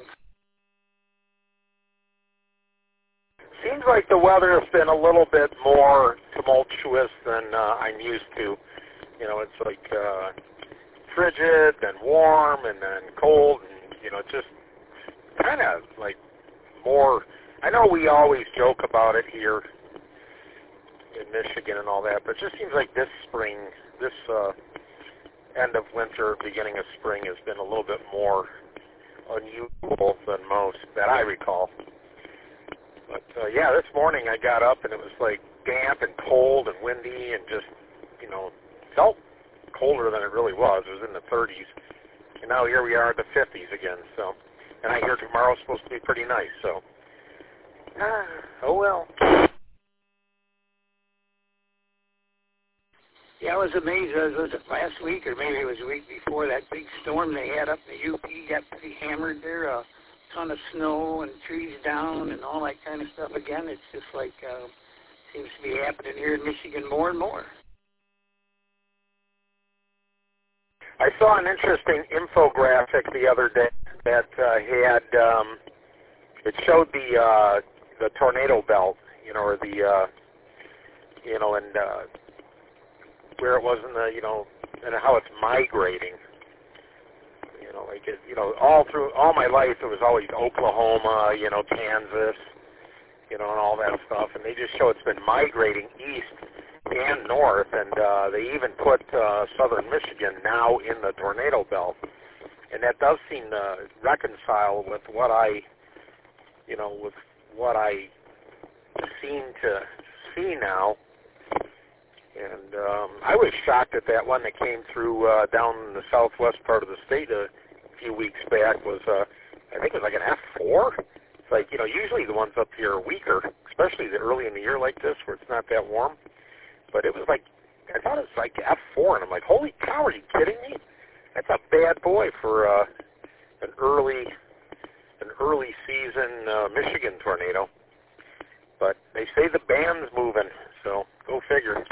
[SPEAKER 4] Seems like the weather has been a little bit more tumultuous than I'm used to. You know, it's like frigid, then warm, and then cold, and, you know, just kind of like more. I know we always joke about it here in Michigan and all that, but it just seems like this spring, this end of winter, beginning of spring has been a little bit more unusual than most that I recall. But yeah, this morning I got up and it was like damp and cold and windy and just, you know, felt colder than it really was. It was in the 30s. And now here we are at the 50s again. So, and I hear tomorrow's supposed to be pretty nice. So, oh well.
[SPEAKER 13] Yeah, I was amazed. Was it last week or maybe it was the week before, that big storm they had up in the UP got pretty hammered there. A ton of snow and trees down and all that kind of stuff again. It's just like seems to be happening here in Michigan more and more.
[SPEAKER 4] I saw an interesting infographic the other day that had it showed the tornado belt, you know, or the you know, and where it was in the, you know, and how it's migrating. You know, like it, you know, all my life it was always Oklahoma, you know, Kansas, you know, and all that stuff, and they just show it's been migrating east and north, and they even put southern Michigan now in the tornado belt, and that does seem to reconcile with what I, you know, with what I seem to see now. And I was shocked at that one that came through down in the southwest part of the state a few weeks back was, I think it was like an F4. It's like, you know, usually the ones up here are weaker, especially early in the year like this where it's not that warm. But it was like, I thought it was like F4, and I'm like, holy cow, are you kidding me? That's a bad boy for an early season Michigan tornado. But they say the band's moving, so go figure.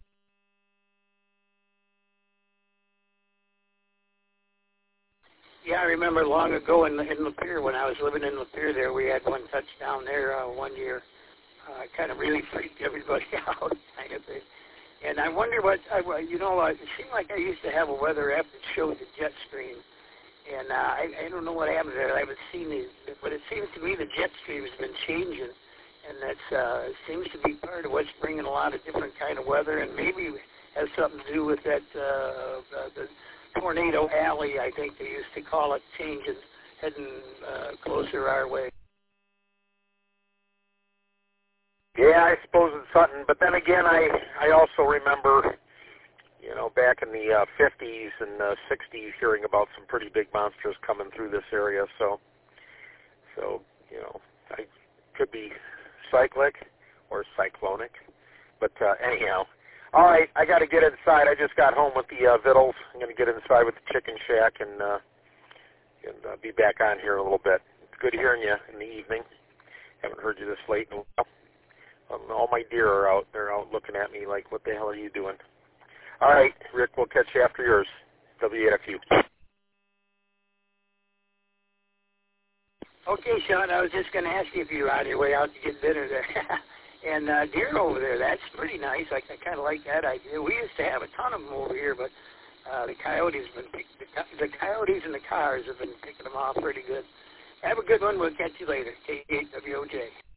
[SPEAKER 13] Yeah, I remember long ago in Lapeer, when I was living in Lapeer there, we had one touchdown there one year. Kind of really freaked everybody out, kind of thing. And I wonder you know, it seemed like I used to have a weather app that showed the jet stream. And I don't know what happened there. I haven't seen it, but it seems to me the jet stream has been changing. And that seems to be part of what's bringing a lot of different kind of weather, and maybe has something to do with that the tornado alley, I think they used to call it, changing, heading closer our way.
[SPEAKER 4] Yeah, I suppose it's something. But then again, I also remember, you know, back in the 50s and 60s, hearing about some pretty big monsters coming through this area. So you know, I could be cyclic or cyclonic. But anyhow, all right, I got to get inside. I just got home with the vittles. I'm going to get inside with the chicken shack and be back on here in a little bit. It's good hearing you in the evening. Haven't heard you this late in a while. All my deer are out. They're out looking at me like, what the hell are you doing? All right, Rick, we'll catch you after yours. W8FU.
[SPEAKER 13] Okay, Sean, I was just going to ask you if you were on your way out to get dinner there. And deer over there, that's pretty nice. I kind of like that idea. We used to have a ton of them over here, but the coyotes and the cars have been picking them off pretty good. Have a good one. We'll catch you later. K8WOJ.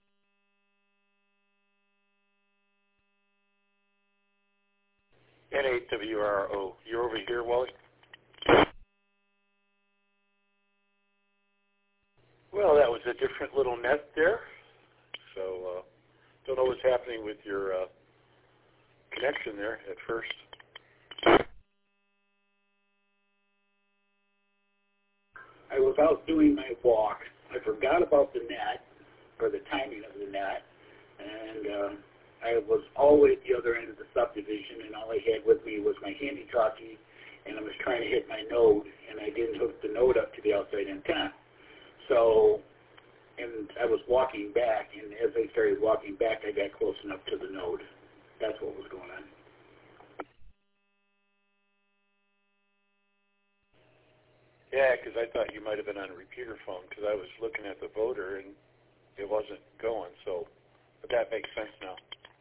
[SPEAKER 8] N8WRO. You're over here, Wally? Well, that was a different little net there. So, don't know what's happening with your connection there at first.
[SPEAKER 16] I was out doing my walk. I forgot about the net, or the timing of the net, and I was all the way at the other end of the subdivision, and all I had with me was my handy-talkie, and I was trying to hit my node, and I didn't hook the node up to the outside antenna. So and I was walking back, and as I started walking back, I got close enough to the node. That's what was going on.
[SPEAKER 8] Yeah, because I thought you might have been on a repeater phone because I was looking at the voter and it wasn't going. So, but that makes sense now.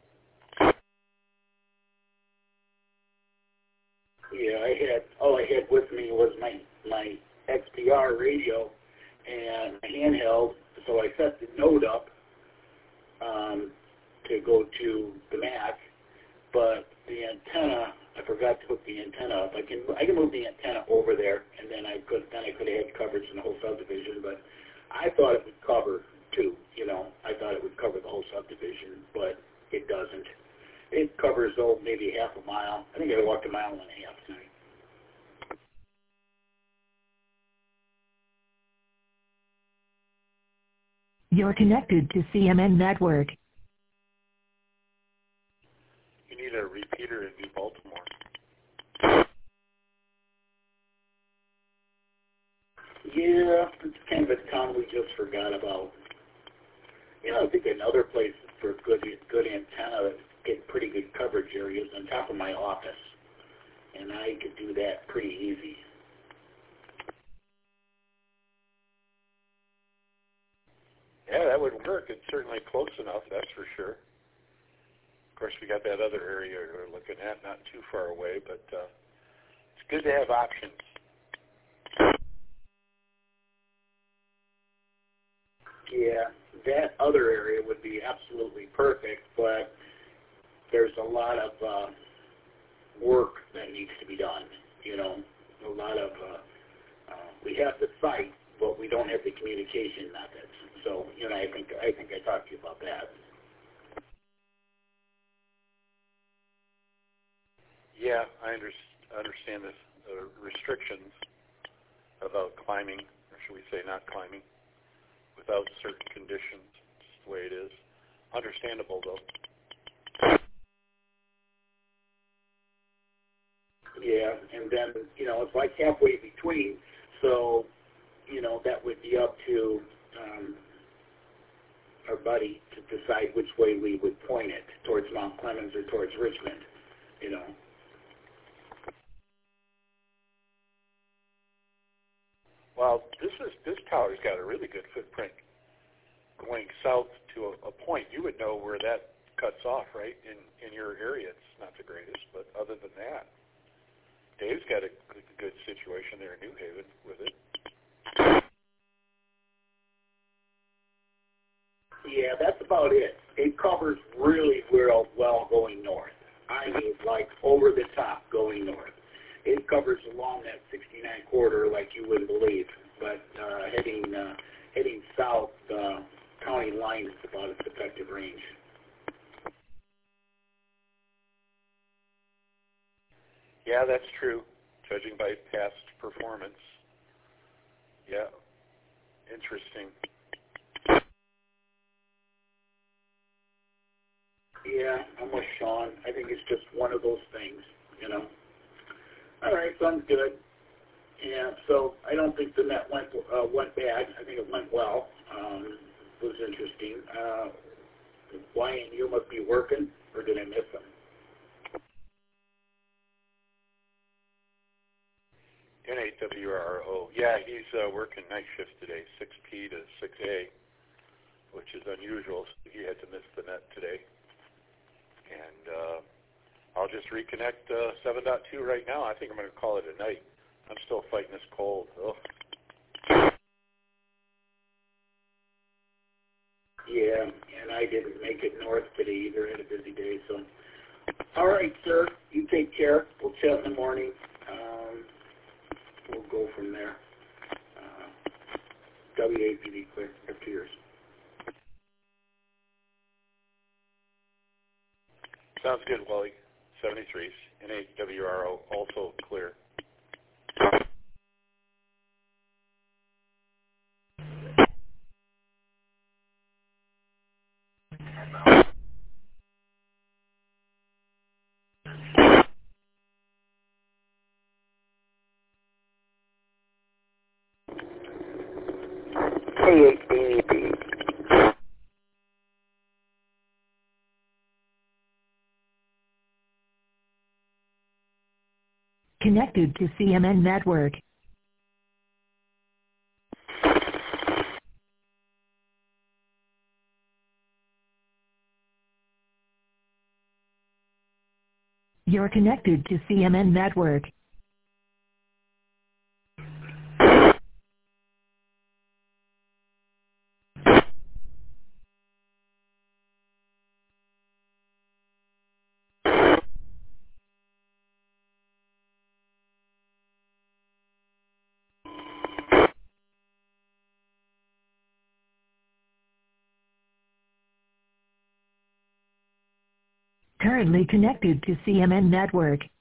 [SPEAKER 16] Yeah, all I had with me was my XPR radio and a handheld, so I set the node up to go to the Mac, but the antenna, I forgot to hook the antenna up. I can move the antenna over there, and then I could have had coverage in the whole subdivision, but I thought it would cover too. I thought it would cover the whole subdivision, but it doesn't. It covers, maybe half a mile. I think I walked a mile and a half tonight.
[SPEAKER 1] You're connected to CMN Network.
[SPEAKER 8] You need a repeater in New Baltimore.
[SPEAKER 16] Yeah, it's kind of a town we just forgot about. I think another place for good antenna that get pretty good coverage areas on top of my office, and I could do that pretty easy.
[SPEAKER 8] Yeah, that would work. It's certainly close enough, that's for sure. Of course, we got that other area we're looking at, not too far away, but it's good to have options.
[SPEAKER 16] Yeah, that other area would be absolutely perfect, but there's a lot of work that needs to be done. A lot of we have the site, but we don't have the communication methods. So, I think I talked to you about that.
[SPEAKER 8] Yeah, I understand this restrictions about climbing, or should we say not climbing, without certain conditions. It's just the way it is. Understandable, though.
[SPEAKER 16] Yeah, and then, it's like halfway between, so, that would be up to our buddy to decide which way we would point it, towards Mount Clemens or towards Richmond,
[SPEAKER 8] Well, this tower's got a really good footprint going south to a point. You would know where that cuts off, right? In your area, it's not the greatest, but other than that, Dave's got a good situation there in New Haven with it.
[SPEAKER 16] Yeah, that's about it. It covers really well going north. I mean, like over the top going north. It covers along that 69 corridor like you wouldn't believe, but heading south, county line is about its effective range.
[SPEAKER 8] Yeah, that's true, judging by past performance. Yeah, interesting.
[SPEAKER 16] Yeah, I'm with Sean. I think it's just one of those things, All right, sounds good. Yeah, so I don't think the net went bad. I think it went well. It was interesting. Wyatt, you must be working, or did I miss him?
[SPEAKER 8] N8WRO. Yeah, he's working night shift today, 6P to 6A, which is unusual. So he had to miss the net today. And I'll just reconnect 7.2 right now. I think I'm going to call it a night. I'm still fighting this cold. Ugh.
[SPEAKER 16] Yeah, and I didn't make it north today either. I had a busy day. So, all right, sir. You take care. We'll chat in the morning. We'll go from there. WAPD clear. After yours.
[SPEAKER 8] Sounds good, Wally. 73s. N8WRO also clear.
[SPEAKER 17] KHBP
[SPEAKER 1] connected to CMN Network. You're connected to CMN Network. Currently connected to CMN Network.